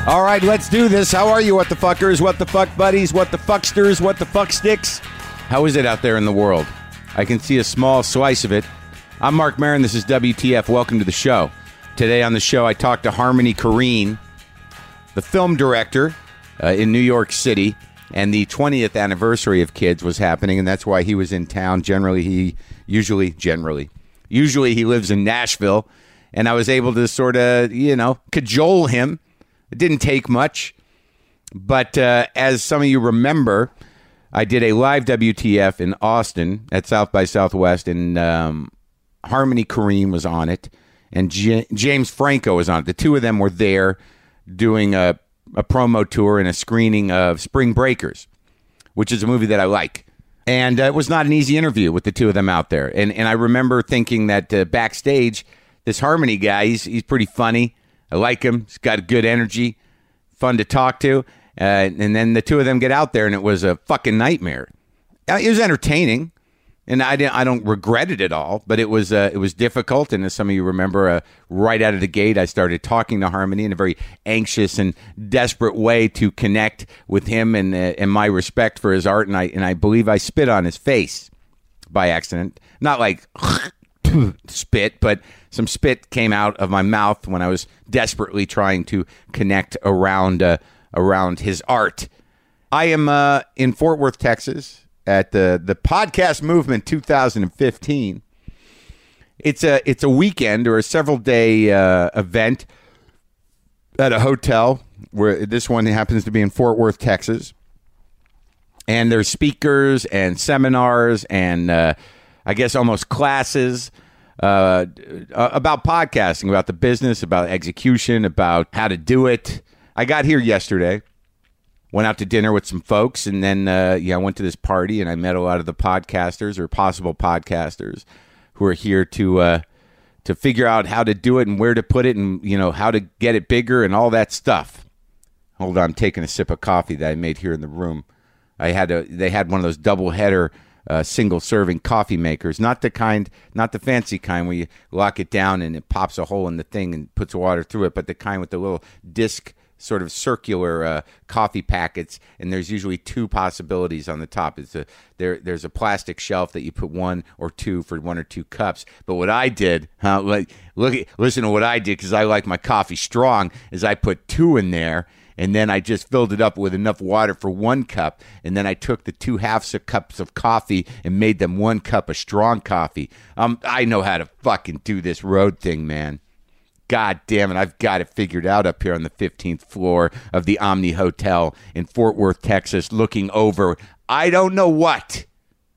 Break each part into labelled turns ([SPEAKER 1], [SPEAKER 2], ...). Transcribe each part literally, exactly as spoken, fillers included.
[SPEAKER 1] All right, let's do this. How are you, what the fuckers, what the fuck buddies, what the fucksters, what the fuck sticks? How is it out there in the world? I can see a small slice of it. I'm Mark Maron. This is W T F. Welcome to the show. Today on the show, I talked to Harmony Korine, the film director uh, in New York City, and the twentieth anniversary of Kids was happening, and that's why he was in town. Generally, he usually, generally, usually he lives in Nashville, and I was able to sort of, you know, cajole him. It didn't take much, but uh, as some of you remember, I did a live W T F in Austin at South by Southwest, and um, Harmony Korine was on it, and J- James Franco was on it. The two of them were there doing a, a promo tour and a screening of Spring Breakers, which is a movie that I like. And uh, it was not an easy interview with the two of them out there. And and I remember thinking that uh, backstage, this Harmony guy, he's he's pretty funny. I like him. He's got good energy, fun to talk to. Uh, and then the two of them get out there, and it was a fucking nightmare. Uh, It was entertaining, and I didn't. I don't regret it at all. But it was uh, it was difficult. And as some of you remember, uh, right out of the gate, I started talking to Harmony in a very anxious and desperate way to connect with him and uh, and my respect for his art. And I and I believe I spit on his face by accident, not like spit, but some spit came out of my mouth when I was desperately trying to connect around uh, around his art. I am uh, in Fort Worth, Texas, at the the Podcast Movement two thousand fifteen. It's a it's a weekend or a several day uh, event at a hotel where this one happens to be in Fort Worth, Texas, and there's speakers and seminars and uh, I guess almost classes uh, about podcasting, about the business, about execution, about how to do it. I got here yesterday, went out to dinner with some folks, and then uh, yeah, I went to this party, and I met a lot of the podcasters or possible podcasters who are here to uh, to figure out how to do it and where to put it, and you know how to get it bigger and all that stuff. Hold on, I'm taking a sip of coffee that I made here in the room. I had a they had one of those double header uh, single serving coffee makers, not the kind, not the fancy kind where you lock it down and it pops a hole in the thing and puts water through it, but the kind with the little disc sort of circular uh, coffee packets, and there's usually two possibilities on the top. It's a there. There's a plastic shelf that you put one or two for one or two cups. But what I did, huh, like, look, at, listen to what I did, because I like my coffee strong. Is I put two in there, and then I just filled it up with enough water for one cup, and then I took the two halves of cups of coffee and made them one cup of strong coffee. Um, I know how to fucking do this road thing, man. God damn it, I've got it figured out up here on the fifteenth floor of the Omni Hotel in Fort Worth, Texas, looking over, I don't know what.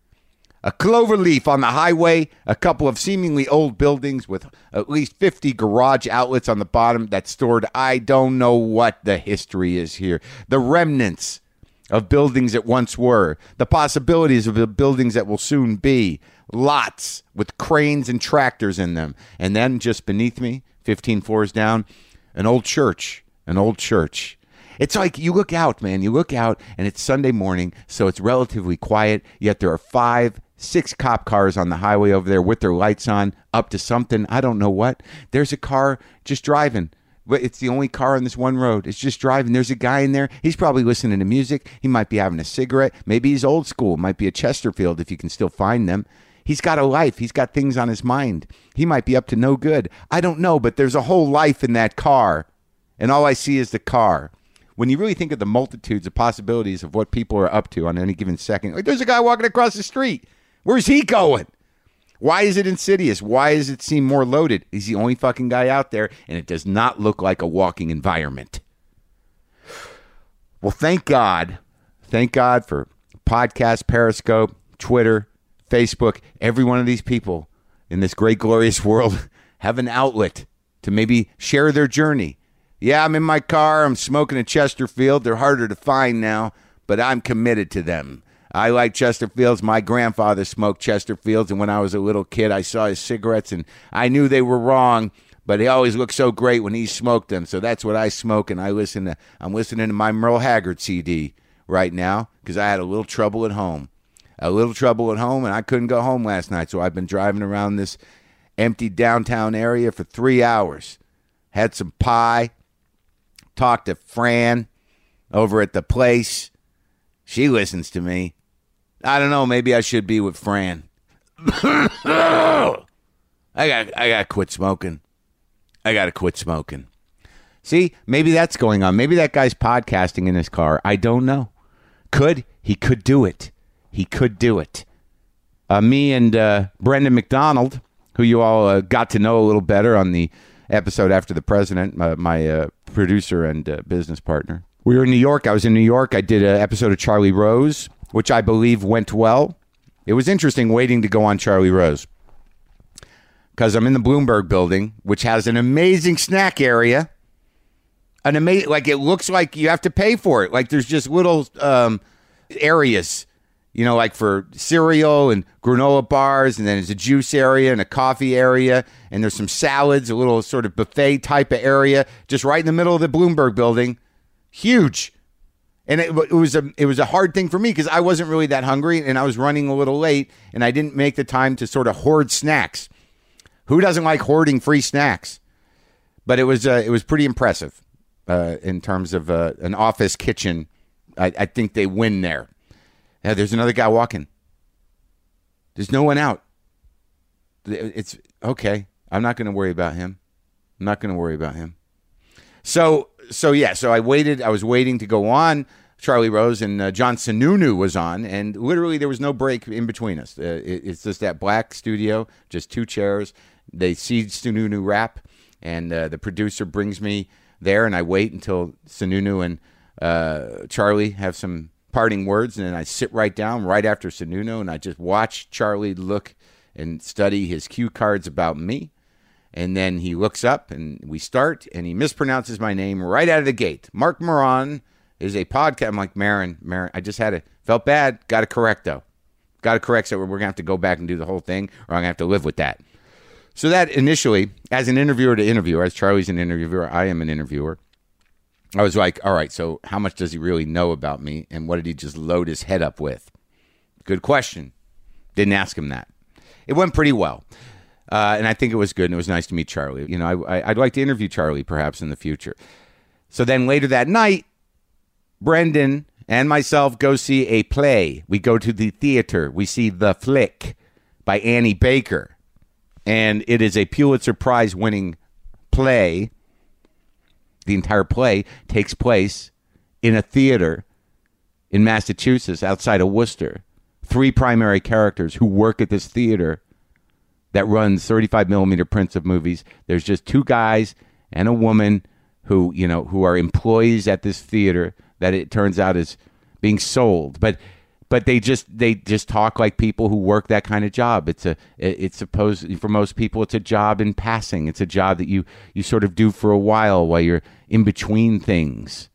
[SPEAKER 1] A clover leaf on the highway, a couple of seemingly old buildings with at least fifty garage outlets on the bottom that stored, I don't know what the history is here. The remnants of buildings that once were, the possibilities of the buildings that will soon be, lots with cranes and tractors in them. And then just beneath me, fifteen floors down, an old church, an old church. It's like you look out, man, you look out, and it's Sunday morning, so it's relatively quiet, yet there are five, six cop cars on the highway over there with their lights on, up to something, I don't know what. There's a car just driving. It's the only car on this one road. It's just driving. There's a guy in there. He's probably listening to music. He might be having a cigarette. Maybe he's old school. Might be a Chesterfield if you can still find them. He's got a life. He's got things on his mind. He might be up to no good. I don't know, but there's a whole life in that car, and all I see is the car. When you really think of the multitudes of possibilities of what people are up to on any given second, like there's a guy walking across the street. Where's he going? Why is it insidious? Why does it seem more loaded? He's the only fucking guy out there, and it does not look like a walking environment. Well, thank God. Thank God for podcast, Periscope, Twitter, Facebook. Every one of these people in this great, glorious world have an outlet to maybe share their journey. Yeah, I'm in my car. I'm smoking a Chesterfield. They're harder to find now, but I'm committed to them. I like Chesterfields. My grandfather smoked Chesterfields, and when I was a little kid, I saw his cigarettes, and I knew they were wrong, but he always looked so great when he smoked them. So that's what I smoke, and I listen to. I'm listening to my Merle Haggard C D right now because I had a little trouble at home. A little trouble at home, and I couldn't go home last night, so I've been driving around this empty downtown area for three hours. Had some pie, talk to Fran over at the place. She listens to me. I don't know. Maybe I should be with Fran. I got I got to quit smoking. I got to quit smoking. See, maybe that's going on. Maybe that guy's podcasting in his car. I don't know. Could. He could do it. He could do it. Uh, me and uh, Brendan McDonald, who you all uh, got to know a little better on the episode after the president, my, my uh, producer and uh, business partner. We were in New York. I was in New York. I did an episode of Charlie Rose, which I believe went well. It was interesting waiting to go on Charlie Rose because I'm in the Bloomberg building, which has an amazing snack area. An amazing, like it looks like you have to pay for it. Like there's just little um, areas, you know, like for cereal and granola bars, and then there's a juice area and a coffee area, and there's some salads, a little sort of buffet type of area, just right in the middle of the Bloomberg building. Huge. And it, it was a it was a hard thing for me because I wasn't really that hungry, and I was running a little late, and I didn't make the time to sort of hoard snacks. Who doesn't like hoarding free snacks? But it was uh, it was pretty impressive. Uh, in terms of uh, an office kitchen, I, I think they win there. Yeah, there's another guy walking. There's no one out. It's okay. I'm not going to worry about him. I'm not going to worry about him. So, so yeah. So I waited. I was waiting to go on Charlie Rose, and uh, John Sununu was on, and literally there was no break in between us. Uh, it, it's just that black studio, just two chairs. They see Sununu rap, and uh, the producer brings me there, and I wait until Sununu and uh, Charlie have some parting words, and then I sit right down right after Sununu, and I just watch Charlie look and study his cue cards about me, and then he looks up, and we start, and he mispronounces my name right out of the gate. Mark Maron is a podcast. I'm like, Maron, Maron, I just had it. Felt bad. Got to correct, though. Got to correct, so we're going to have to go back and do the whole thing, or I'm going to have to live with that. So that initially, as an interviewer to interviewer, as Charlie's an interviewer, I am an interviewer, I was like, all right, so how much does he really know about me, and what did he just load his head up with? Good question. Didn't ask him that. It went pretty well, uh, and I think it was good, and it was nice to meet Charlie. You know, I, I'd like to interview Charlie perhaps in the future. So then later that night, Brendan and myself go see a play. We go to the theater. We see The Flick by Annie Baker. And it is a Pulitzer Prize winning play. The entire play takes place in a theater in Massachusetts outside of Worcester. Three primary characters who work at this theater that runs thirty-five millimeter prints of movies. There's just two guys and a woman who, you know, who are employees at this theater that it turns out is being sold. But But they just they just talk like people who work that kind of job. It's a it's supposed for most people it's a job in passing. It's a job that you you sort of do for a while while you're in between things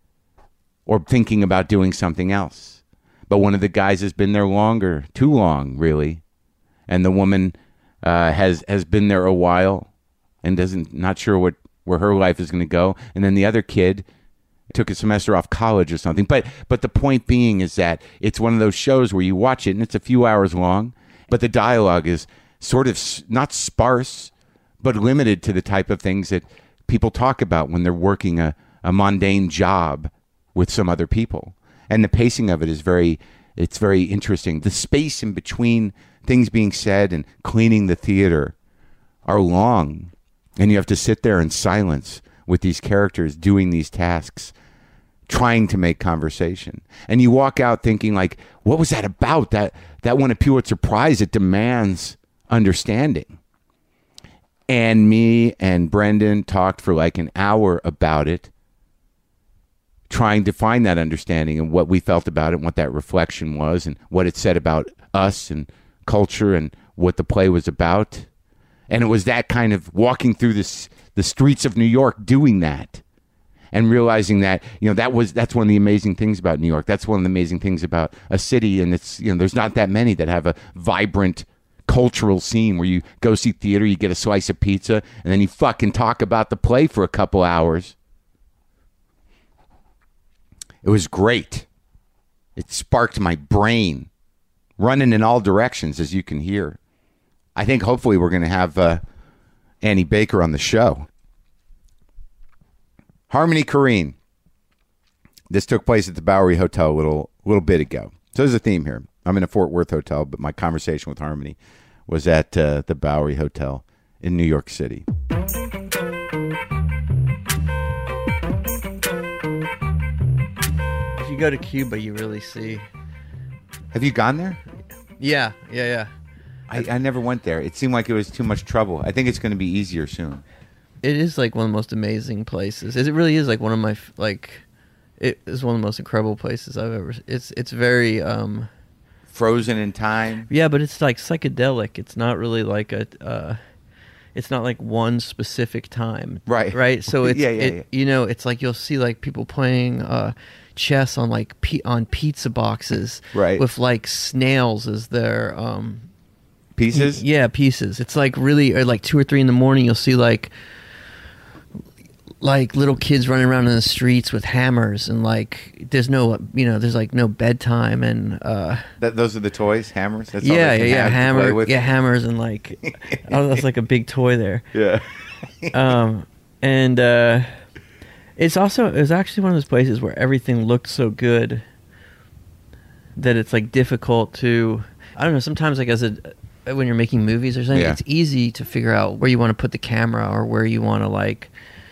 [SPEAKER 1] or thinking about doing something else. But one of the guys has been there longer, too long, really, and the woman uh, has has been there a while and doesn't not sure what where her life is going to go. And then the other kid took a semester off college or something. But but the point being is that it's one of those shows where you watch it and it's a few hours long, but the dialogue is sort of not sparse, but limited to the type of things that people talk about when they're working a, a mundane job with some other people. And the pacing of it is very, it's very interesting. The space in between things being said and cleaning the theater are long, and you have to sit there in silence with these characters doing these tasks, trying to make conversation. And you walk out thinking like, what was that about? That that won a Pulitzer Prize. It demands understanding. And me and Brendan talked for like an hour about it, trying to find that understanding and what we felt about it and what that reflection was and what it said about us and culture and what the play was about. And it was that kind of walking through this the streets of New York doing that and realizing that, you know, that was that's one of the amazing things about New York. That's one of the amazing things about a city. And it's, you know, there's not that many that have a vibrant cultural scene where you go see theater, you get a slice of pizza, and then you fucking talk about the play for a couple hours. It was great. It sparked my brain running in all directions, as you can hear. I think hopefully we're going to have uh, Annie Baker on the show. Harmony Korine. This took place at the Bowery Hotel a little, little bit ago. So there's a theme here. I'm in a Fort Worth hotel, but my conversation with Harmony was at uh, the Bowery Hotel in New York City.
[SPEAKER 2] If you go to Cuba, you really see.
[SPEAKER 1] Have you gone there?
[SPEAKER 2] Yeah, yeah, yeah.
[SPEAKER 1] I, I never went there. It seemed like it was too much trouble. I think it's going to be easier soon.
[SPEAKER 2] It is like one of the most amazing places. It really is like one of my like. It is one of the most incredible places I've ever. It's it's very um,
[SPEAKER 1] frozen in time.
[SPEAKER 2] Yeah, but it's like psychedelic. It's not really like a. Uh, it's not like one specific time.
[SPEAKER 1] Right.
[SPEAKER 2] Right. So it's
[SPEAKER 1] yeah, yeah,
[SPEAKER 2] it,
[SPEAKER 1] yeah.
[SPEAKER 2] you know, it's like you'll see like people playing uh, chess on like p- on pizza boxes.
[SPEAKER 1] Right.
[SPEAKER 2] With like snails as their um,
[SPEAKER 1] pieces.
[SPEAKER 2] Yeah, pieces. It's like really or like two or three in the morning. You'll see like. Like little kids running around in the streets with hammers and like there's no you know there's like no bedtime and uh
[SPEAKER 1] that those are the toys hammers that's all
[SPEAKER 2] yeah
[SPEAKER 1] they
[SPEAKER 2] yeah
[SPEAKER 1] can
[SPEAKER 2] yeah
[SPEAKER 1] have to play
[SPEAKER 2] hammer
[SPEAKER 1] with?
[SPEAKER 2] yeah hammers and like oh that's like a big toy there
[SPEAKER 1] yeah
[SPEAKER 2] um and uh it's also it was actually one of those places where everything looked so good that it's like difficult to I don't know sometimes like as a when you're making movies or something
[SPEAKER 1] yeah.
[SPEAKER 2] it's easy to figure out where you want to put the camera or where you want to like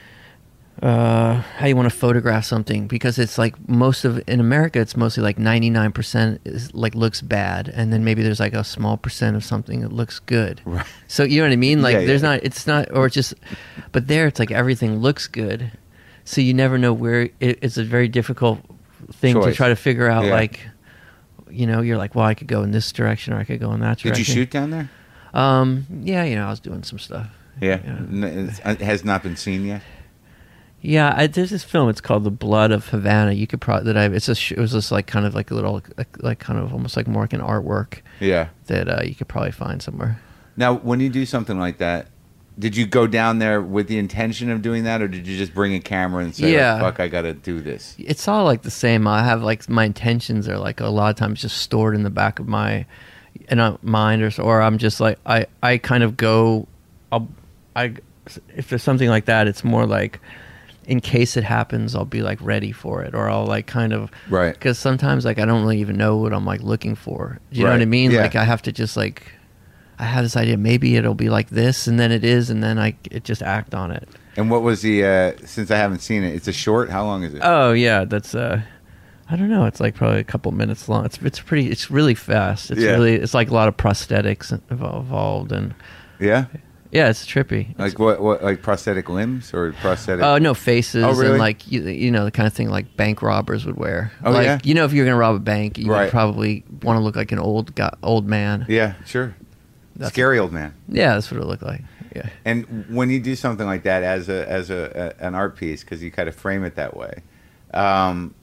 [SPEAKER 2] uh how you want to photograph something because it's like most of in America it's mostly like ninety-nine percent is like looks bad and then maybe there's like a small percent of something that looks good
[SPEAKER 1] right.
[SPEAKER 2] So you know what I mean like
[SPEAKER 1] yeah,
[SPEAKER 2] there's
[SPEAKER 1] yeah.
[SPEAKER 2] not it's not or it's just but there it's like everything looks good so you never know where it, it's a very difficult thing
[SPEAKER 1] Choice.
[SPEAKER 2] to try to figure out
[SPEAKER 1] yeah.
[SPEAKER 2] like you know you're like well I could go in this direction or I could go in that direction.
[SPEAKER 1] Did you shoot down there?
[SPEAKER 2] um yeah you know I was doing some stuff
[SPEAKER 1] yeah,
[SPEAKER 2] yeah.
[SPEAKER 1] It has not been seen yet.
[SPEAKER 2] Yeah, I, there's this film. It's called The Blood of Havana. You could probably that I. It's a. It was just like kind of like a little, like, like kind of almost like more like an artwork.
[SPEAKER 1] Yeah.
[SPEAKER 2] That uh, you could probably find somewhere.
[SPEAKER 1] Now, when you do something like that, did you go down there with the intention of doing that, or did you just bring a camera and say,
[SPEAKER 2] Yeah.
[SPEAKER 1] like, "Fuck, I got to do this"?
[SPEAKER 2] It's all like the same. I have like my intentions are like a lot of times just stored in the back of my, in a mind, or or I'm just like I I kind of go, I'll I if there's something like that, it's more like. In case it happens, I'll be like ready for it, or I'll like kind of
[SPEAKER 1] right.
[SPEAKER 2] Because sometimes like I don't really even know what I'm like looking for. Do you
[SPEAKER 1] right.
[SPEAKER 2] know what I mean?
[SPEAKER 1] Yeah.
[SPEAKER 2] Like I have to just like I have this idea. Maybe it'll be like this, and then it is, and then I it just act on it.
[SPEAKER 1] And what was the? Uh, since I haven't seen it, it's a short. How long is it?
[SPEAKER 2] Oh yeah, that's uh, I don't know. It's like probably a couple minutes long. It's it's pretty. It's really fast. It's
[SPEAKER 1] Yeah.
[SPEAKER 2] really. It's like a lot of prosthetics involved, and
[SPEAKER 1] Yeah.
[SPEAKER 2] yeah, it's trippy.
[SPEAKER 1] Like what? What? Like prosthetic limbs or prosthetic?
[SPEAKER 2] Oh no, faces
[SPEAKER 1] Oh, really?
[SPEAKER 2] and like you, you know the kind of thing like bank robbers would wear.
[SPEAKER 1] Oh,
[SPEAKER 2] like
[SPEAKER 1] yeah?
[SPEAKER 2] you know if you're gonna rob a bank, you
[SPEAKER 1] Right.
[SPEAKER 2] would probably want to look like an old guy, old man.
[SPEAKER 1] Yeah, sure.
[SPEAKER 2] That's-
[SPEAKER 1] Scary old man.
[SPEAKER 2] Yeah, that's what it looked like. Yeah.
[SPEAKER 1] And when you do something like that as a as a, a an art piece, because you kind of frame it that way, um,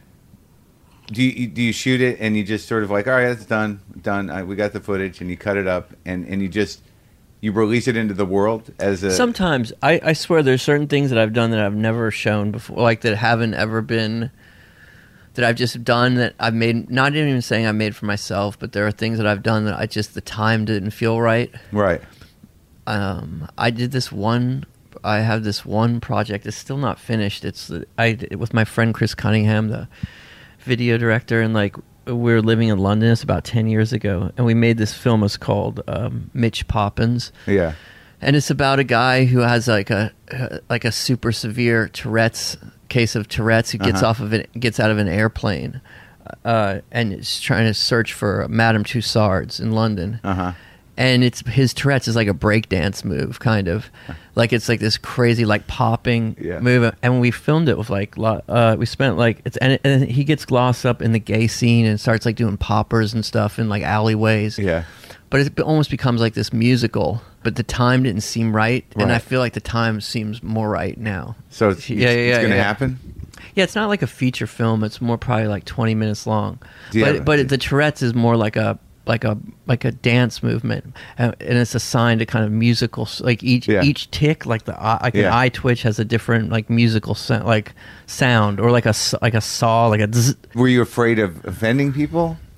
[SPEAKER 1] do you do you shoot it and you just sort of like, all right, that's done, done. I, we got the footage, and you cut it up, and, and you just you release it into the world as a.
[SPEAKER 2] Sometimes I, I swear there's certain things that I've done that I've never shown before, like that haven't ever been. That I've just done that I've made. Not even saying I made for myself, but there are things that I've done that I just the time didn't feel right.
[SPEAKER 1] Right.
[SPEAKER 2] Um, I did this one. I have this one project. It's still not finished. It's the- I it, with my friend Chris Cunningham, the video director, and like we were living in London. It's about ten years ago, and we made this film. It's called um, Mitch Poppins.
[SPEAKER 1] Yeah.
[SPEAKER 2] And it's about a guy who has like a uh, like a super severe Tourette's case of Tourette's who gets
[SPEAKER 1] Uh-huh.
[SPEAKER 2] off of it, gets out of an airplane, uh, and is trying to search for Madame Tussauds in London.
[SPEAKER 1] Uh huh.
[SPEAKER 2] And it's his Tourette's is like a breakdance move, kind of like it's like this crazy like popping
[SPEAKER 1] Yeah.
[SPEAKER 2] move. And we filmed it with like lo- uh, we spent like it's and, and he gets lost up in the gay scene and starts like doing poppers and stuff in like alleyways.
[SPEAKER 1] Yeah.
[SPEAKER 2] But it almost becomes like this musical. But the time didn't seem right, and
[SPEAKER 1] Right.
[SPEAKER 2] I feel like the time seems more right now.
[SPEAKER 1] So it's,
[SPEAKER 2] Yeah, yeah,
[SPEAKER 1] it's
[SPEAKER 2] yeah,
[SPEAKER 1] going to
[SPEAKER 2] yeah.
[SPEAKER 1] happen.
[SPEAKER 2] Yeah, it's not like a feature film. It's more probably like twenty minutes long.
[SPEAKER 1] Do you
[SPEAKER 2] But
[SPEAKER 1] have-
[SPEAKER 2] but the Tourette's is more like a like a like a dance movement, and, and it's assigned to kind of musical. Like each
[SPEAKER 1] Yeah.
[SPEAKER 2] each tick, like the eye, like an
[SPEAKER 1] Yeah.
[SPEAKER 2] eye twitch has a different like musical sound, like sound, or like a s- like a saw, like a. Zzz.
[SPEAKER 1] Were you afraid of offending people?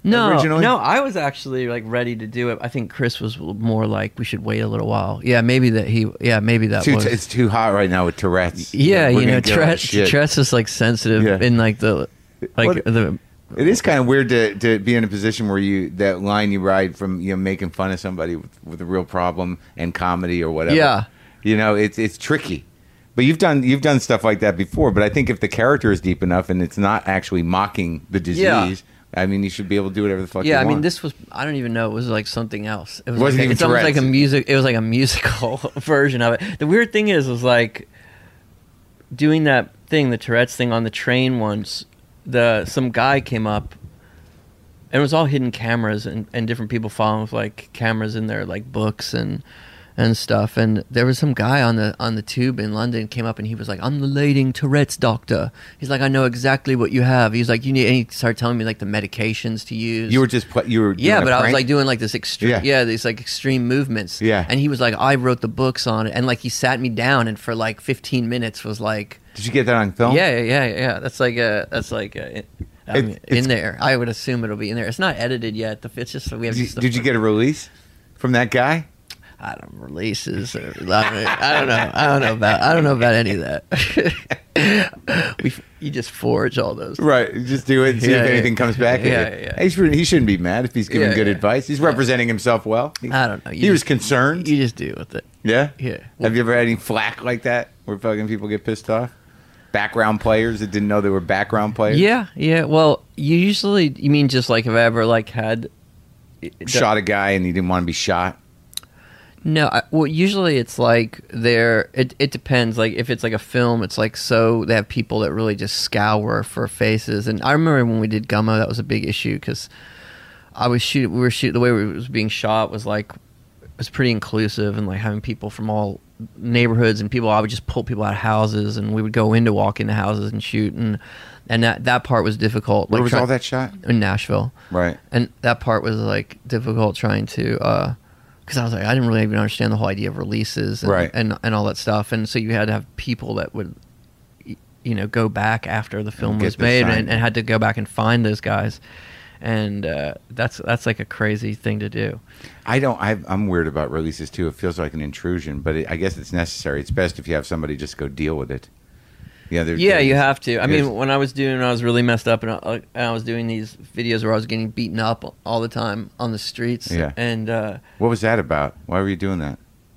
[SPEAKER 2] No,
[SPEAKER 1] originally?
[SPEAKER 2] no, I was actually like ready to do it. I think Chris was more like we should wait a little while. Yeah, maybe that he. Yeah, maybe that
[SPEAKER 1] Too,
[SPEAKER 2] was.
[SPEAKER 1] it's too hot right now with Tourette's.
[SPEAKER 2] Yeah,
[SPEAKER 1] We're
[SPEAKER 2] you know,
[SPEAKER 1] gonna get all that
[SPEAKER 2] Tourette's,
[SPEAKER 1] shit.
[SPEAKER 2] Tourette's is like sensitive
[SPEAKER 1] Yeah.
[SPEAKER 2] in like the like
[SPEAKER 1] What-
[SPEAKER 2] the.
[SPEAKER 1] It is kind of weird to, to be in a position where you that line you ride from you know making fun of somebody with, with a real problem and comedy or whatever.
[SPEAKER 2] Yeah.
[SPEAKER 1] you know it's it's tricky. But you've done you've done stuff like that before. But I think if the character is deep enough and it's not actually mocking the disease,
[SPEAKER 2] Yeah.
[SPEAKER 1] I mean, you should be able to do whatever the fuck.
[SPEAKER 2] Yeah,
[SPEAKER 1] you
[SPEAKER 2] I mean,
[SPEAKER 1] want.
[SPEAKER 2] this was. I don't even know. It was like something else. It was
[SPEAKER 1] Wasn't
[SPEAKER 2] like a,
[SPEAKER 1] even
[SPEAKER 2] it's almost like a
[SPEAKER 1] Tourette's.
[SPEAKER 2] music. It was like a musical version of it. The weird thing is, was like doing that thing, the Tourette's thing on the train once. The some guy came up. And it was all hidden cameras and, and different people following with like cameras in their like books and and stuff. And there was some guy on the on the tube in London came up and he was like, "I'm the leading Tourette's doctor." He's like, "I know exactly what you have." He's like, "You need," and he started telling me like the medications to use.
[SPEAKER 1] you were just pl- you were
[SPEAKER 2] Yeah,
[SPEAKER 1] doing a
[SPEAKER 2] but I was
[SPEAKER 1] prank?
[SPEAKER 2] like doing like this extreme,
[SPEAKER 1] Yeah.
[SPEAKER 2] yeah. these like extreme movements.
[SPEAKER 1] Yeah.
[SPEAKER 2] And he was like, "I wrote the books on it," and like he sat me down and for like fifteen minutes was like,
[SPEAKER 1] Did you get that on film?
[SPEAKER 2] "Yeah, yeah, yeah, yeah." That's like a, that's like a, I
[SPEAKER 1] It-
[SPEAKER 2] mean,
[SPEAKER 1] it's-
[SPEAKER 2] in there. I would assume it'll be in there. It's not edited yet. The It's just we have.
[SPEAKER 1] Did you,
[SPEAKER 2] just the
[SPEAKER 1] did you get a release from that guy?
[SPEAKER 2] I don't know, releases. Or, I, don't, I don't know. I don't know about. I don't know about any of that. we you just forge all those.
[SPEAKER 1] Right, just do it and see
[SPEAKER 2] Yeah,
[SPEAKER 1] if
[SPEAKER 2] yeah.
[SPEAKER 1] anything comes back. at
[SPEAKER 2] Yeah,
[SPEAKER 1] you.
[SPEAKER 2] yeah.
[SPEAKER 1] He, should, he shouldn't be mad if he's giving
[SPEAKER 2] Yeah,
[SPEAKER 1] good
[SPEAKER 2] yeah.
[SPEAKER 1] advice. He's representing himself well. He,
[SPEAKER 2] I don't know. You
[SPEAKER 1] he was
[SPEAKER 2] just-
[SPEAKER 1] concerned.
[SPEAKER 2] You just deal with it.
[SPEAKER 1] yeah?
[SPEAKER 2] Yeah.
[SPEAKER 1] Have you ever had any flack like that where fucking people get pissed off? Background players that didn't know they were background players?
[SPEAKER 2] Yeah, yeah. Well, you usually, you mean just like if I ever like had
[SPEAKER 1] Shot a guy and he didn't want to be shot?
[SPEAKER 2] No, I, well, usually it's like they're. It it depends. Like if it's like a film, it's like so they have people that really just scour for faces. And I remember when we did Gummo, that was a big issue because I was shoot. We were shoot the way it was being shot was like it was pretty inclusive and like having people from all neighborhoods and people. I would just pull people out of houses and we would go in to walk into houses and shoot and and that that part was difficult.
[SPEAKER 1] Where
[SPEAKER 2] like
[SPEAKER 1] was
[SPEAKER 2] try-
[SPEAKER 1] all that shot?
[SPEAKER 2] in Nashville.
[SPEAKER 1] Right.
[SPEAKER 2] And that part was like difficult trying to, because I was like, I didn't really even understand the whole idea of releases and,
[SPEAKER 1] Right.
[SPEAKER 2] and and all that stuff. And so you had to have people that would, y- you know, go back after the film
[SPEAKER 1] get
[SPEAKER 2] was
[SPEAKER 1] the
[SPEAKER 2] made
[SPEAKER 1] sign.
[SPEAKER 2] and, and had to go back and find those guys. And uh, that's that's like a crazy thing to do.
[SPEAKER 1] I don't. I, I'm weird about releases too. It feels like an intrusion, but it, I guess it's necessary. It's best if you have somebody just go deal with it. Yeah, there-
[SPEAKER 2] Yeah,
[SPEAKER 1] there's-
[SPEAKER 2] you have to. I
[SPEAKER 1] there's-
[SPEAKER 2] mean, when I was doing, when I was really messed up, and I, and I was doing these videos where I was getting beaten up all the time on the streets.
[SPEAKER 1] Yeah.
[SPEAKER 2] And uh,
[SPEAKER 1] What was that about? Why were you doing that?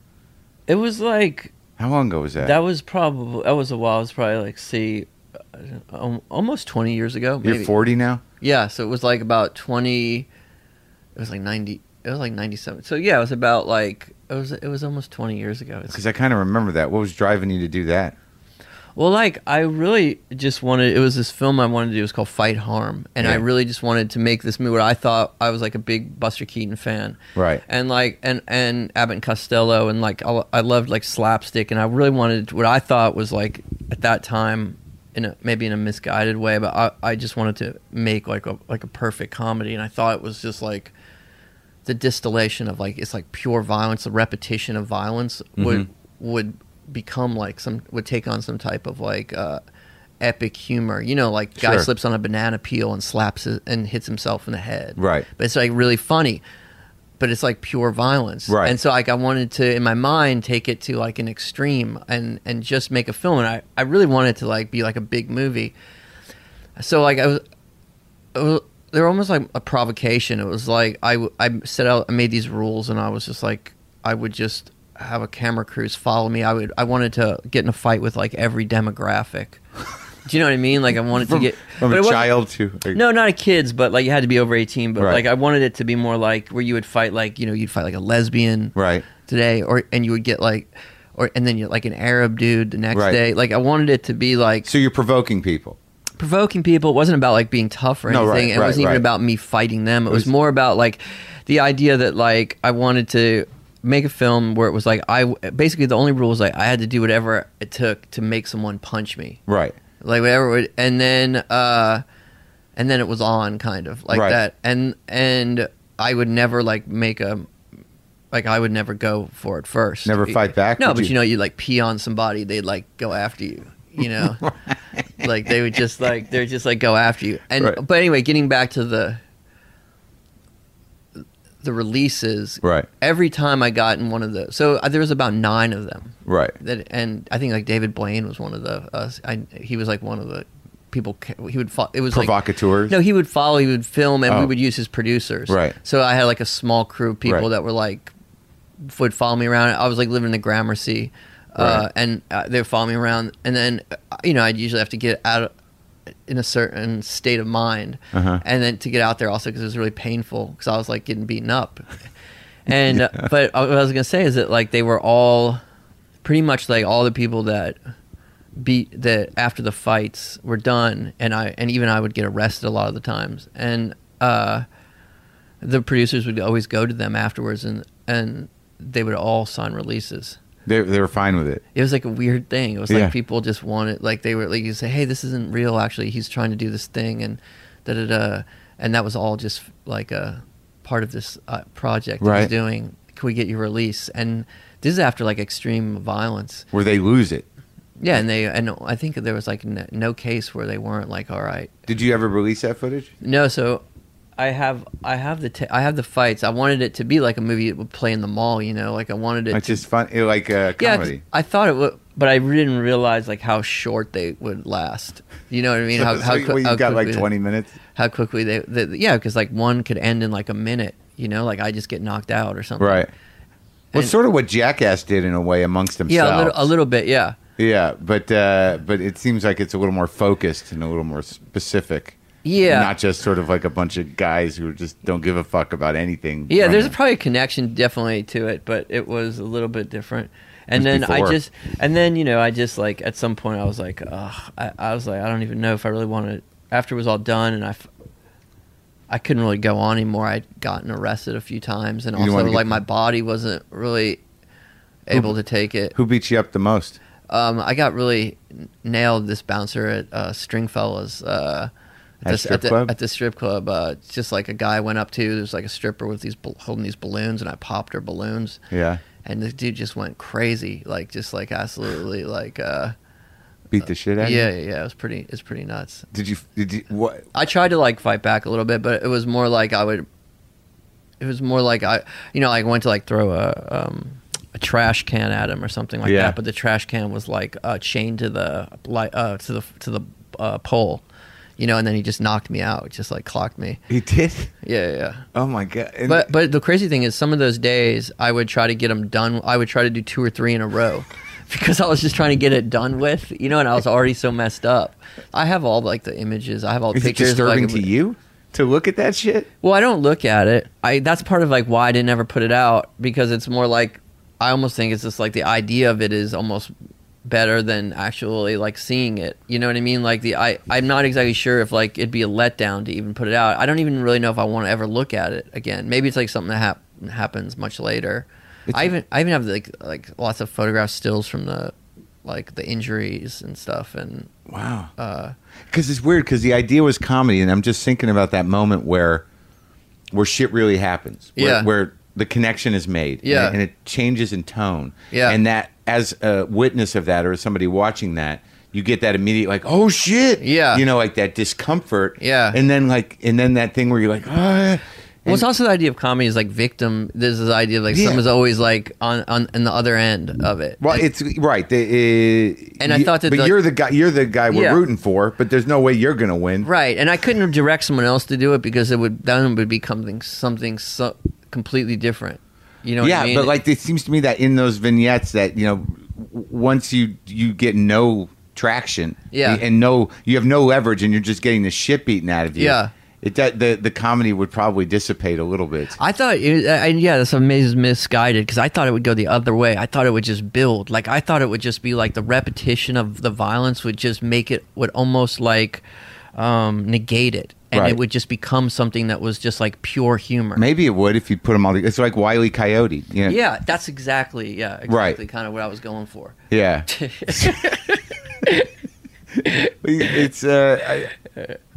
[SPEAKER 2] it was like.
[SPEAKER 1] How long ago was that?
[SPEAKER 2] That was probably that was a while. It was probably like see, uh, um, almost twenty years ago. Maybe.
[SPEAKER 1] You're forty now?
[SPEAKER 2] Yeah, so it was like about twenty. It was like ninety. It was like ninety-seven. So yeah, it was about like it was. It was almost twenty years ago. It's,
[SPEAKER 1] Because I kind of remember that. What was driving you to do that?
[SPEAKER 2] well, like I really just wanted. It was this film I wanted to do. It was called Fight Harm, and I
[SPEAKER 1] Yeah.
[SPEAKER 2] really just wanted to make this movie. Where I thought I was like a big Buster Keaton fan,
[SPEAKER 1] Right.
[SPEAKER 2] and like and and Abbott and Costello, and like I, I loved like slapstick, and I really wanted what I thought was like at that time. In a, maybe in a misguided way, but I, I just wanted to make like a like a perfect comedy, and I thought it was just like the distillation of like it's like pure violence, the repetition of violence would
[SPEAKER 1] Mhm.
[SPEAKER 2] would become like some would take on some type of like uh, epic humor, you know, like guy
[SPEAKER 1] Sure.
[SPEAKER 2] slips on a banana peel and slaps it and hits himself in the head,
[SPEAKER 1] Right.
[SPEAKER 2] But it's like really funny. But it's like pure violence,
[SPEAKER 1] Right.
[SPEAKER 2] And so like I wanted to, in my mind, take it to like an extreme and and just make a film. And I, I really wanted to like be like a big movie. So like I was, it was they were almost like a provocation. It was like I w- I set out, I made these rules, and I was just like I would just have a camera crews follow me. I would I wanted to get in a fight with like every demographic. Do you know what I mean? Like I wanted
[SPEAKER 1] From,
[SPEAKER 2] to get
[SPEAKER 1] from
[SPEAKER 2] but
[SPEAKER 1] a
[SPEAKER 2] it wasn't-
[SPEAKER 1] child to...
[SPEAKER 2] no, not a kids, but like you had to be over eighteen. But
[SPEAKER 1] Right.
[SPEAKER 2] like I wanted it to be more like where you would fight like you know you'd fight like a lesbian
[SPEAKER 1] Right.
[SPEAKER 2] today, or and you would get like, or and then you like an Arab dude the next
[SPEAKER 1] Right.
[SPEAKER 2] day. Like I wanted it to be like
[SPEAKER 1] So you're provoking people.
[SPEAKER 2] provoking people. It wasn't about like being tough or
[SPEAKER 1] No,
[SPEAKER 2] anything.
[SPEAKER 1] right,
[SPEAKER 2] it
[SPEAKER 1] right,
[SPEAKER 2] wasn't even
[SPEAKER 1] right.
[SPEAKER 2] about me fighting them. It,
[SPEAKER 1] It
[SPEAKER 2] was,
[SPEAKER 1] was-
[SPEAKER 2] more about like the idea that like I wanted to make a film where it was like I basically the only rule was like I had to do whatever it took to make someone punch me.
[SPEAKER 1] Right.
[SPEAKER 2] Like whatever, would, and then uh, and then it was on kind of like
[SPEAKER 1] Right.
[SPEAKER 2] that, and and I would never like make a like I would never go for it first.
[SPEAKER 1] Never fight back,
[SPEAKER 2] No,
[SPEAKER 1] would
[SPEAKER 2] but
[SPEAKER 1] you?
[SPEAKER 2] you know, you like pee on somebody, they'd like go after you. You know, like they would just like they'd just like go after you. And
[SPEAKER 1] Right.
[SPEAKER 2] but anyway, getting back to the the releases,
[SPEAKER 1] Right.
[SPEAKER 2] every time I got in one of the, so uh, there was about nine of them,
[SPEAKER 1] Right.
[SPEAKER 2] that, and I think like David Blaine was one of the, uh, I, he was like one of the people. He would follow. It was
[SPEAKER 1] Provocateurs.
[SPEAKER 2] Like, no, he would follow. He would film, and
[SPEAKER 1] Oh.
[SPEAKER 2] we would use his producers.
[SPEAKER 1] Right.
[SPEAKER 2] So I had like a small crew of people
[SPEAKER 1] Right.
[SPEAKER 2] that were like would follow me around. I was like living in the Gramercy, uh,
[SPEAKER 1] Right.
[SPEAKER 2] and uh, they would follow me around, and then uh, you know I'd usually have to get out of, in a certain state of mind,
[SPEAKER 1] Uh-huh.
[SPEAKER 2] and then to get out there also because it was really painful because I was like getting beaten up. And uh, but what I was gonna say is that like they were all pretty much like all the people that beat that after the fights were done, and I and even I would get arrested a lot of the times, and uh, the producers would always go to them afterwards, and and they would all sign releases.
[SPEAKER 1] They they were fine with it.
[SPEAKER 2] It was like a weird thing. It was like
[SPEAKER 1] Yeah.
[SPEAKER 2] people just wanted, like they were like you say, hey, this isn't real. Actually, he's trying to do this thing, and da da da, and that was all just like a part of this uh, project that
[SPEAKER 1] Right.
[SPEAKER 2] he's doing. Can we get your release? And this is after like extreme violence.
[SPEAKER 1] Where they lose it.
[SPEAKER 2] Yeah, and they and I think there was like no, no case where they weren't like, all right.
[SPEAKER 1] Did you ever release that footage?
[SPEAKER 2] No, so I have I have the t- I have the fights. I wanted it to be like a movie that would play in the mall. You know, like I wanted it.
[SPEAKER 1] It's
[SPEAKER 2] to,
[SPEAKER 1] just fun, it, like a
[SPEAKER 2] yeah,
[SPEAKER 1] comedy.
[SPEAKER 2] I thought it would, but I didn't realize like how short they would last. You know what I mean? How
[SPEAKER 1] so,
[SPEAKER 2] how,
[SPEAKER 1] so
[SPEAKER 2] qui-
[SPEAKER 1] well, you
[SPEAKER 2] how
[SPEAKER 1] got like
[SPEAKER 2] quickly-
[SPEAKER 1] twenty minutes.
[SPEAKER 2] How quickly they, they yeah, because like one could end in like a minute. You know, like I just get knocked out or something.
[SPEAKER 1] Right. Well,
[SPEAKER 2] And-
[SPEAKER 1] it's sort of what Jackass did in a way amongst themselves.
[SPEAKER 2] Yeah, a little, a little bit. Yeah.
[SPEAKER 1] Yeah, but uh, but it seems like it's a little more focused and a little more specific.
[SPEAKER 2] Yeah.
[SPEAKER 1] Not just sort of like a bunch of guys who just don't give a fuck about anything.
[SPEAKER 2] Yeah,
[SPEAKER 1] from
[SPEAKER 2] there's
[SPEAKER 1] them.
[SPEAKER 2] probably a connection definitely to it, but it was a little bit different. And
[SPEAKER 1] It was
[SPEAKER 2] then I
[SPEAKER 1] before.
[SPEAKER 2] just, and then you know, I just like at some point I was like, ugh, I, I was like, I don't even know if I really want to. After it was all done, and I, f- I couldn't really go on anymore. I'd gotten arrested a few times, and
[SPEAKER 1] You didn't
[SPEAKER 2] also
[SPEAKER 1] wanna get-
[SPEAKER 2] like my body wasn't really able to take it.
[SPEAKER 1] Who beat you up the most?
[SPEAKER 2] Um, I got really n- nailed. This bouncer at uh, Stringfellas. Uh,
[SPEAKER 1] At
[SPEAKER 2] the,
[SPEAKER 1] strip
[SPEAKER 2] the,
[SPEAKER 1] club?
[SPEAKER 2] At the strip club, uh, it's just like a guy went up to. There's like a stripper with these bal- holding these balloons, and I popped her balloons,
[SPEAKER 1] Yeah,
[SPEAKER 2] and the dude just went crazy, like just like absolutely like uh,
[SPEAKER 1] beat the shit out
[SPEAKER 2] yeah,
[SPEAKER 1] of you.
[SPEAKER 2] yeah, yeah. It was pretty, it's pretty nuts.
[SPEAKER 1] Did you? Did you? What?
[SPEAKER 2] I tried to like fight back a little bit, but it was more like I would. It was more like I, you know, like I went to like throw a um, a trash can at him or something like
[SPEAKER 1] Yeah.
[SPEAKER 2] that, but the trash can was like uh, chained to the light uh, to the to the uh, pole, you know, and then he just knocked me out, just like clocked me.
[SPEAKER 1] He did.
[SPEAKER 2] Yeah, yeah. yeah.
[SPEAKER 1] Oh my god! And-
[SPEAKER 2] But but the crazy thing is, some of those days I would try to get them done. I would try to do two or three in a row. Because I was just trying to get it done with, you know, and I was already so messed up. I have all like the images. I have all the
[SPEAKER 1] is it
[SPEAKER 2] pictures. of,
[SPEAKER 1] disturbing
[SPEAKER 2] like,
[SPEAKER 1] to you to look at that shit?
[SPEAKER 2] Well, I don't look at it. I that's part of like why I didn't ever put it out, because it's more like I almost think it's just like the idea of it is almost better than actually like seeing it. You know what I mean? Like the I I'm not exactly sure if like it'd be a letdown to even put it out. I don't even really know if I want to ever look at it again. Maybe it's like something that hap- happens much later.
[SPEAKER 1] It's-
[SPEAKER 2] I even I even have like like lots of photograph stills from the like the injuries and stuff, and
[SPEAKER 1] Wow.
[SPEAKER 2] uh
[SPEAKER 1] Because it's weird. Because the idea was comedy, and I'm just thinking about that moment where where shit really happens. Where,
[SPEAKER 2] Yeah.
[SPEAKER 1] Where the connection is made. and
[SPEAKER 2] Yeah.
[SPEAKER 1] it- And it changes in tone.
[SPEAKER 2] Yeah.
[SPEAKER 1] And that, as a witness of that, or as somebody watching that, you get that immediate like, oh shit.
[SPEAKER 2] Yeah.
[SPEAKER 1] You know, like that discomfort.
[SPEAKER 2] Yeah.
[SPEAKER 1] And then like, and then that thing where you're like, ah.
[SPEAKER 2] Well, it's
[SPEAKER 1] And-
[SPEAKER 2] also the idea of comedy is like victim. There's this idea of like
[SPEAKER 1] Yeah.
[SPEAKER 2] someone's always like on on, on the other end of it.
[SPEAKER 1] Well,
[SPEAKER 2] And-
[SPEAKER 1] it's right. The, uh,
[SPEAKER 2] And I
[SPEAKER 1] you-
[SPEAKER 2] thought that
[SPEAKER 1] but
[SPEAKER 2] the-
[SPEAKER 1] you're the guy. You're the guy we're
[SPEAKER 2] Yeah.
[SPEAKER 1] rooting for. But there's no way you're gonna win.
[SPEAKER 2] right, and I couldn't direct someone else to do it because it would then it would become something something so completely different. You know?
[SPEAKER 1] Yeah,
[SPEAKER 2] what I mean?
[SPEAKER 1] but like it seems to me that in those vignettes that you know, w- once you you get no traction,
[SPEAKER 2] Yeah.
[SPEAKER 1] and no, you have no leverage, and you're just getting the shit beaten out of you.
[SPEAKER 2] Yeah.
[SPEAKER 1] It that the the comedy would probably dissipate a little bit.
[SPEAKER 2] I thought, it, I, yeah, that's amazing, misguided because I thought it would go the other way. I thought it would just build. Like I thought it would just be like the repetition of the violence would just make it would almost like um, negate it, and
[SPEAKER 1] Right.
[SPEAKER 2] it would just become something that was just like pure humor.
[SPEAKER 1] Maybe it would if you put them all together. It's like Wile E. Coyote. You know?
[SPEAKER 2] Yeah, that's exactly yeah, exactly
[SPEAKER 1] Right.
[SPEAKER 2] kind of what I was going for.
[SPEAKER 1] Yeah. It's uh, I,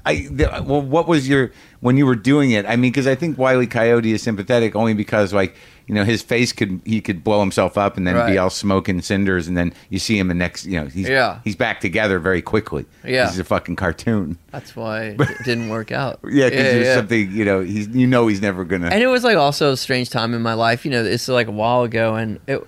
[SPEAKER 1] I the, well, what was your when you were doing it? I mean, because I think Wile E. Coyote is sympathetic only because, like, you know, his face could he could blow himself up and then
[SPEAKER 2] Right.
[SPEAKER 1] be all smoke and cinders, and then you see him the next, you know, he's
[SPEAKER 2] Yeah.
[SPEAKER 1] he's back together very quickly.
[SPEAKER 2] Yeah.
[SPEAKER 1] He's a fucking cartoon.
[SPEAKER 2] That's why it didn't work out.
[SPEAKER 1] Yeah, because there's
[SPEAKER 2] yeah.
[SPEAKER 1] something, you know, he's you know he's never gonna.
[SPEAKER 2] And it was like also a strange time in my life. You know, it's like a while ago, and it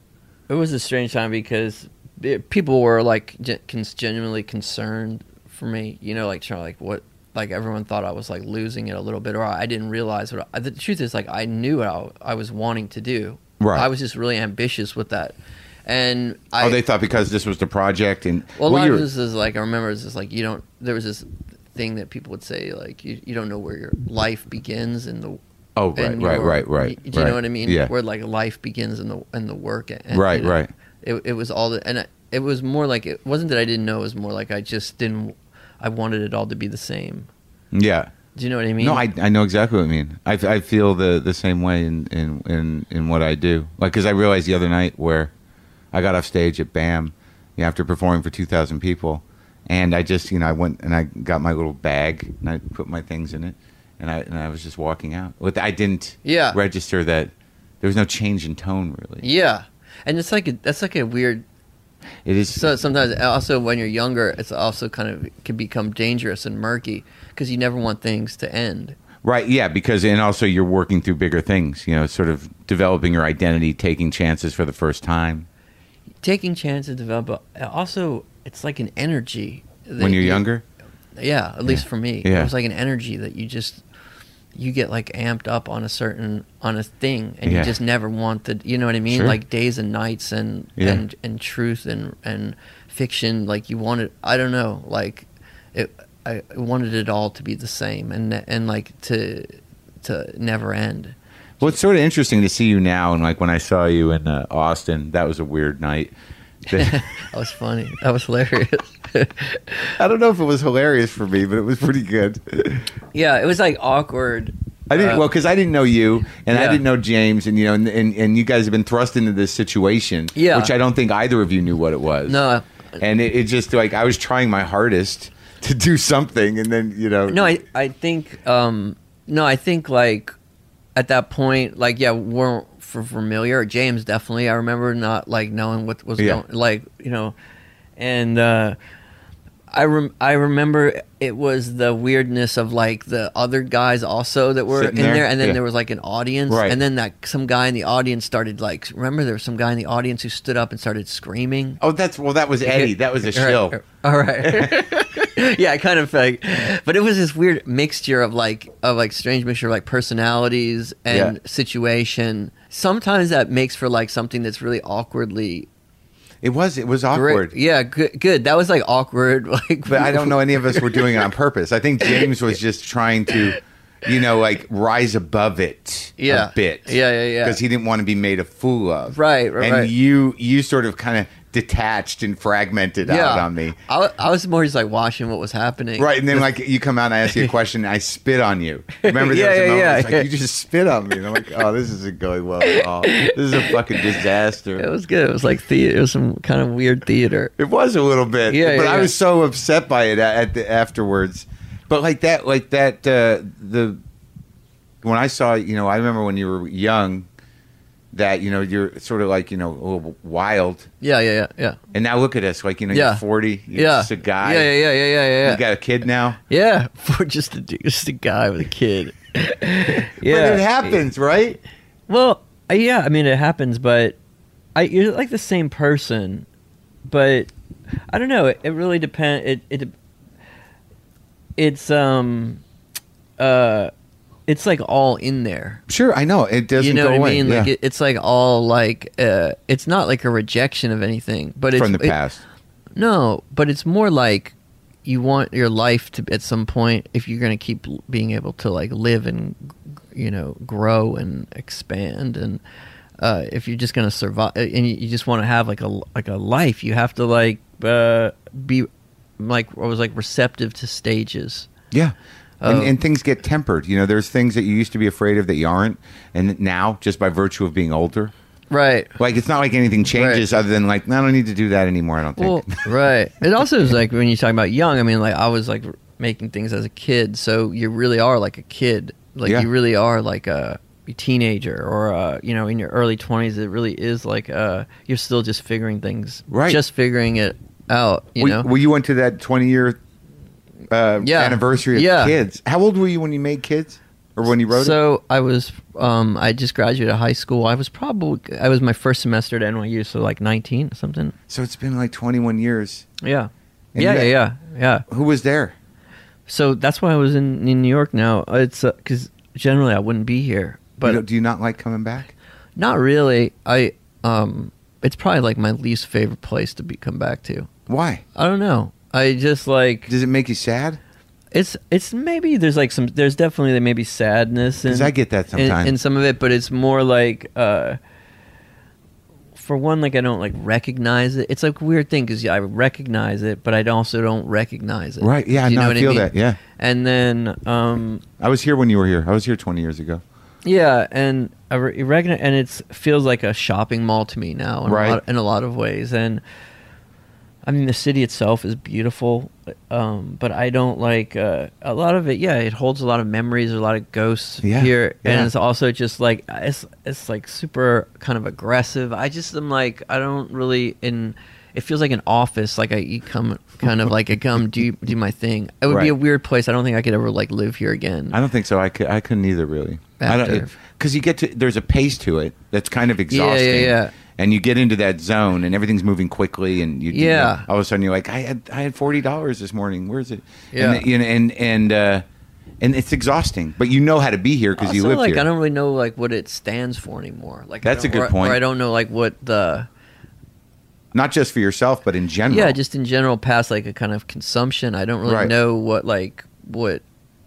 [SPEAKER 2] it was a strange time because it, people were like gen- genuinely concerned for me. You know, like trying like what like everyone thought I was like losing it a little bit, or I didn't realize what I, the truth is. Like I knew what I, I was wanting to do.
[SPEAKER 1] Right.
[SPEAKER 2] I was just really ambitious with that, and I.
[SPEAKER 1] Oh, they thought because this was the project and
[SPEAKER 2] Well, a lot
[SPEAKER 1] you're-
[SPEAKER 2] of this is like I remember it's just like you don't. There was this thing that people would say like you, you don't know where your life begins in the.
[SPEAKER 1] Oh, right,
[SPEAKER 2] in
[SPEAKER 1] right,
[SPEAKER 2] your-
[SPEAKER 1] right, right.
[SPEAKER 2] Do you
[SPEAKER 1] right.
[SPEAKER 2] know what I mean?
[SPEAKER 1] Yeah.
[SPEAKER 2] Where like life begins in the in the work. And,
[SPEAKER 1] Right,
[SPEAKER 2] you know,
[SPEAKER 1] right.
[SPEAKER 2] It it was all the and I, it was more like it wasn't that I didn't know. It was more like I just didn't. I wanted it all to be the same.
[SPEAKER 1] Yeah.
[SPEAKER 2] Do you know what I mean?
[SPEAKER 1] No, I, I know exactly what I mean. I, I feel the, the same way in, in, in, in what I do. Like, because I realized the other night where I got off stage at BAM, you know, after performing for two thousand people, and I just, you know, I went and I got my little bag and I put my things in it, and I and I was just walking out. With I didn't
[SPEAKER 2] Yeah.
[SPEAKER 1] register that there was no change in tone, really.
[SPEAKER 2] Yeah, and it's like a, that's like a weird.
[SPEAKER 1] It is.
[SPEAKER 2] So sometimes also when you're younger, it's also kind of can become dangerous and murky because you never want things to end.
[SPEAKER 1] Right, yeah, because and also you're working through bigger things, you know, sort of developing your identity, taking chances for the first time.
[SPEAKER 2] Taking chances to develop, but also it's like an energy. that
[SPEAKER 1] When you're
[SPEAKER 2] you-
[SPEAKER 1] younger?
[SPEAKER 2] Yeah, at least for me.
[SPEAKER 1] Yeah.
[SPEAKER 2] It was like an energy that you just you get like amped up on a certain on a thing and
[SPEAKER 1] Yeah.
[SPEAKER 2] you just never want the you know what I mean?
[SPEAKER 1] Sure.
[SPEAKER 2] Like days and nights and
[SPEAKER 1] Yeah.
[SPEAKER 2] and and truth and and fiction, like you wanted I don't know, like it I wanted it all to be the same and and like to to never end.
[SPEAKER 1] Well, it's sort of interesting to see you now, and like when I saw you in uh, Austin, that was a weird night.
[SPEAKER 2] That was funny. That was hilarious.
[SPEAKER 1] I don't know if it was hilarious for me, but it was pretty good.
[SPEAKER 2] Yeah, it was like awkward.
[SPEAKER 1] I didn't
[SPEAKER 2] Uh,
[SPEAKER 1] well because I didn't know you, and I
[SPEAKER 2] yeah.
[SPEAKER 1] didn't know James, and you know, and, and and you guys have been thrust into this situation,
[SPEAKER 2] Yeah.
[SPEAKER 1] which I don't think either of you knew what it was.
[SPEAKER 2] No,
[SPEAKER 1] and it, it just like I was trying my hardest to do something, and then you know,
[SPEAKER 2] no, I I think um no, I think like at that point, like yeah, we're for familiar. James definitely. I remember not like knowing what was
[SPEAKER 1] Yeah.
[SPEAKER 2] going, like you know, and uh, I rem- I remember it was the weirdness of like the other guys also that were
[SPEAKER 1] Sitting
[SPEAKER 2] in
[SPEAKER 1] there?
[SPEAKER 2] there, and then
[SPEAKER 1] Yeah.
[SPEAKER 2] there was like an audience,
[SPEAKER 1] Right.
[SPEAKER 2] and then that some guy in the audience started like remember there was some guy in the audience who stood up and started screaming.
[SPEAKER 1] oh, that's well, that was Eddie. That was a shill.
[SPEAKER 2] All right. Yeah, I kind of like, but it was this weird mixture of like, of like strange mixture of like personalities and
[SPEAKER 1] Yeah.
[SPEAKER 2] situation. Sometimes that makes for like something that's really awkwardly
[SPEAKER 1] It was it was
[SPEAKER 2] great.
[SPEAKER 1] awkward.
[SPEAKER 2] Yeah, good. Good. That was like awkward. Like,
[SPEAKER 1] But I don't know any of us were doing it on purpose. I think James was just trying to, you know, like rise above it
[SPEAKER 2] Yeah.
[SPEAKER 1] a bit.
[SPEAKER 2] Yeah, yeah, yeah.
[SPEAKER 1] Because he didn't want to be made a fool of.
[SPEAKER 2] Right, right,
[SPEAKER 1] And
[SPEAKER 2] right.
[SPEAKER 1] you you sort of kind of detached and fragmented out on me.
[SPEAKER 2] I, wa- I was more just like watching what was happening.
[SPEAKER 1] Right, and then like you come out and I ask you a question and I spit on you. Remember there
[SPEAKER 2] Yeah,
[SPEAKER 1] was a
[SPEAKER 2] yeah,
[SPEAKER 1] moment
[SPEAKER 2] yeah,
[SPEAKER 1] it's like
[SPEAKER 2] yeah.
[SPEAKER 1] you just spit on me. And I'm like, oh, this isn't going well at all. This is a fucking disaster.
[SPEAKER 2] It was good. It was like theater. It was some kind of weird theater.
[SPEAKER 1] It was a little bit,
[SPEAKER 2] Yeah,
[SPEAKER 1] but
[SPEAKER 2] yeah,
[SPEAKER 1] I
[SPEAKER 2] yeah.
[SPEAKER 1] was so upset by it at, at the afterwards. But like that, like that, uh, the when I saw, you know, I remember when you were young, that you know you're sort of like you know a little wild,
[SPEAKER 2] Yeah, yeah, yeah, yeah.
[SPEAKER 1] and now look at us, like you know
[SPEAKER 2] Yeah.
[SPEAKER 1] you're forty, you're
[SPEAKER 2] Yeah.
[SPEAKER 1] just a guy,
[SPEAKER 2] Yeah, yeah, yeah, yeah, yeah, yeah.
[SPEAKER 1] you got a kid now.
[SPEAKER 2] Yeah, for just a just a guy with a kid. Yeah,
[SPEAKER 1] But it happens, right?
[SPEAKER 2] Well, uh, yeah, I mean it happens, but I you're like the same person, but I don't know. It, it really depends. It it it's um uh it's like all in there.
[SPEAKER 1] Sure, I know it doesn't
[SPEAKER 2] You know
[SPEAKER 1] go
[SPEAKER 2] what
[SPEAKER 1] away.
[SPEAKER 2] I mean?
[SPEAKER 1] yeah.
[SPEAKER 2] Like it, it's like all like uh it's not like a rejection of anything, but it's
[SPEAKER 1] From the
[SPEAKER 2] it-
[SPEAKER 1] past.
[SPEAKER 2] no, but it's more like you want your life to at some point, if you're going to keep l- being able to like live and you know grow and expand, and uh, if you're just going to survive and you, you just want to have like a like a life, you have to like uh, be like I was like receptive to stages.
[SPEAKER 1] Yeah. And,
[SPEAKER 2] Oh.
[SPEAKER 1] and things get tempered. You know, there's things that you used to be afraid of that you aren't, and now just by virtue of being older,
[SPEAKER 2] Right.
[SPEAKER 1] like it's not like anything changes other than like, no, I don't need to do that anymore. I don't think.
[SPEAKER 2] Well, right. It also is like when you talk about young. I mean, like I was like making things as a kid, so you really are like a kid. Like
[SPEAKER 1] Yeah.
[SPEAKER 2] you really are like a, a teenager, or uh, you know, in your early twenties. It really is like uh, you're still just figuring things,
[SPEAKER 1] Right.
[SPEAKER 2] Just figuring it out. You
[SPEAKER 1] we,
[SPEAKER 2] know.
[SPEAKER 1] well, you went to that twenty year uh,
[SPEAKER 2] Yeah.
[SPEAKER 1] anniversary of
[SPEAKER 2] Yeah.
[SPEAKER 1] Kids. How old were you when you made Kids, or when you wrote it?
[SPEAKER 2] So I was, um, I just graduated high school. I was probably, I was my first semester at N Y U, so like nineteen or something.
[SPEAKER 1] So it's been like twenty-one years.
[SPEAKER 2] Yeah.
[SPEAKER 1] And
[SPEAKER 2] yeah,
[SPEAKER 1] you
[SPEAKER 2] yeah,
[SPEAKER 1] had-
[SPEAKER 2] yeah, yeah.
[SPEAKER 1] Who was there?
[SPEAKER 2] So that's why I was in, in New York now. It's because generally I wouldn't be here,
[SPEAKER 1] But
[SPEAKER 2] but
[SPEAKER 1] you know, do you not like coming back?
[SPEAKER 2] not really. I, um, it's probably like my least favorite place to be come back to.
[SPEAKER 1] Why?
[SPEAKER 2] I don't know. I just like
[SPEAKER 1] Does it make you sad?
[SPEAKER 2] it's it's maybe there's like some there's definitely maybe sadness
[SPEAKER 1] Because
[SPEAKER 2] in,
[SPEAKER 1] I get that
[SPEAKER 2] in,
[SPEAKER 1] sometimes.
[SPEAKER 2] in some of it, but it's more like uh, for one, like I don't like recognize it. It's like a weird thing because I recognize it, but I also don't recognize it.
[SPEAKER 1] Right, yeah,
[SPEAKER 2] Do you
[SPEAKER 1] no,
[SPEAKER 2] know
[SPEAKER 1] I
[SPEAKER 2] what
[SPEAKER 1] feel
[SPEAKER 2] mean?
[SPEAKER 1] that, yeah.
[SPEAKER 2] And then um,
[SPEAKER 1] I was here when you were here. I was here twenty years ago.
[SPEAKER 2] yeah, and I re- recognize, and it feels like a shopping mall to me now, in,
[SPEAKER 1] Right.
[SPEAKER 2] a, lot, in a lot of ways. And I mean, the city itself is beautiful, um, but I don't like uh, a lot of it. Yeah, it holds a lot of memories, a lot of ghosts
[SPEAKER 1] Yeah,
[SPEAKER 2] here,
[SPEAKER 1] yeah.
[SPEAKER 2] and it's also just like it's it's like super kind of aggressive. I just am like I don't really in. It feels like an office. Like I you come kind of like I come do do my thing. It would be a
[SPEAKER 1] Right.
[SPEAKER 2] weird place. I don't think I could ever like live here again.
[SPEAKER 1] I don't think so. I, could, I couldn't either, really.
[SPEAKER 2] After.
[SPEAKER 1] Because you get to, there's a pace to it that's kind of exhausting.
[SPEAKER 2] Yeah, yeah, yeah.
[SPEAKER 1] And you get into that zone and everything's moving quickly and you, you
[SPEAKER 2] Yeah.
[SPEAKER 1] know, all of a sudden you're like, I had I had forty dollars this morning. Where's it?
[SPEAKER 2] Yeah.
[SPEAKER 1] And, you know, and, and, uh, and it's exhausting, but you know how to be here because you
[SPEAKER 2] Also,
[SPEAKER 1] live
[SPEAKER 2] like
[SPEAKER 1] here.
[SPEAKER 2] I don't really know like what it stands for anymore. Like I
[SPEAKER 1] That's a
[SPEAKER 2] don't-
[SPEAKER 1] good
[SPEAKER 2] or-
[SPEAKER 1] point.
[SPEAKER 2] Or I don't know like what the
[SPEAKER 1] Not just for yourself, but in general.
[SPEAKER 2] yeah, just in general, past like a kind of consumption. I don't really
[SPEAKER 1] Right.
[SPEAKER 2] know what like what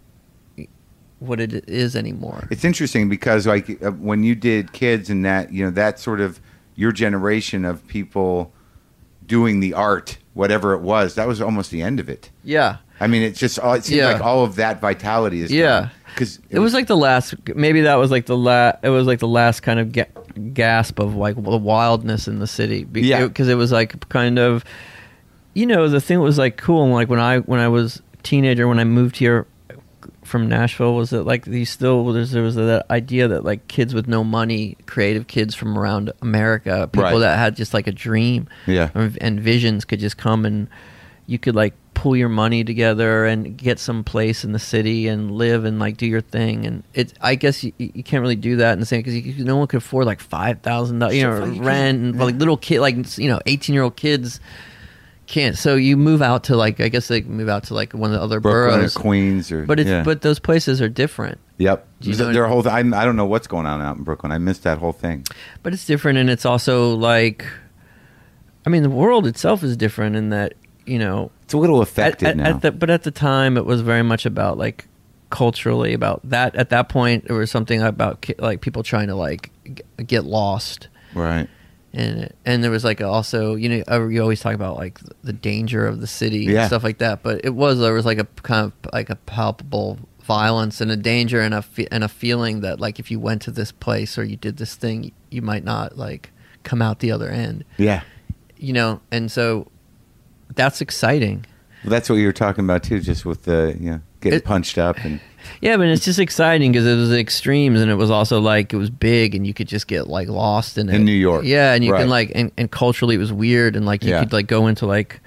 [SPEAKER 2] what it is anymore.
[SPEAKER 1] It's interesting because like uh, when you did Kids and that, you know, that sort of your generation of people doing the art, whatever it was, that was almost the end of it.
[SPEAKER 2] Yeah,
[SPEAKER 1] I mean, it's just all, it seems
[SPEAKER 2] Yeah.
[SPEAKER 1] like all of that vitality is
[SPEAKER 2] Yeah.
[SPEAKER 1] because
[SPEAKER 2] it was like the last. Maybe that was like the last. It was like the last kind of ga- gasp of like the wildness in the city. Be-
[SPEAKER 1] Yeah.
[SPEAKER 2] because it was like kind of, you know, the thing that was like cool. Like when I when I was a teenager, when I moved here from Nashville, was that like these still there's, there was that idea that like kids with no money, creative kids from around America, people
[SPEAKER 1] Right.
[SPEAKER 2] that had just like a dream,
[SPEAKER 1] Yeah.
[SPEAKER 2] and, and visions could just come and you could like pull your money together and get some place in the city and live and like do your thing. And it, I guess you, you can't really do that in the same because you, no one could afford like five thousand dollars, you know,
[SPEAKER 1] Sure, you
[SPEAKER 2] rent
[SPEAKER 1] can't.
[SPEAKER 2] and like little kid, like you know, eighteen year old kids can't. So you move out to like I guess they move out to like one of the other
[SPEAKER 1] Brooklyn
[SPEAKER 2] boroughs,
[SPEAKER 1] or Queens or
[SPEAKER 2] but it's
[SPEAKER 1] yeah.
[SPEAKER 2] but those places are different.
[SPEAKER 1] Yep.
[SPEAKER 2] Do you know
[SPEAKER 1] Their
[SPEAKER 2] what-
[SPEAKER 1] whole th- I, I don't know what's going on out in Brooklyn. I missed that whole thing.
[SPEAKER 2] But it's different, and it's also like, I mean, the world itself is different in that you know.
[SPEAKER 1] It's a little
[SPEAKER 2] At,
[SPEAKER 1] affected
[SPEAKER 2] at,
[SPEAKER 1] now.
[SPEAKER 2] at the, but at the time, it was very much about like culturally about that. At that point, there was something about ki- like people trying to like g- get lost,
[SPEAKER 1] right.
[SPEAKER 2] and and there was like also you know uh, you always talk about like the danger of the city
[SPEAKER 1] Yeah.
[SPEAKER 2] and stuff like that. But it was there was like a kind of like a palpable violence and a danger and a fe- and a feeling that like if you went to this place or you did this thing, you might not like come out the other end.
[SPEAKER 1] Yeah.
[SPEAKER 2] You know, and so that's exciting.
[SPEAKER 1] Well, that's what you were talking about too, just with the you know getting
[SPEAKER 2] It-
[SPEAKER 1] punched up and
[SPEAKER 2] Yeah, but it's just exciting because it was the extremes, and it was also like it was big, and you could just get like lost in it.
[SPEAKER 1] In New York.
[SPEAKER 2] Yeah, and you
[SPEAKER 1] Right.
[SPEAKER 2] can like, and, and culturally it was weird, and like you
[SPEAKER 1] Yeah.
[SPEAKER 2] could like go into like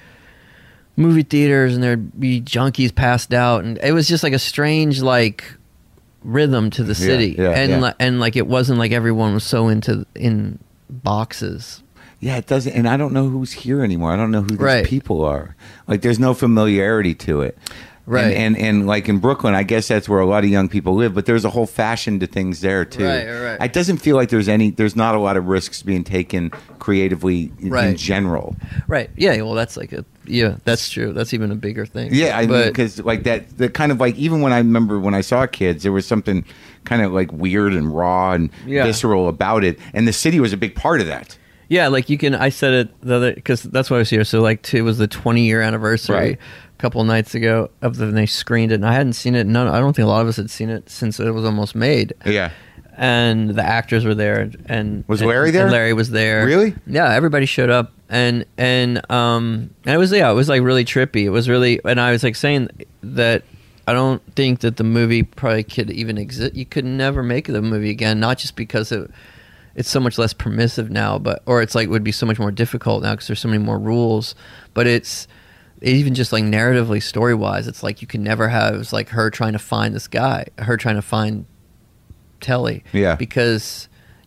[SPEAKER 2] movie theaters, and there'd be junkies passed out, and it was just like a strange like rhythm to the
[SPEAKER 1] Yeah,
[SPEAKER 2] city,
[SPEAKER 1] yeah,
[SPEAKER 2] and
[SPEAKER 1] yeah.
[SPEAKER 2] li- and like it wasn't like everyone was so into in boxes.
[SPEAKER 1] yeah, it doesn't. And I don't know who's here anymore. I don't know who these
[SPEAKER 2] Right.
[SPEAKER 1] people are. Like, there's no familiarity to it.
[SPEAKER 2] Right.
[SPEAKER 1] And, and and like in Brooklyn, I guess that's where a lot of young people live. But there's a whole fashion to things there too.
[SPEAKER 2] Right, right, right.
[SPEAKER 1] It doesn't feel like there's any. There's not a lot of risks being taken creatively in, in
[SPEAKER 2] Right.
[SPEAKER 1] general.
[SPEAKER 2] Right. Yeah. Well, that's like a yeah. That's true. That's even a bigger thing.
[SPEAKER 1] Yeah, I mean,
[SPEAKER 2] but
[SPEAKER 1] because like that, the kind of like even when I remember when I saw Kids, there was something kind of like weird and raw and
[SPEAKER 2] Yeah.
[SPEAKER 1] visceral about it, and the city was a big part of that.
[SPEAKER 2] yeah, like you can. I said it the other because that's why I was here. So like, t- it was the twenty year anniversary
[SPEAKER 1] Right.
[SPEAKER 2] a couple of nights ago of the. And they screened it, and I hadn't seen it. None. I don't think a lot of us had seen it since it was almost made.
[SPEAKER 1] Yeah,
[SPEAKER 2] and the actors were there, and
[SPEAKER 1] Was
[SPEAKER 2] and-
[SPEAKER 1] Larry there?
[SPEAKER 2] and Larry was there.
[SPEAKER 1] Really?
[SPEAKER 2] Yeah, everybody showed up, and and um, and it was yeah, it was like really trippy. It was really, and I was like saying that I don't think that the movie probably could even exist. You could never make the movie again, not just because it, it's so much less permissive now, but or it's like would be so much more difficult now because there's so many more rules. But it's even just like narratively, story wise, it's like you can never have it's like her trying to find this guy, her trying to find Telly,
[SPEAKER 1] Yeah.
[SPEAKER 2] because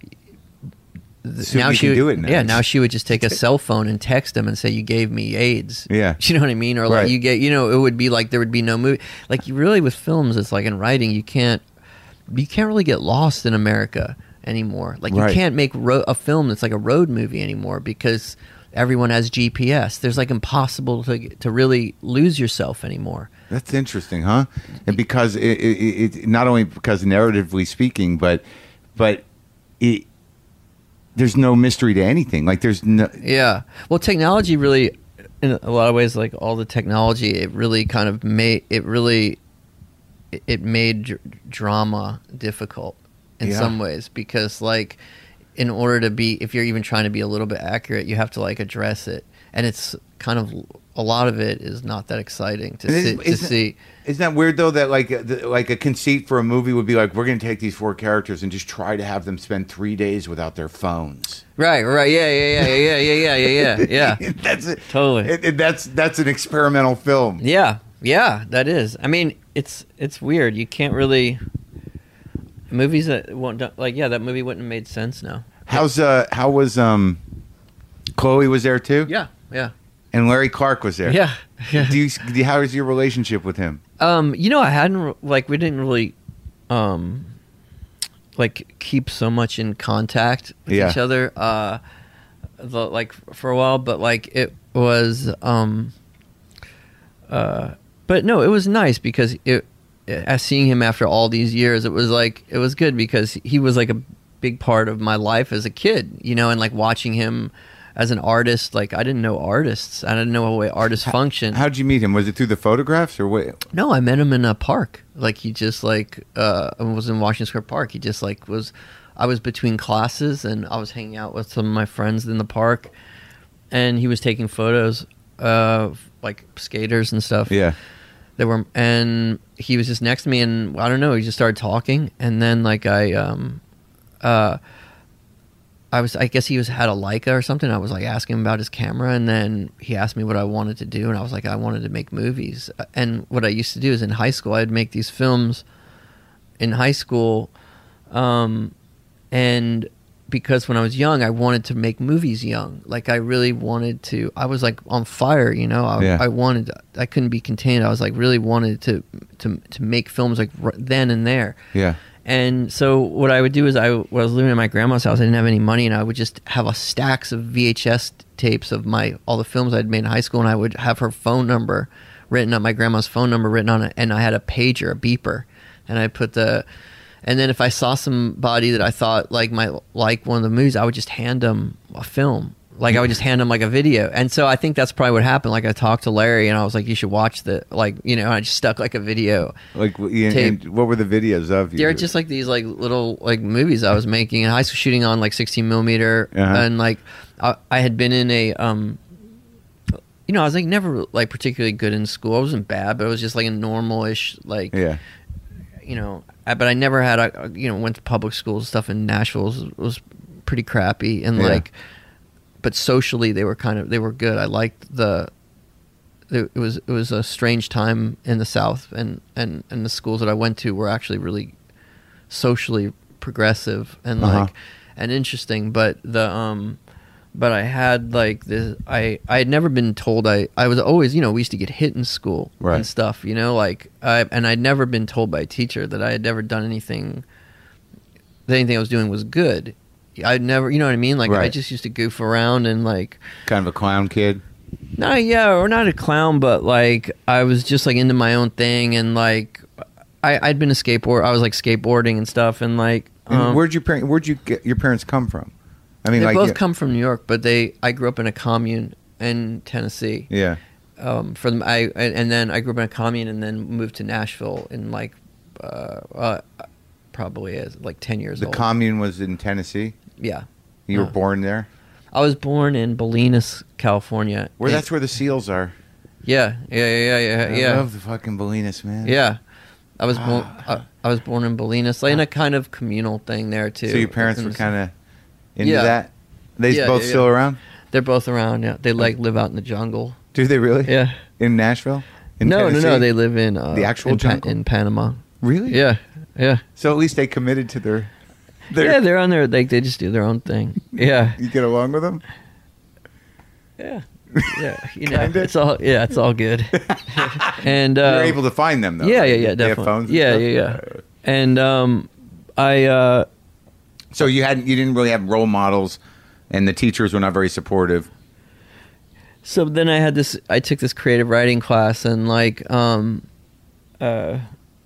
[SPEAKER 2] th-
[SPEAKER 1] So
[SPEAKER 2] now
[SPEAKER 1] you
[SPEAKER 2] she
[SPEAKER 1] can
[SPEAKER 2] would,
[SPEAKER 1] do it now.
[SPEAKER 2] yeah now she would just take a cell phone and text him and say you gave me AIDS.
[SPEAKER 1] Yeah.
[SPEAKER 2] You know what I mean? Or like
[SPEAKER 1] Right.
[SPEAKER 2] you get, you know, it would be like there would be no movie. Like you really with films, it's like in writing, you can't you can't really get lost in America anymore. Like
[SPEAKER 1] Right.
[SPEAKER 2] you can't make ro- a film that's like a road movie anymore because everyone has G P S. There's like impossible to to really lose yourself anymore.
[SPEAKER 1] That's interesting, huh? And because it, it, it not only because narratively speaking, but but it there's no mystery to anything. Like there's no
[SPEAKER 2] Yeah. Well, technology really, in a lot of ways, like all the technology, it really kind of made it really, it- it made dr- drama difficult in
[SPEAKER 1] Yeah.
[SPEAKER 2] some ways because, like, in order to be, if you're even trying to be a little bit accurate, you have to like address it, and it's kind of a lot of it is not that exciting to
[SPEAKER 1] And
[SPEAKER 2] see.
[SPEAKER 1] isn't-
[SPEAKER 2] To
[SPEAKER 1] isn't-
[SPEAKER 2] see.
[SPEAKER 1] Isn't that weird though? That like uh, the, like a conceit for a movie would be like, we're going to take these four characters and just try to have them spend three days without their phones.
[SPEAKER 2] Right. Right. Yeah. Yeah. Yeah. Yeah. Yeah. Yeah. Yeah. Yeah. Yeah.
[SPEAKER 1] That's it.
[SPEAKER 2] Totally.
[SPEAKER 1] It, it- that's that's an experimental film.
[SPEAKER 2] Yeah, yeah, that is. I mean, it's it's weird. You can't really movies that won't do- like yeah, that movie wouldn't have made sense now.
[SPEAKER 1] How's uh how was um Chloe was there too?
[SPEAKER 2] Yeah, yeah,
[SPEAKER 1] And Larry Clark was there.
[SPEAKER 2] yeah. yeah.
[SPEAKER 1] Do you, do you- how is your relationship with him?
[SPEAKER 2] Um, you know, I hadn't re- like we didn't really um like keep so much in contact with
[SPEAKER 1] Yeah.
[SPEAKER 2] each other uh the, like for a while, but like it was um uh but no, it was nice because it as seeing him after all these years, it was like it was good because he was like a big part of my life as a kid, you know, and like watching him as an artist, like I didn't know artists. I didn't know the way artists function.
[SPEAKER 1] How'd you meet him? Was it through the photographs or what?
[SPEAKER 2] No, I met him in a park. Like he just like uh I was in Washington Square Park. He just like was I was between classes and I was hanging out with some of my friends in the park and he was taking photos of like skaters and stuff.
[SPEAKER 1] Yeah.
[SPEAKER 2] They were and he was just next to me and I don't know, he just started talking and then like I um uh I was I guess he was had a Leica or something. I was like asking him about his camera and then he asked me what I wanted to do and I was like I wanted to make movies. And what I used to do is in high school I'd make these films in high school um and because when I was young I wanted to make movies young. Like I really wanted to I was like on fire, you know. I,
[SPEAKER 1] Yeah.
[SPEAKER 2] I wanted I couldn't be contained. I was like really wanted to to to make films like r- then and there.
[SPEAKER 1] Yeah.
[SPEAKER 2] And so what I would do is I, when I was living in my grandma's house, I didn't have any money, and I would just have a stacks of V H S tapes of my all the films I'd made in high school, and I would have her phone number written on my grandma's phone number written on it, and I had a pager, a beeper, and I put the, and then if I saw somebody that I thought like might like one of the movies, I would just hand them a film. Like I would just hand him like a video, and so I think that's probably what happened. Like I talked to Larry, and I was like, "You should watch the like," you know. And I just stuck like a video.
[SPEAKER 1] Like, and,
[SPEAKER 2] Tape.
[SPEAKER 1] and what were the videos of you?
[SPEAKER 2] They're just like these like little like movies I was making in high school, shooting on like sixteen millimeter,
[SPEAKER 1] Uh-huh.
[SPEAKER 2] and like I, I had been in a um, you know, I was like never like particularly good in school. I wasn't bad, but it was just like a normal-ish like
[SPEAKER 1] Yeah.
[SPEAKER 2] you know. I, but I never had a you know went to public schools and stuff in Nashville was, was pretty crappy and
[SPEAKER 1] Yeah.
[SPEAKER 2] like. But socially, they were kind of they were good. I liked the. It was it was a strange time in the South, and, and, and the schools that I went to were actually really socially progressive and
[SPEAKER 1] Uh-huh.
[SPEAKER 2] like and interesting. But the um, but I had like this. I I had never been told I I was always you know we used to get hit in school
[SPEAKER 1] Right.
[SPEAKER 2] and stuff. You know like I and I'd never been told by a teacher that I had never done anything. That anything I was doing was good. I'd never, you know what I mean? Like, I
[SPEAKER 1] Right.
[SPEAKER 2] just used to goof around and, like,
[SPEAKER 1] Kind of a clown kid.
[SPEAKER 2] not, yeah, or not a clown, but, like, I was just, like, into my own thing. And, like, I, I'd been a skateboard. I was, like, skateboarding and stuff. And, like,
[SPEAKER 1] And
[SPEAKER 2] um,
[SPEAKER 1] where'd your parents? Where'd you get your parents come from? I mean,
[SPEAKER 2] they
[SPEAKER 1] like,
[SPEAKER 2] both
[SPEAKER 1] yeah,
[SPEAKER 2] come from New York, but they, I grew up in a commune in Tennessee.
[SPEAKER 1] yeah,
[SPEAKER 2] Um, for them, I, and then I grew up in a commune and then moved to Nashville in, like, uh, uh, probably as like ten years
[SPEAKER 1] The
[SPEAKER 2] old.
[SPEAKER 1] commune was in Tennessee.
[SPEAKER 2] Yeah.
[SPEAKER 1] You were
[SPEAKER 2] Uh,
[SPEAKER 1] born there.
[SPEAKER 2] I was born in Bolinas, California.
[SPEAKER 1] Where
[SPEAKER 2] And-
[SPEAKER 1] that's where the seals are.
[SPEAKER 2] Yeah, yeah, yeah, yeah,
[SPEAKER 1] I
[SPEAKER 2] yeah.
[SPEAKER 1] love the fucking Bolinas, man.
[SPEAKER 2] Yeah. I was born.
[SPEAKER 1] Ah.
[SPEAKER 2] I, I was born in Bolinas, like in a kind of communal thing there too.
[SPEAKER 1] So your parents
[SPEAKER 2] In
[SPEAKER 1] were
[SPEAKER 2] the-
[SPEAKER 1] kind of into
[SPEAKER 2] Yeah.
[SPEAKER 1] that. They
[SPEAKER 2] Yeah,
[SPEAKER 1] both
[SPEAKER 2] yeah,
[SPEAKER 1] still
[SPEAKER 2] yeah.
[SPEAKER 1] around.
[SPEAKER 2] They're both around. Yeah, they like live out in the jungle.
[SPEAKER 1] Do they really?
[SPEAKER 2] Yeah.
[SPEAKER 1] In Nashville. In
[SPEAKER 2] no,
[SPEAKER 1] Tennessee?
[SPEAKER 2] no, no. They live in uh,
[SPEAKER 1] The actual
[SPEAKER 2] in, Pa-
[SPEAKER 1] jungle?
[SPEAKER 2] in Panama.
[SPEAKER 1] really.
[SPEAKER 2] Yeah, yeah,
[SPEAKER 1] So at least they committed to their. their
[SPEAKER 2] yeah. They're on there. Like they just do their own thing. Yeah,
[SPEAKER 1] You get along with them.
[SPEAKER 2] yeah, yeah. You know,
[SPEAKER 1] Kinda.
[SPEAKER 2] it's all yeah, it's all good. and uh,
[SPEAKER 1] You're able to find them though.
[SPEAKER 2] yeah,
[SPEAKER 1] right?
[SPEAKER 2] yeah, yeah,
[SPEAKER 1] They have
[SPEAKER 2] definitely.
[SPEAKER 1] phones and
[SPEAKER 2] Yeah,
[SPEAKER 1] stuff?
[SPEAKER 2] yeah, yeah. And um, I uh,
[SPEAKER 1] So you hadn't. You didn't really have role models, and the teachers were not very supportive.
[SPEAKER 2] so then I had this. I took this creative writing class, and like um, uh,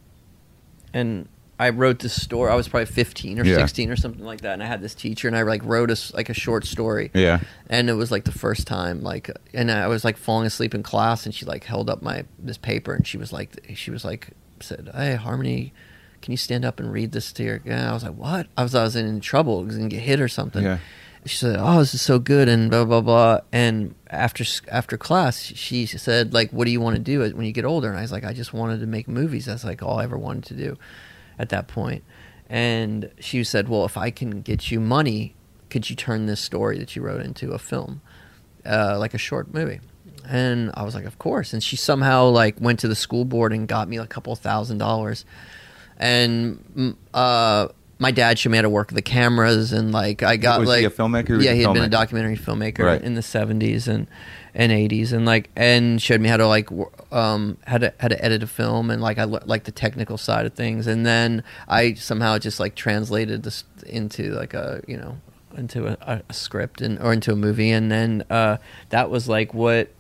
[SPEAKER 2] and I wrote this story. I was probably fifteen or
[SPEAKER 1] Yeah.
[SPEAKER 2] sixteen or something like that, and I had this teacher, and I like wrote a s- like a short story.
[SPEAKER 1] Yeah.
[SPEAKER 2] And it was like the first time, like, and I was like falling asleep in class, and she like held up my this paper, and she was like, she was like, said, "Hey, Harmony, can you stand up and read this to your?" And I was like, "What?" I was I was in trouble, I was gonna get hit or something.
[SPEAKER 1] Yeah.
[SPEAKER 2] She said, "Oh, this is so good," and blah blah blah. And after after class, she said, "Like, what do you want to do when you get older?" And I was like, "I just wanted to make movies. That's like all I ever wanted to do at that point." And she said, "Well, if I can get you money, could you turn this story that you wrote into a film, uh, like a short movie?" And I was like, "Of course." And she somehow like went to the school board and got me a couple thousand dollars. And mm, uh, my dad showed me how to work the cameras, and like I got
[SPEAKER 1] Was
[SPEAKER 2] like
[SPEAKER 1] he a filmmaker? He was
[SPEAKER 2] Yeah,
[SPEAKER 1] a
[SPEAKER 2] he had been a
[SPEAKER 1] filmmaker.
[SPEAKER 2] documentary filmmaker
[SPEAKER 1] Right.
[SPEAKER 2] in the seventies and and eighties, and like and showed me how to like w- um how to how to edit a film, and like I le- like the technical side of things. And then I somehow just like translated this into like a you know into a, a script and or into a movie, and then uh, that was like what.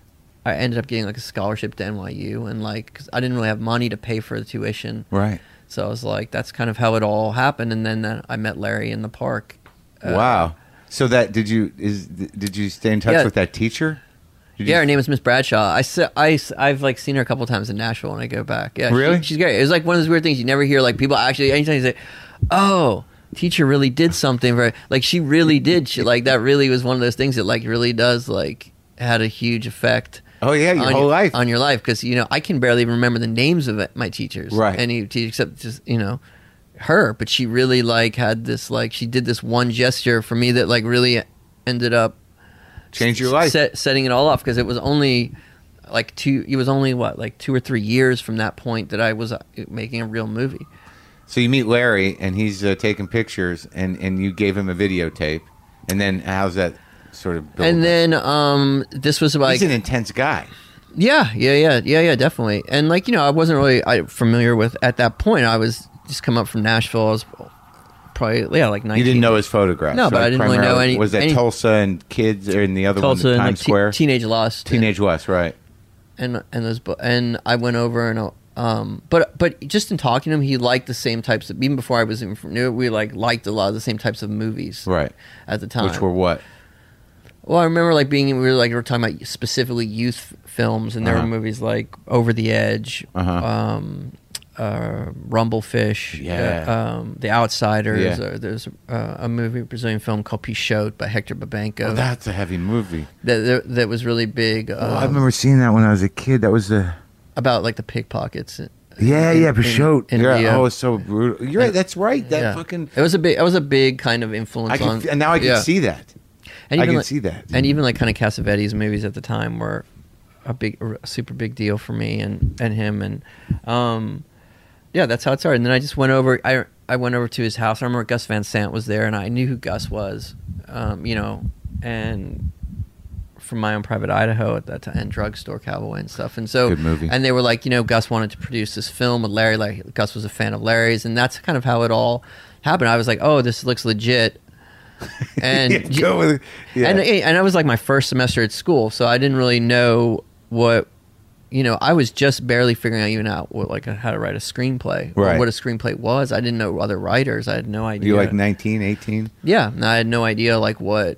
[SPEAKER 2] I ended up getting like a scholarship to N Y U, and like 'cause I didn't really have money to pay for the tuition,
[SPEAKER 1] Right.
[SPEAKER 2] so I was like, that's kind of how it all happened. And then uh, I met Larry in the park. Uh,
[SPEAKER 1] Wow. So that did you is did you stay in touch
[SPEAKER 2] Yeah.
[SPEAKER 1] with that teacher? Did
[SPEAKER 2] Yeah,
[SPEAKER 1] you,
[SPEAKER 2] her name is Miss Bradshaw. I, se- I, I've like seen her a couple times in Nashville when I go back. Yeah, she-
[SPEAKER 1] Really?
[SPEAKER 2] she's great. It was like one of those weird things you never hear. Like people actually, anytime you say, "Oh, teacher really did something," for like she really did. She like that really was one of those things that like really does like had a huge effect.
[SPEAKER 1] Oh yeah, your
[SPEAKER 2] on
[SPEAKER 1] whole life.
[SPEAKER 2] on your life, because you know I can barely remember the names of it, my teachers,
[SPEAKER 1] Right.
[SPEAKER 2] Any teacher except just you know her, but she really like had this like she did this one gesture for me that like really ended up
[SPEAKER 1] Change your life.
[SPEAKER 2] set, setting it all off, because it was only like two it was only what like two or three years from that point that I was uh, making a real movie.
[SPEAKER 1] So you meet Larry, and he's uh, taking pictures, and, and you gave him a videotape, and then how's that sort of build?
[SPEAKER 2] And then um this was like
[SPEAKER 1] he's an intense guy.
[SPEAKER 2] Yeah, yeah, yeah, yeah, yeah, definitely. And like you know, I wasn't really I, familiar with at that point. I was just come up from Nashville. I was probably yeah, like nineteen.
[SPEAKER 1] You didn't know his photographs.
[SPEAKER 2] No, but
[SPEAKER 1] right?
[SPEAKER 2] I didn't really know
[SPEAKER 1] Primarily.
[SPEAKER 2] any-
[SPEAKER 1] Was that
[SPEAKER 2] any-
[SPEAKER 1] Tulsa and Kids, or in the other
[SPEAKER 2] Tulsa
[SPEAKER 1] one,
[SPEAKER 2] and
[SPEAKER 1] Times
[SPEAKER 2] like, Te-
[SPEAKER 1] Square?
[SPEAKER 2] Teenage Lost,
[SPEAKER 1] Teenage West, right?
[SPEAKER 2] and and those bu- and I went over and um, but but just in talking to him, he liked the same types of even before I was even from New. We like liked a lot of the same types of movies,
[SPEAKER 1] Right.
[SPEAKER 2] at the time.
[SPEAKER 1] Which were what?
[SPEAKER 2] Well, I remember like being we were like we were talking about specifically youth f- films, and there
[SPEAKER 1] Uh-huh.
[SPEAKER 2] were movies like Over the Edge,
[SPEAKER 1] Uh-huh.
[SPEAKER 2] um, uh, Rumblefish,
[SPEAKER 1] Yeah.
[SPEAKER 2] uh, um, The Outsiders.
[SPEAKER 1] Yeah.
[SPEAKER 2] Or there's uh, a movie, a Brazilian film called Pichote by Hector Babenco
[SPEAKER 1] Oh, that's a heavy movie.
[SPEAKER 2] that, that that was really big. Um,
[SPEAKER 1] Oh, I remember seeing that when I was a kid. That was the
[SPEAKER 2] about like the pickpockets. in-
[SPEAKER 1] yeah,
[SPEAKER 2] in-
[SPEAKER 1] yeah,
[SPEAKER 2] in-
[SPEAKER 1] Pichote.
[SPEAKER 2] in
[SPEAKER 1] Yeah,
[SPEAKER 2] Rio.
[SPEAKER 1] oh, it's so brutal. You're right. That's right. That
[SPEAKER 2] Yeah.
[SPEAKER 1] fucking.
[SPEAKER 2] It was a big. It was a big kind of influence
[SPEAKER 1] I can,
[SPEAKER 2] on.
[SPEAKER 1] and now I can
[SPEAKER 2] yeah.
[SPEAKER 1] see that.
[SPEAKER 2] And
[SPEAKER 1] I
[SPEAKER 2] even
[SPEAKER 1] can
[SPEAKER 2] like,
[SPEAKER 1] see that.
[SPEAKER 2] And even like kind of Cassavetes movies at the time were a big, a super big deal for me and, and him. And um, yeah, that's how it started. And then I just went over. I I went over to his house. I remember Gus Van Sant was there, and I knew who Gus was. Um, you know, and from My Own Private Idaho at that time, and Drugstore Cowboy and stuff. And so,
[SPEAKER 1] Good movie.
[SPEAKER 2] and they were like, you know, Gus wanted to produce this film with Larry. Like Gus was a fan of Larry's, and that's kind of how it all happened. I was like, oh, this looks legit. And
[SPEAKER 1] Yeah, go with it. Yeah.
[SPEAKER 2] and and I was like my first semester at school, so I didn't really know what, you know, I was just barely figuring out even out what like how to write a screenplay, or
[SPEAKER 1] Right.
[SPEAKER 2] what a screenplay was. I didn't know other writers. I had no idea.
[SPEAKER 1] You're like nineteen, eighteen.
[SPEAKER 2] Yeah, and I had no idea like what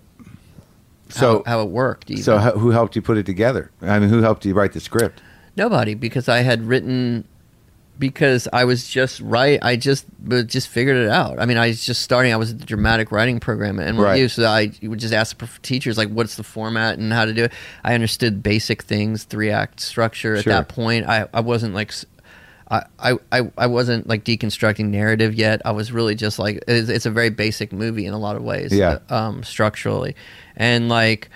[SPEAKER 1] So,
[SPEAKER 2] how, how it worked. Even.
[SPEAKER 1] so how, who helped you put it together? I mean, who helped you write the script?
[SPEAKER 2] Nobody, because I had written because I was just right. I just but just figured it out. I mean, I was just starting. I was at the dramatic writing program at N Y U,
[SPEAKER 1] Right.
[SPEAKER 2] so I would just ask the teachers like, "What's the format and how to do it?" I understood basic things, three act structure. At
[SPEAKER 1] Sure.
[SPEAKER 2] that point, I, I wasn't like, s- I, I, I- I wasn't like deconstructing narrative yet. I was really just like, it's, it's a very basic movie in a lot of ways,
[SPEAKER 1] Yeah.
[SPEAKER 2] um, structurally, and like,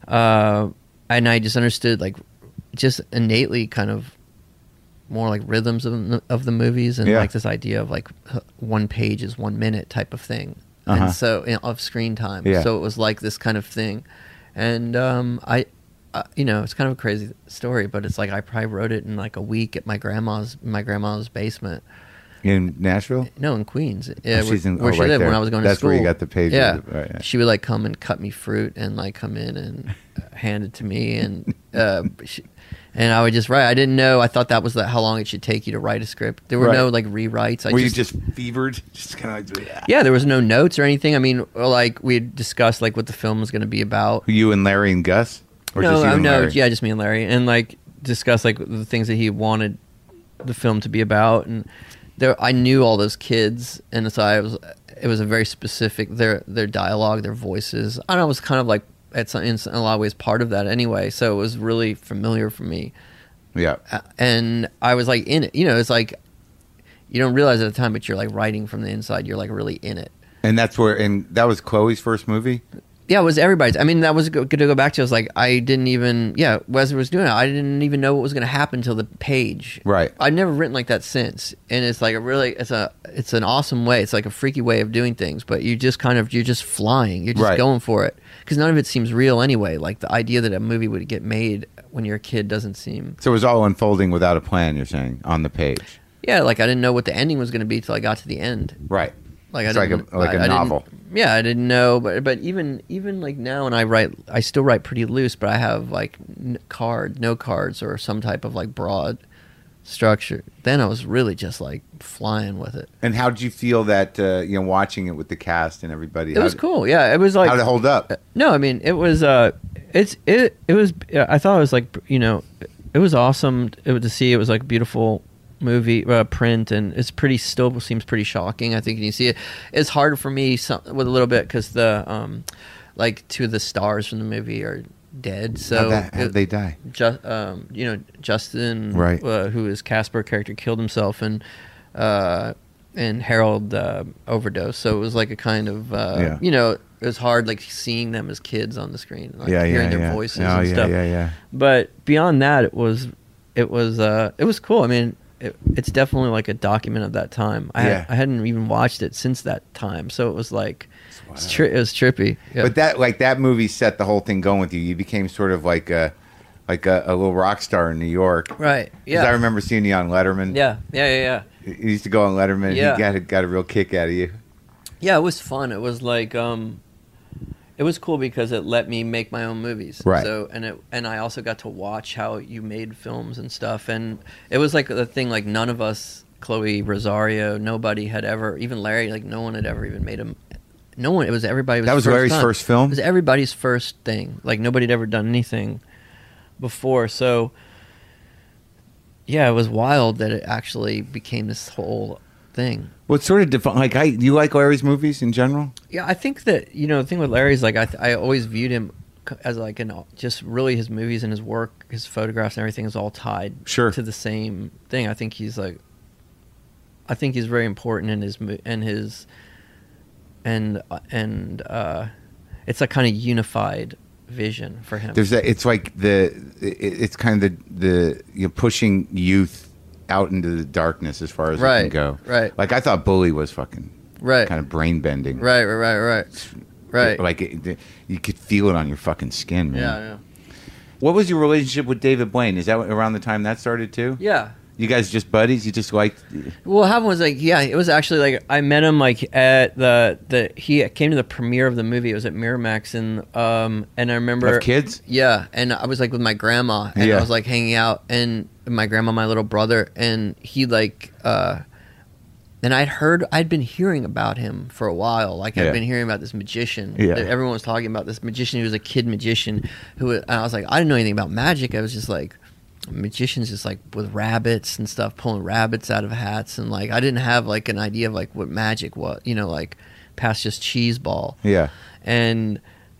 [SPEAKER 2] uh, and I just understood like, just innately kind of. More like rhythms of the, of the movies and
[SPEAKER 1] Yeah.
[SPEAKER 2] like this idea of like h- one page is one minute type of thing,
[SPEAKER 1] Uh-huh.
[SPEAKER 2] and so you know, of screen time.
[SPEAKER 1] Yeah.
[SPEAKER 2] So it was like this kind of thing, and um, I, uh, you know, it's kind of a crazy story, but it's like I probably wrote it in like a week at my grandma's my grandma's basement.
[SPEAKER 1] In Nashville?
[SPEAKER 2] No, in Queens. Yeah,
[SPEAKER 1] Oh, she's
[SPEAKER 2] where,
[SPEAKER 1] in-
[SPEAKER 2] where
[SPEAKER 1] oh,
[SPEAKER 2] she
[SPEAKER 1] right
[SPEAKER 2] lived
[SPEAKER 1] there.
[SPEAKER 2] when I was going
[SPEAKER 1] That's
[SPEAKER 2] to school.
[SPEAKER 1] where you got the page
[SPEAKER 2] Yeah.
[SPEAKER 1] of the- right, yeah.
[SPEAKER 2] She would like come and cut me fruit and like come in and hand it to me and uh, she, and I would just write. I didn't know. I thought that was the, how long it should take you to write a script. There were
[SPEAKER 1] Right.
[SPEAKER 2] no like rewrites. I
[SPEAKER 1] Were
[SPEAKER 2] just,
[SPEAKER 1] you just fevered? Just kind of like, yeah.
[SPEAKER 2] yeah, there was no notes or anything. I mean, like we had discussed like what the film was going to be about.
[SPEAKER 1] You and Larry and Gus? Or
[SPEAKER 2] no,
[SPEAKER 1] just you
[SPEAKER 2] uh,
[SPEAKER 1] and
[SPEAKER 2] no,
[SPEAKER 1] Larry?
[SPEAKER 2] yeah, just me and Larry, and like discuss like the things that he wanted the film to be about, and there I knew all those kids, and so I was it was a very specific their their dialogue, their voices. I don't know, it was kind of like at some, in a lot of ways part of that anyway, so it was really familiar for me,
[SPEAKER 1] Yeah.
[SPEAKER 2] Uh, and I was like in it. You know, it's like you don't realize at the time, but you're like writing from the inside. You're like really in it.
[SPEAKER 1] And that's where, and that was Chloe's first movie?
[SPEAKER 2] Yeah, it was everybody's. I mean, that was good to go back to. I was like, I didn't even, yeah, Wesley was doing it. I didn't even know what was going to happen until the page.
[SPEAKER 1] Right.
[SPEAKER 2] I've never written like that since, and it's like a really, it's a, it's an awesome way. It's like a freaky way of doing things, but you just kind of, you're just flying. You're just
[SPEAKER 1] Right.
[SPEAKER 2] going for it because none of it seems real anyway. Like the idea that a movie would get made when you're a kid doesn't seem.
[SPEAKER 1] So it was all unfolding without a plan, you're saying, on the page.
[SPEAKER 2] Yeah, like I didn't know what the ending was going to be till I got to the end.
[SPEAKER 1] Right.
[SPEAKER 2] Like
[SPEAKER 1] It's
[SPEAKER 2] I
[SPEAKER 1] like a-
[SPEAKER 2] didn't,
[SPEAKER 1] like a
[SPEAKER 2] I- I didn't-
[SPEAKER 1] novel.
[SPEAKER 2] Yeah, I didn't know, but but even even like now, when I write, I still write pretty loose, but I have like n- card, no cards, or some type of like broad structure. Then I was really just like flying with it.
[SPEAKER 1] And how did you feel that, uh, you know, watching it with the cast and everybody?
[SPEAKER 2] It was
[SPEAKER 1] How-
[SPEAKER 2] cool. Yeah, it was like
[SPEAKER 1] How did it hold up?
[SPEAKER 2] No, I mean it was. Uh, it's it it was. I thought it was like you know, it was awesome it was to see. It was like beautiful movie uh, print, and it's pretty still seems pretty shocking. I think when you see it, it's hard for me some, with a little bit because the um, like two of the stars from the movie are dead. So
[SPEAKER 1] How'd, that, how'd
[SPEAKER 2] it-
[SPEAKER 1] they die?
[SPEAKER 2] Ju- um, you know, Justin,
[SPEAKER 1] Right.
[SPEAKER 2] uh, who is Casper character, killed himself, and uh, and Harold uh, overdosed. So it was like a kind of, uh,
[SPEAKER 1] Yeah.
[SPEAKER 2] you know, it was hard like seeing them as kids on the screen, like
[SPEAKER 1] yeah,
[SPEAKER 2] hearing
[SPEAKER 1] yeah,
[SPEAKER 2] their
[SPEAKER 1] yeah.
[SPEAKER 2] voices
[SPEAKER 1] oh,
[SPEAKER 2] and
[SPEAKER 1] yeah,
[SPEAKER 2] stuff.
[SPEAKER 1] yeah, yeah.
[SPEAKER 2] But beyond that, it was, it was, uh, it was cool. I mean, it, it's definitely like a document of that time. I,
[SPEAKER 1] Yeah.
[SPEAKER 2] had, I hadn't even watched it since that time, so it was like,
[SPEAKER 1] Wow.
[SPEAKER 2] it's tri- it was trippy. Yeah.
[SPEAKER 1] But that, like, that movie set the whole thing going with you. You became sort of like a, like a, a little rock star in New York.
[SPEAKER 2] right?
[SPEAKER 1] 'Cause
[SPEAKER 2] Yeah.
[SPEAKER 1] I remember seeing you on Letterman.
[SPEAKER 2] yeah, yeah, yeah, yeah.
[SPEAKER 1] You used to go on Letterman.
[SPEAKER 2] Yeah.
[SPEAKER 1] He got, got a real kick out of you.
[SPEAKER 2] Yeah, it was fun. It was like um it was cool because it let me make my own movies.
[SPEAKER 1] Right.
[SPEAKER 2] So and it and I also got to watch how you made films and stuff, and it was like the thing like none of us, Chloe, Rosario, nobody had ever, even Larry, like no one had ever even made a no one, it was everybody
[SPEAKER 1] That was
[SPEAKER 2] first
[SPEAKER 1] Larry's
[SPEAKER 2] time.
[SPEAKER 1] first film?
[SPEAKER 2] It was everybody's first thing. Like nobody had ever done anything before. So yeah, it was wild that it actually became this whole thing.
[SPEAKER 1] What sort of defi- like I you like Larry's movies in general?
[SPEAKER 2] Yeah, I think that you know the thing with Larry is like I th- I always viewed him c- as like an just really his movies and his work, his photographs and everything is all tied
[SPEAKER 1] Sure.
[SPEAKER 2] to the same thing. I think he's like, I think he's very important in his mo- and his and uh, and uh, it's a kind of unified vision for him.
[SPEAKER 1] There's a, it's like the it, it's kind of the the you know, pushing youth out into the darkness as far as it
[SPEAKER 2] Right,
[SPEAKER 1] can go.
[SPEAKER 2] right.
[SPEAKER 1] Like I thought Bully was fucking
[SPEAKER 2] right,
[SPEAKER 1] kind of brain bending.
[SPEAKER 2] right, right, right, right, right.
[SPEAKER 1] Like it, you could feel it on your fucking skin, man.
[SPEAKER 2] yeah, yeah,
[SPEAKER 1] What was your relationship with David Blaine? Is that around the time that started too?
[SPEAKER 2] yeah.
[SPEAKER 1] You guys just buddies? You just liked?
[SPEAKER 2] Well, what happened was like, yeah, it was actually like I met him like at the the he came to the premiere of the movie. It was at Miramax, and um and I remember
[SPEAKER 1] Have kids?
[SPEAKER 2] Yeah, and I was like with my grandma, and
[SPEAKER 1] Yeah.
[SPEAKER 2] I was like hanging out, and my grandma, my little brother, and he like uh. And I'd heard, I'd been hearing about him for a while. Like I'd
[SPEAKER 1] Yeah.
[SPEAKER 2] been hearing about this magician.
[SPEAKER 1] Yeah.
[SPEAKER 2] That everyone was talking about this magician who was a kid magician. Who and I was like, I didn't know anything about magic. I was just like, magicians just like with rabbits and stuff, pulling rabbits out of hats, and like I didn't have like an idea of like what magic was, you know, like past just cheese ball.
[SPEAKER 1] Yeah.
[SPEAKER 2] And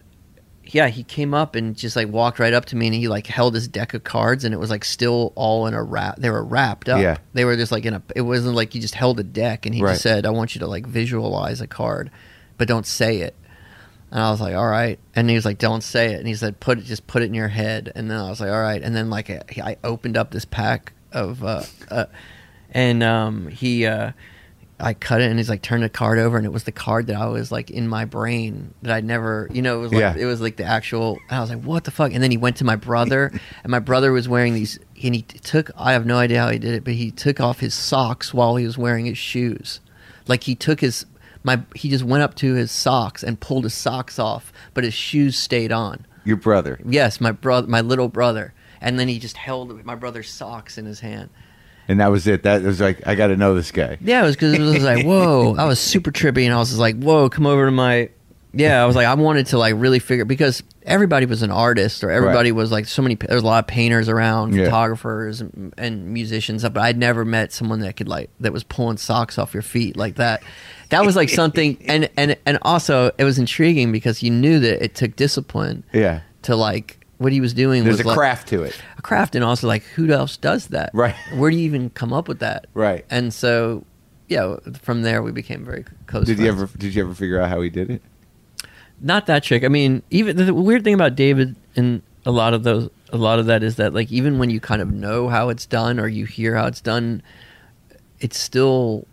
[SPEAKER 2] yeah, he came up and just like walked right up to me, and he like held his deck of cards, and it was like still all in a wrap. They were wrapped up.
[SPEAKER 1] Yeah.
[SPEAKER 2] They were just like in a. It wasn't like he just held a deck, and he
[SPEAKER 1] Right.
[SPEAKER 2] just said, "I want you to like visualize a card, but don't say it." And I was like, "All right." And he was like, "Don't say it." And he said, "Put it, just put it in your head." And then I was like, "All right." And then like I, I opened up this pack of, uh, uh, and um, he. Uh, I cut it, and he's like turned the card over, and it was the card that I was like in my brain that I'd never, you know, it was like
[SPEAKER 1] Yeah.
[SPEAKER 2] it was like the actual. And I was like, what the fuck? And then he went to my brother, and my brother was wearing these, and he took. I have no idea how he did it, but he took off his socks while he was wearing his shoes. Like he took his my, he just went up to his socks and pulled his socks off, but his shoes stayed on.
[SPEAKER 1] Your brother.
[SPEAKER 2] Yes, my brother, my little brother, and then he just held my brother's socks in his hand.
[SPEAKER 1] And that was it. That was like, I got to know this guy.
[SPEAKER 2] Yeah, it was because it was like, whoa. I was super trippy, and I was just like, whoa, come over to my. Yeah, I was like, I wanted to like really figure, because everybody was an artist, or everybody
[SPEAKER 1] Right.
[SPEAKER 2] was like so many. There's a lot of painters around,
[SPEAKER 1] Yeah.
[SPEAKER 2] photographers, and, and musicians, but I'd never met someone that could like that was pulling socks off your feet like that. That was like something, and and and also it was intriguing because you knew that it took discipline
[SPEAKER 1] Yeah.
[SPEAKER 2] to like. What he was doing
[SPEAKER 1] There's
[SPEAKER 2] was
[SPEAKER 1] a
[SPEAKER 2] like,
[SPEAKER 1] craft to it.
[SPEAKER 2] a craft, and also like who else does that?
[SPEAKER 1] Right.
[SPEAKER 2] Where do you even come up with that?
[SPEAKER 1] Right.
[SPEAKER 2] And so, yeah, from there we became very close.
[SPEAKER 1] Did you
[SPEAKER 2] friends.
[SPEAKER 1] ever did you ever figure out how he did it?
[SPEAKER 2] Not that trick. I mean, even the weird thing about David and a lot of those, a lot of that is that like even when you kind of know how it's done or you hear how it's done, it's still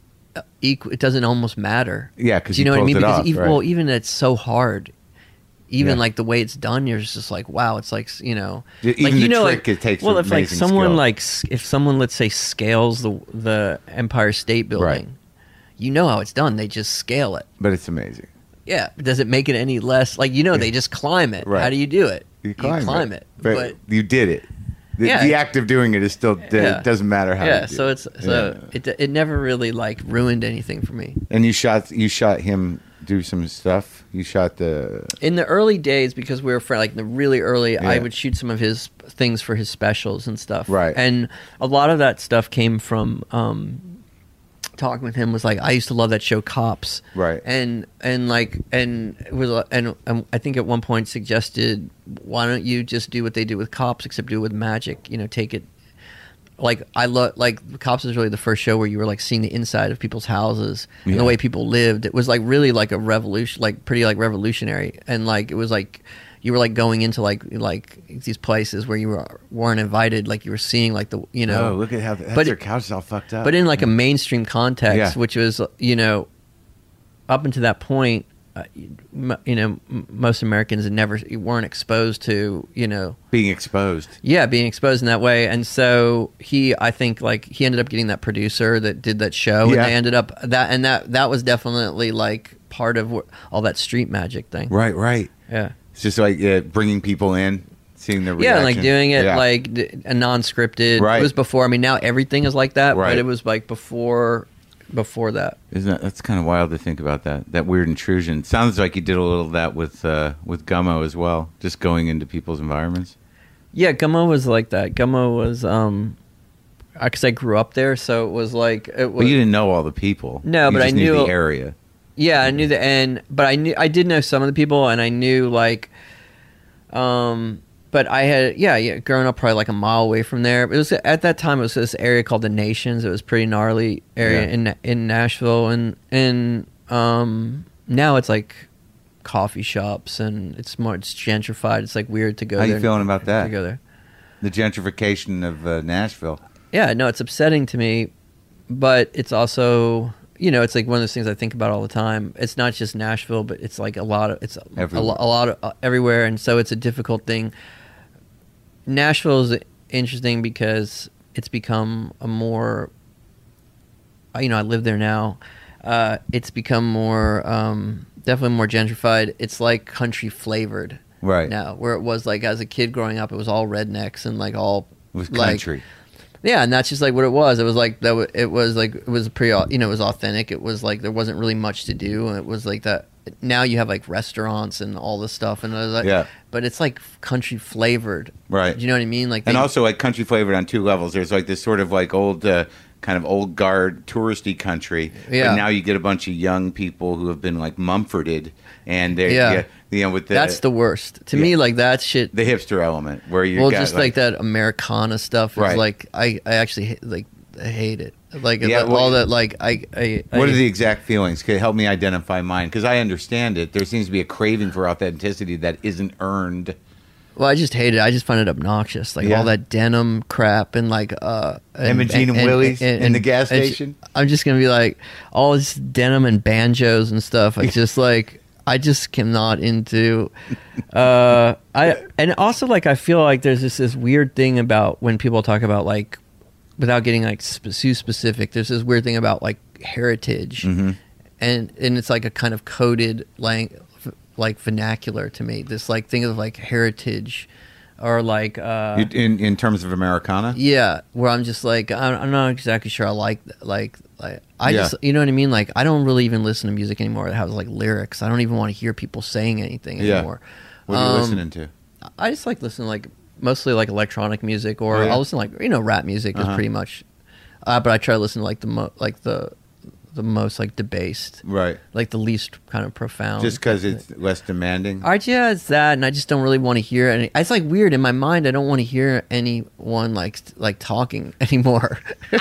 [SPEAKER 2] equal. It doesn't almost matter.
[SPEAKER 1] Yeah, because
[SPEAKER 2] Do you
[SPEAKER 1] he
[SPEAKER 2] know what I
[SPEAKER 1] pulls
[SPEAKER 2] mean?
[SPEAKER 1] it
[SPEAKER 2] Because
[SPEAKER 1] off,
[SPEAKER 2] even,
[SPEAKER 1] right?
[SPEAKER 2] well, even it's so hard. Even
[SPEAKER 1] Yeah.
[SPEAKER 2] like the way it's done, you're just like, wow, it's like, you know,
[SPEAKER 1] Yeah,
[SPEAKER 2] like,
[SPEAKER 1] even
[SPEAKER 2] you
[SPEAKER 1] the
[SPEAKER 2] know,
[SPEAKER 1] trick,
[SPEAKER 2] like,
[SPEAKER 1] it takes
[SPEAKER 2] well, if like
[SPEAKER 1] amazing
[SPEAKER 2] someone
[SPEAKER 1] skill.
[SPEAKER 2] like s- if someone, let's say, scales the the Empire State Building,
[SPEAKER 1] Right.
[SPEAKER 2] you know how it's done. They just scale it.
[SPEAKER 1] But it's amazing.
[SPEAKER 2] Yeah, does it make it any less like, you know, they just climb it?
[SPEAKER 1] Right.
[SPEAKER 2] How do you do it?
[SPEAKER 1] You climb, it.
[SPEAKER 2] it,
[SPEAKER 1] But,
[SPEAKER 2] but
[SPEAKER 1] you did it. The,
[SPEAKER 2] Yeah.
[SPEAKER 1] the act of doing it is still,
[SPEAKER 2] Yeah.
[SPEAKER 1] it doesn't matter how
[SPEAKER 2] yeah.
[SPEAKER 1] you do
[SPEAKER 2] So
[SPEAKER 1] it.
[SPEAKER 2] it's so
[SPEAKER 1] Yeah.
[SPEAKER 2] it it never really like ruined anything for me.
[SPEAKER 1] And you shot you shot him do some stuff. You shot the
[SPEAKER 2] In the early days, because we were friends, like the really early, I
[SPEAKER 1] Yeah.
[SPEAKER 2] would shoot some of his things for his specials and stuff.
[SPEAKER 1] Right.
[SPEAKER 2] And a lot of that stuff came from um, talking with him. Was like I used to love that show Cops.
[SPEAKER 1] Right.
[SPEAKER 2] And and like and it was and um, I think at one point suggested, why don't you just do what they do with Cops, except do it with magic? You know, take it. Like I love like Cops is really the first show where you were like seeing the inside of people's houses and
[SPEAKER 1] Yeah.
[SPEAKER 2] the way people lived. It was like really like a revolution, like pretty like revolutionary, and like it was like you were like going into like like these places where you were, weren't invited. Like you were seeing like the you know,
[SPEAKER 1] oh look at how that's
[SPEAKER 2] but
[SPEAKER 1] their
[SPEAKER 2] it-
[SPEAKER 1] couch is all fucked up.
[SPEAKER 2] but in like a mainstream context,
[SPEAKER 1] Yeah.
[SPEAKER 2] which was you know, up until that point, uh, m- you know, m- most Americans had never weren't exposed to you know.
[SPEAKER 1] being exposed.
[SPEAKER 2] Yeah, being exposed in that way, and so he, I think, like he ended up getting that producer that did that show,
[SPEAKER 1] Yeah.
[SPEAKER 2] and they ended up that, and that that was definitely like part of wh- all that street magic thing.
[SPEAKER 1] Right, right.
[SPEAKER 2] Yeah,
[SPEAKER 1] It's just like uh, bringing people in, seeing their
[SPEAKER 2] yeah,
[SPEAKER 1] reaction.
[SPEAKER 2] and like doing it
[SPEAKER 1] Yeah.
[SPEAKER 2] like d- a non-scripted.
[SPEAKER 1] Right.
[SPEAKER 2] It was before. I mean, now everything is like that,
[SPEAKER 1] Right.
[SPEAKER 2] but it was like before, before that.
[SPEAKER 1] Isn't that that's kind of wild to think about that that weird intrusion. Sounds like you did a little of that with uh, with Gummo as well, just going into people's environments.
[SPEAKER 2] Yeah, Gummo was like that. Gummo was, um, because I grew up there, so it was like it was.
[SPEAKER 1] But you didn't know all the people.
[SPEAKER 2] No,
[SPEAKER 1] You
[SPEAKER 2] but I
[SPEAKER 1] just
[SPEAKER 2] knew-
[SPEAKER 1] the area.
[SPEAKER 2] Yeah, I knew the and but I knew I did know some of the people, and I knew like, um, but I had yeah yeah growing up probably like a mile away from there. It was at that time it was this area called the Nations. It was a pretty gnarly area
[SPEAKER 1] Yeah.
[SPEAKER 2] in in Nashville, and and um now it's like coffee shops and it's more it's gentrified. It's like weird to go.
[SPEAKER 1] How
[SPEAKER 2] there
[SPEAKER 1] you feeling about
[SPEAKER 2] To
[SPEAKER 1] that?
[SPEAKER 2] go there.
[SPEAKER 1] The gentrification of uh, Nashville.
[SPEAKER 2] Yeah, no, it's upsetting to me, but it's also, you know, it's like one of those things I think about all the time. It's not just Nashville, but it's like a lot of, it's a, a,
[SPEAKER 1] Everywhere.
[SPEAKER 2] lo- a lot of, uh, everywhere, and so it's a difficult thing. Nashville is interesting because it's become a more, uh, you know, I live there now. Uh, it's become more, um, definitely more gentrified. It's like country flavored
[SPEAKER 1] Right.
[SPEAKER 2] now, where it was like as a kid growing up, it was all rednecks and like all
[SPEAKER 1] It was
[SPEAKER 2] like,
[SPEAKER 1] country.
[SPEAKER 2] yeah, and that's just like what it was. It was like that. w- It was like it was pretty. au- You know, it was authentic. It was like there wasn't really much to do. And it was like that. now you have like restaurants and all this stuff, and I was like,
[SPEAKER 1] Yeah.
[SPEAKER 2] but it's like country flavored,
[SPEAKER 1] Right.
[SPEAKER 2] Do you know what I mean? Like,
[SPEAKER 1] And
[SPEAKER 2] they-
[SPEAKER 1] also like country flavored on two levels. There's like this sort of like old, uh, kind of old guard touristy country.
[SPEAKER 2] Yeah.
[SPEAKER 1] But now you get a bunch of young people who have been like Mumforded, and they're
[SPEAKER 2] Yeah.
[SPEAKER 1] yeah, you know with the
[SPEAKER 2] that's the worst to
[SPEAKER 1] Yeah.
[SPEAKER 2] me. Like that shit.
[SPEAKER 1] the hipster element where you
[SPEAKER 2] Well,
[SPEAKER 1] got,
[SPEAKER 2] just like, that Americana stuff is
[SPEAKER 1] Right.
[SPEAKER 2] like I, I actually ha- like I hate it. Like
[SPEAKER 1] Yeah,
[SPEAKER 2] the-
[SPEAKER 1] well,
[SPEAKER 2] all that like I I,
[SPEAKER 1] What
[SPEAKER 2] I
[SPEAKER 1] are the exact feelings? Could help me identify mine because I understand it. There seems to be a craving for authenticity that isn't earned.
[SPEAKER 2] well I just hate it. I just find it obnoxious. Like
[SPEAKER 1] Yeah.
[SPEAKER 2] all that denim crap and like uh and,
[SPEAKER 1] Imogene and Willie's in the gas
[SPEAKER 2] and
[SPEAKER 1] station?
[SPEAKER 2] I'm just gonna be like all this denim and banjos and stuff. I just like I just cannot into. Uh, I and also like I feel like there's this this weird thing about when people talk about like without getting like sp- too specific. There's this weird thing about like heritage,
[SPEAKER 1] Mm-hmm.
[SPEAKER 2] and and it's like a kind of coded lang- like vernacular to me. This like thing of like heritage, or like uh,
[SPEAKER 1] You- in in terms of Americana.
[SPEAKER 2] yeah, where I'm just like I'm, I'm not exactly sure I like like like I
[SPEAKER 1] Yeah.
[SPEAKER 2] just you know what I mean. Like I don't really even listen to music anymore that has like lyrics. I don't even want to hear people saying anything
[SPEAKER 1] Yeah.
[SPEAKER 2] anymore.
[SPEAKER 1] What are you
[SPEAKER 2] Um,
[SPEAKER 1] listening to?
[SPEAKER 2] I just like listening to like mostly like electronic music, or
[SPEAKER 1] Oh, yeah?
[SPEAKER 2] I'll listen to like you know rap music is
[SPEAKER 1] Uh-huh.
[SPEAKER 2] pretty much. Uh, but I try to listen to like the mo- like the the most like debased,
[SPEAKER 1] Right.
[SPEAKER 2] like the least kind of profound.
[SPEAKER 1] Just because it's less demanding.
[SPEAKER 2] I yeah, it's that, and I just don't really want to hear any. It's like weird in my mind. I don't want to hear anyone like like talking anymore.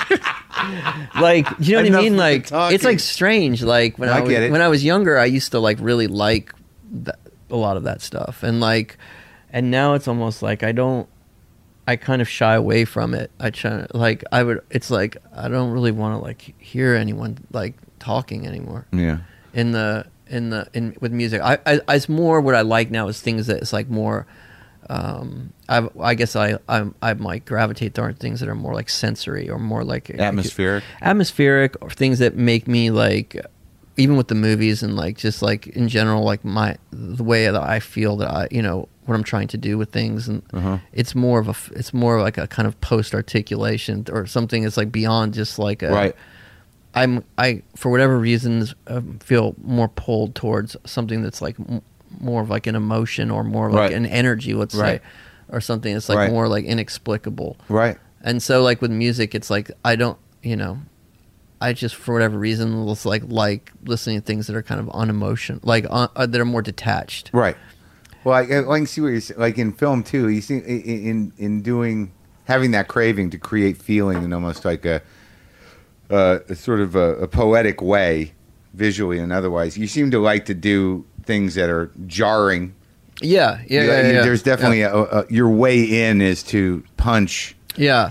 [SPEAKER 2] Like, you know what
[SPEAKER 1] Enough
[SPEAKER 2] I mean?
[SPEAKER 1] with the
[SPEAKER 2] Like,
[SPEAKER 1] talking.
[SPEAKER 2] it's like strange. Like when
[SPEAKER 1] I
[SPEAKER 2] I, was,
[SPEAKER 1] get it.
[SPEAKER 2] when I was younger, I used to like really like that, a lot of that stuff, and like, and now it's almost like I don't. I kind of shy away from it. I try like I would. It's like I don't really want to like hear anyone like talking anymore
[SPEAKER 1] Yeah.
[SPEAKER 2] in the in the in with music. I, I it's more what I like now is things that it's like more. Um, I I guess I I I might gravitate toward things that are more like sensory or more like
[SPEAKER 1] Atmospheric.
[SPEAKER 2] atmospheric, or things that make me like, even with the movies and like just like in general, like my the way that I feel that I you know what I'm trying to do with things, and
[SPEAKER 1] Uh-huh.
[SPEAKER 2] it's more of a f- it's more like a kind of post articulation or something that's like beyond just like a
[SPEAKER 1] Right.
[SPEAKER 2] I'm I for whatever reasons um, feel more pulled towards something that's like m- more of like an emotion or more like
[SPEAKER 1] Right.
[SPEAKER 2] an energy, let's
[SPEAKER 1] Right.
[SPEAKER 2] say, or something that's like
[SPEAKER 1] Right.
[SPEAKER 2] more like inexplicable.
[SPEAKER 1] Right.
[SPEAKER 2] And so like with music, it's like I don't, you know, I just for whatever reason was like like listening to things that are kind of unemotional, like uh, uh, that are more detached.
[SPEAKER 1] Right. Well, I, I can see what you're saying. Like in film too, you see in in, in doing having that craving to create feeling in almost like a, uh, a sort of a, a poetic way, visually and otherwise. You seem to like to do things that are jarring.
[SPEAKER 2] Yeah, yeah,
[SPEAKER 1] You-
[SPEAKER 2] yeah.
[SPEAKER 1] you-
[SPEAKER 2] yeah.
[SPEAKER 1] There's definitely a, a, your way in is to punch.
[SPEAKER 2] yeah,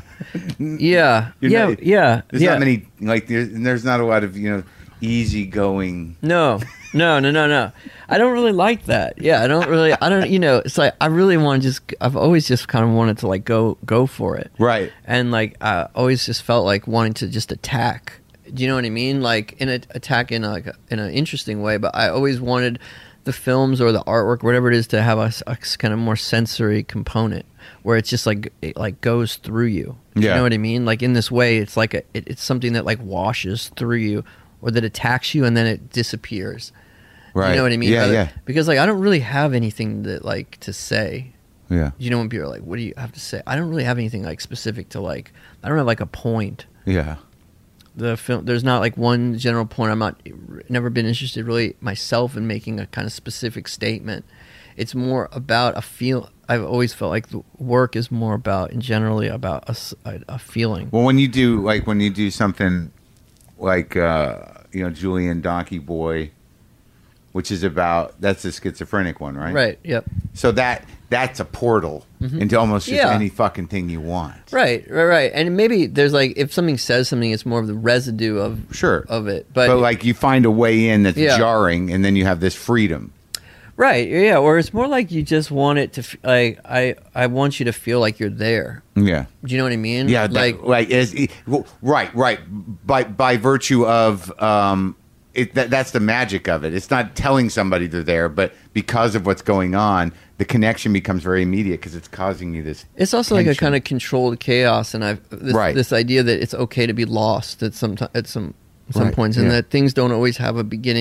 [SPEAKER 2] yeah,
[SPEAKER 1] You're
[SPEAKER 2] yeah,
[SPEAKER 1] not-
[SPEAKER 2] yeah.
[SPEAKER 1] There's
[SPEAKER 2] yeah.
[SPEAKER 1] not many like there's, there's not a lot of you know easygoing.
[SPEAKER 2] No, no, no, no, no. I don't really like that. Yeah, I don't really. I don't. You know, it's like I really want to just. I've always just kind of wanted to like go go for it,
[SPEAKER 1] Right.
[SPEAKER 2] and like I always just felt like wanting to just attack. Do you know what I mean? Like in a attack in a, like a, in an interesting way. But I always wanted the films or the artwork, whatever it is, to have a, s- a s- kind of more sensory component where it's just like it like goes through you. Do
[SPEAKER 1] Yeah.
[SPEAKER 2] You know what I mean? Like in this way, it's like a, it, it's something that like washes through you or that attacks you and then it disappears.
[SPEAKER 1] Right.
[SPEAKER 2] You know what I mean?
[SPEAKER 1] Yeah.
[SPEAKER 2] Rather-
[SPEAKER 1] Yeah.
[SPEAKER 2] Because like I don't really have anything that like to say.
[SPEAKER 1] Yeah.
[SPEAKER 2] You know when people are like, "What do you have to say?" I don't really have anything like specific to like. I don't have like a point.
[SPEAKER 1] Yeah.
[SPEAKER 2] The film, there's not like one general point. I'm not never been interested really myself in making a kind of specific statement. It's more about a feel. I've always felt like the work is more about, and generally about a, s- a- a feeling.
[SPEAKER 1] Well, when you do like when you do something like uh, you know Julian Donkey Boy, which is about that's the schizophrenic one, right?
[SPEAKER 2] Right. Yep.
[SPEAKER 1] So that that's a portal into almost just
[SPEAKER 2] Yeah.
[SPEAKER 1] any fucking thing you want.
[SPEAKER 2] Right. Right. Right. And maybe there's like if something says something, it's more of the residue of
[SPEAKER 1] Sure.
[SPEAKER 2] of it. But,
[SPEAKER 1] But like you find a way in that's
[SPEAKER 2] Yeah.
[SPEAKER 1] jarring, and then you have this freedom.
[SPEAKER 2] right. Yeah. Or it's more like you just want it to. f- Like I I want you to feel like you're there.
[SPEAKER 1] Yeah.
[SPEAKER 2] Do you know what I mean?
[SPEAKER 1] Yeah,
[SPEAKER 2] Like
[SPEAKER 1] like, like is, well, right, right. By by virtue of um, it, that, that's the magic of it. It's not telling somebody they're there, but because of what's going on, the connection becomes very immediate because it's causing you this.
[SPEAKER 2] it's also like a
[SPEAKER 1] tension.
[SPEAKER 2] kind of controlled chaos, and I've this,
[SPEAKER 1] Right.
[SPEAKER 2] this idea that it's okay to be lost at some ti- at some some
[SPEAKER 1] Right,
[SPEAKER 2] points, and
[SPEAKER 1] yeah.
[SPEAKER 2] that things don't always have a beginning,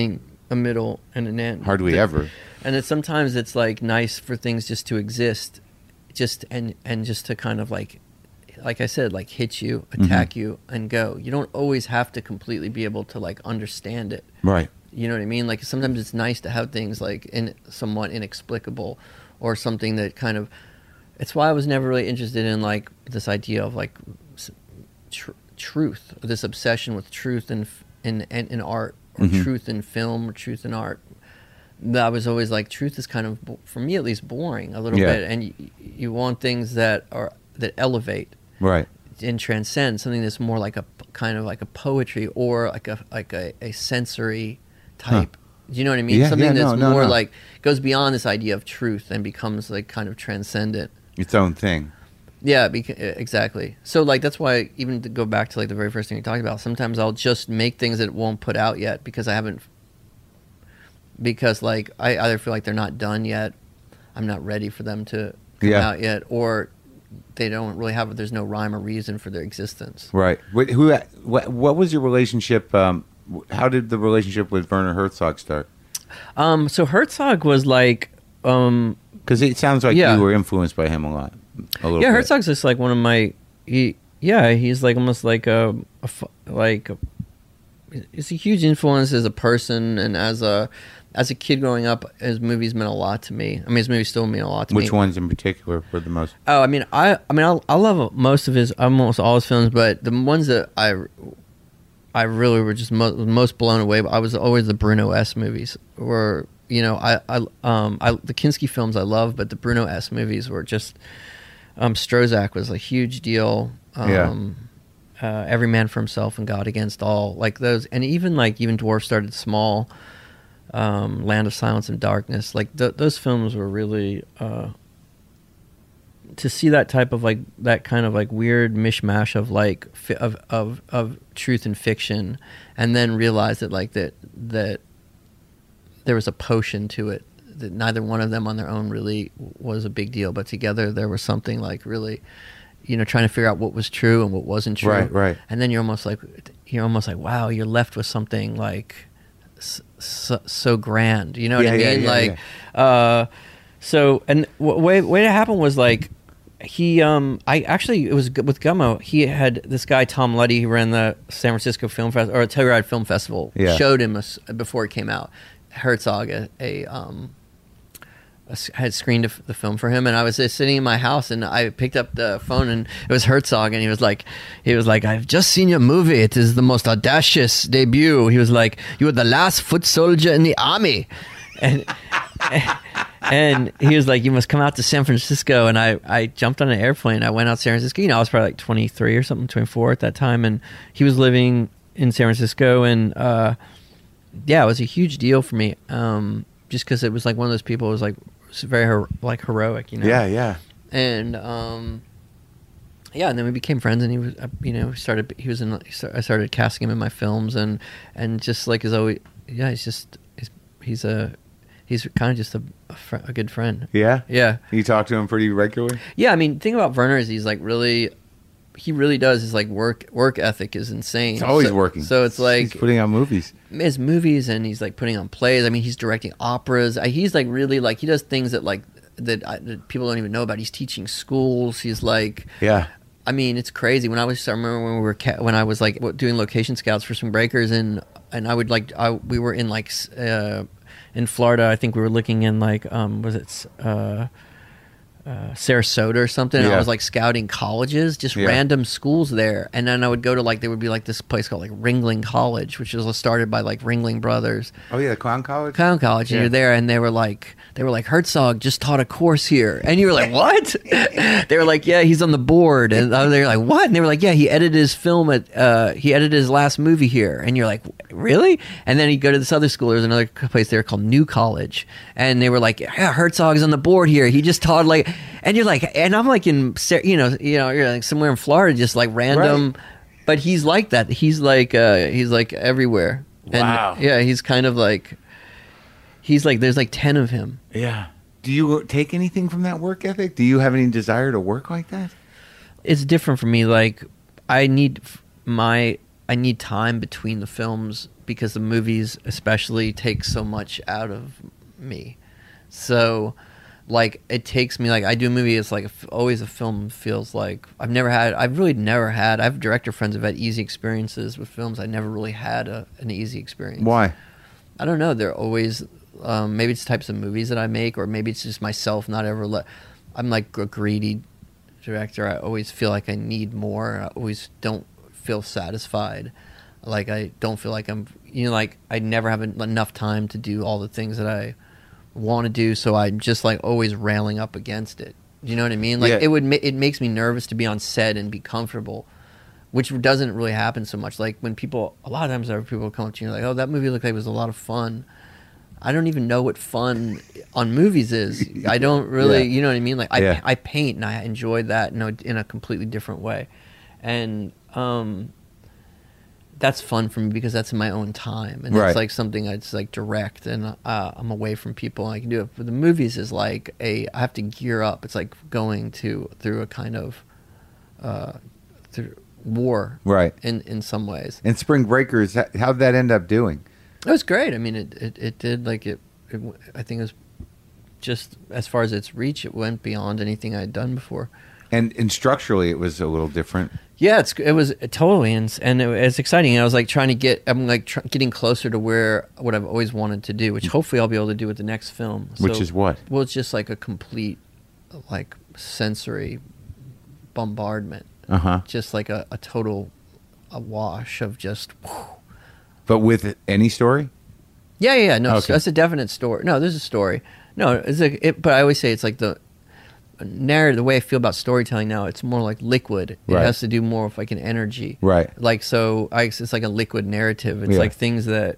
[SPEAKER 2] a middle and an end.
[SPEAKER 1] Hardly
[SPEAKER 2] The-
[SPEAKER 1] ever.
[SPEAKER 2] And that sometimes it's like nice for things just to exist, just and and just to kind of like, like I said, like hit you, attack
[SPEAKER 1] Mm-hmm.
[SPEAKER 2] you, and go. You don't always have to completely be able to like understand it.
[SPEAKER 1] Right.
[SPEAKER 2] You know what I mean? Like sometimes it's nice to have things like in somewhat inexplicable, or something that kind of. It's why I was never really interested in like this idea of like s- tr- truth, or this obsession with truth in f- in in, in art, or
[SPEAKER 1] Mhm.
[SPEAKER 2] truth in film, or truth in art. I was always like, truth is kind of, bo- for me at least, boring a little
[SPEAKER 1] Yeah.
[SPEAKER 2] bit, and you, you want things that are that elevate
[SPEAKER 1] Right.
[SPEAKER 2] and transcend, something that's more like a p- kind of like a poetry, or like a like a, a sensory type. Do you know what I mean?
[SPEAKER 1] Yeah,
[SPEAKER 2] Something
[SPEAKER 1] yeah, no,
[SPEAKER 2] that's
[SPEAKER 1] no,
[SPEAKER 2] more
[SPEAKER 1] no.
[SPEAKER 2] like goes beyond this idea of truth and becomes like kind of transcendent.
[SPEAKER 1] Its own thing.
[SPEAKER 2] Yeah, beca- exactly. So like that's why, even to go back to like the very first thing we talked about, sometimes I'll just make things that won't put out yet because I haven't, because like I either feel like they're not done yet, I'm not ready for them to come
[SPEAKER 1] Yeah.
[SPEAKER 2] out yet, or they don't really have, there's no rhyme or reason for their existence.
[SPEAKER 1] Right. What, who? What, what was your relationship? Um, how did the relationship with Werner Herzog start?
[SPEAKER 2] Um, so Herzog was like, um,
[SPEAKER 1] Because it sounds like
[SPEAKER 2] Yeah.
[SPEAKER 1] you were influenced by him a lot. A little
[SPEAKER 2] yeah,
[SPEAKER 1] bit.
[SPEAKER 2] Herzog's just like one of my, he, yeah, he's like almost like a, a f- like, a, it's a huge influence as a person, and as a, as a kid growing up, his movies meant a lot to me. I mean, his movies still mean a lot to me.
[SPEAKER 1] Which ones in particular were the most?
[SPEAKER 2] Oh, I mean, I, I mean, I, I love most of his, almost all his films, but the ones that I, I really were just mo- most blown away by, I was always the Bruno S movies. Were, you know, I, I, um, I, the Kinski films I love, but the Bruno S movies were just, um, Strozak was a huge deal. Um,
[SPEAKER 1] Yeah.
[SPEAKER 2] uh, Every Man for Himself and God Against All, like those, and even like even Dwarf Started Small, um, Land of Silence and Darkness, like th- those films were really, uh, to see that type of like that kind of like weird mishmash of like fi- of of of truth and fiction, and then realize that like that that there was a potion to it, that neither one of them on their own really was a big deal, but together there was something like really, you know, trying to figure out what was true and what wasn't true.
[SPEAKER 1] Right, right.
[SPEAKER 2] And then you're almost like you're almost like wow, you're left with something like so, so grand. You know what
[SPEAKER 1] Yeah,
[SPEAKER 2] I
[SPEAKER 1] yeah,
[SPEAKER 2] mean?
[SPEAKER 1] yeah,
[SPEAKER 2] like, uh, so and w- way way it happened was like he um I actually it was g- with Gummo. He had this guy Tom Luddy who ran the San Francisco Film Festival or Telluride Film Festival.
[SPEAKER 1] Yeah.
[SPEAKER 2] Showed him a s before it came out. Herzog a, a um. I s- had screened a f- the film for him, and I was just sitting in my house, and I picked up the phone, and it was Herzog, and he was like, he was like, I've just seen your movie. It is the most audacious debut. He was like, you were the last foot soldier in the army, and and he was like, you must come out to San Francisco. And I I jumped on an airplane. I went out to San Francisco. You know, I was probably like twenty-three or something, twenty-four at that time, and he was living in San Francisco, and uh, yeah, it was a huge deal for me. Um, just because it was like one of those people who was like very her- like heroic, you know.
[SPEAKER 1] Yeah, yeah.
[SPEAKER 2] And um, yeah, and then we became friends, and he was, uh, you know, started. He was in. I started casting him in my films, and and just like as always, yeah, he's just he's, he's a he's kind of just a a, fr- a good friend.
[SPEAKER 1] Yeah?
[SPEAKER 2] Yeah,
[SPEAKER 1] You talk to him pretty regularly?
[SPEAKER 2] yeah. I mean, the thing about Werner is he's like really. He really does. His like work work ethic is insane.
[SPEAKER 1] He's always
[SPEAKER 2] So-
[SPEAKER 1] working.
[SPEAKER 2] So it's like
[SPEAKER 1] He's putting out movies.
[SPEAKER 2] his movies, and he's like putting on plays. I mean, he's directing operas. I, he's like really like he does things that like that, I, that people don't even know about. He's teaching schools. He's like,
[SPEAKER 1] Yeah.
[SPEAKER 2] I mean, it's crazy. When I was, I remember when we were ca- when I was like w- doing location scouts for some breakers, and and I would like I we were in like s- uh, in Florida. I think we were looking in like um was it s- uh. Uh, Sarasota or something. And
[SPEAKER 1] Yeah.
[SPEAKER 2] I was like scouting colleges, just
[SPEAKER 1] Yeah.
[SPEAKER 2] random schools there. And then I would go to like, there would be like this place called like Ringling College, which was started by like Ringling Brothers.
[SPEAKER 1] Oh, yeah, Clown College?
[SPEAKER 2] Clown College, and
[SPEAKER 1] Yeah.
[SPEAKER 2] you're there, and they were like, they were like, Herzog just taught a course here, and you were like, what? They were like, yeah, he's on the board, and they were like, what? And they were like, yeah, he edited his film at, uh, he edited his last movie here, and you're like, really? And then you go to this other school. There's another place there called New College, and they were like, yeah, Herzog's on the board here. He just taught like, and you're like, and I'm like in, Sa- you know, you know, you're like somewhere in Florida, just like random,
[SPEAKER 1] Right.
[SPEAKER 2] but he's like that. He's like, uh, he's like everywhere. And
[SPEAKER 1] Wow.
[SPEAKER 2] yeah, he's kind of like, he's like, there's like ten of him.
[SPEAKER 1] Yeah. Do you take anything from that work ethic? Do you have any desire to work like that?
[SPEAKER 2] It's different for me. Like, I need f- my, I need time between the films because the movies especially take so much out of me. So like it takes me, like I do a movie, it's like always a film feels like I've never had I've really never had I have director friends who've had easy experiences with films. I never really had a, an easy experience.
[SPEAKER 1] Why?
[SPEAKER 2] I don't know. They're always um, maybe it's types of movies that I make, or maybe it's just myself not ever let I'm like a greedy director. I always feel like I need more. I always don't feel satisfied. Like I don't feel like I'm, you know, like I never have enough time to do all the things that I want to do. So I'm just like always railing up against it. Do you know what I mean? Like
[SPEAKER 1] yeah.
[SPEAKER 2] it would, ma- it makes me nervous to be on set and be comfortable, which doesn't really happen so much. Like when people, a lot of times there are people come up to you like, oh, that movie looked like it was a lot of fun. I don't even know what fun on movies is. I don't really,
[SPEAKER 1] yeah.
[SPEAKER 2] you know what I mean? Like I,
[SPEAKER 1] yeah.
[SPEAKER 2] I paint and I enjoy that in a, in a completely different way. And um, that's fun for me because that's in my own time. And
[SPEAKER 1] right.
[SPEAKER 2] it's like something that's like direct and uh, I'm away from people and I can do it. But the movies is like a, I have to gear up. It's like going to, through a kind of, uh, through war.
[SPEAKER 1] Right.
[SPEAKER 2] In, in some ways.
[SPEAKER 1] And Spring Breakers, how'd that end up doing?
[SPEAKER 2] It was great. I mean, it, it, it did like it, it. I think it was just as far as its reach, it went beyond anything I'd done before.
[SPEAKER 1] And and structurally, it was a little different.
[SPEAKER 2] Yeah, it's it was totally, and and it, it's exciting. I was like trying to get, I'm like tr- getting closer to where what I've always wanted to do, which hopefully I'll be able to do with the next film. So,
[SPEAKER 1] which is what?
[SPEAKER 2] Well, it's just like a complete, like sensory bombardment.
[SPEAKER 1] Uh huh.
[SPEAKER 2] Just like a, a total, a wash of just. Whew.
[SPEAKER 1] But with any story?
[SPEAKER 2] Yeah, yeah, yeah. No,
[SPEAKER 1] okay.
[SPEAKER 2] That's a definite story. No, there's a story. No, it's like, it, but I always say it's like the narrative. The way I feel about storytelling now, it's more like liquid. It
[SPEAKER 1] right.
[SPEAKER 2] has to do more with like an energy,
[SPEAKER 1] right?
[SPEAKER 2] Like so, I, it's like a liquid narrative. It's
[SPEAKER 1] yeah.
[SPEAKER 2] like things that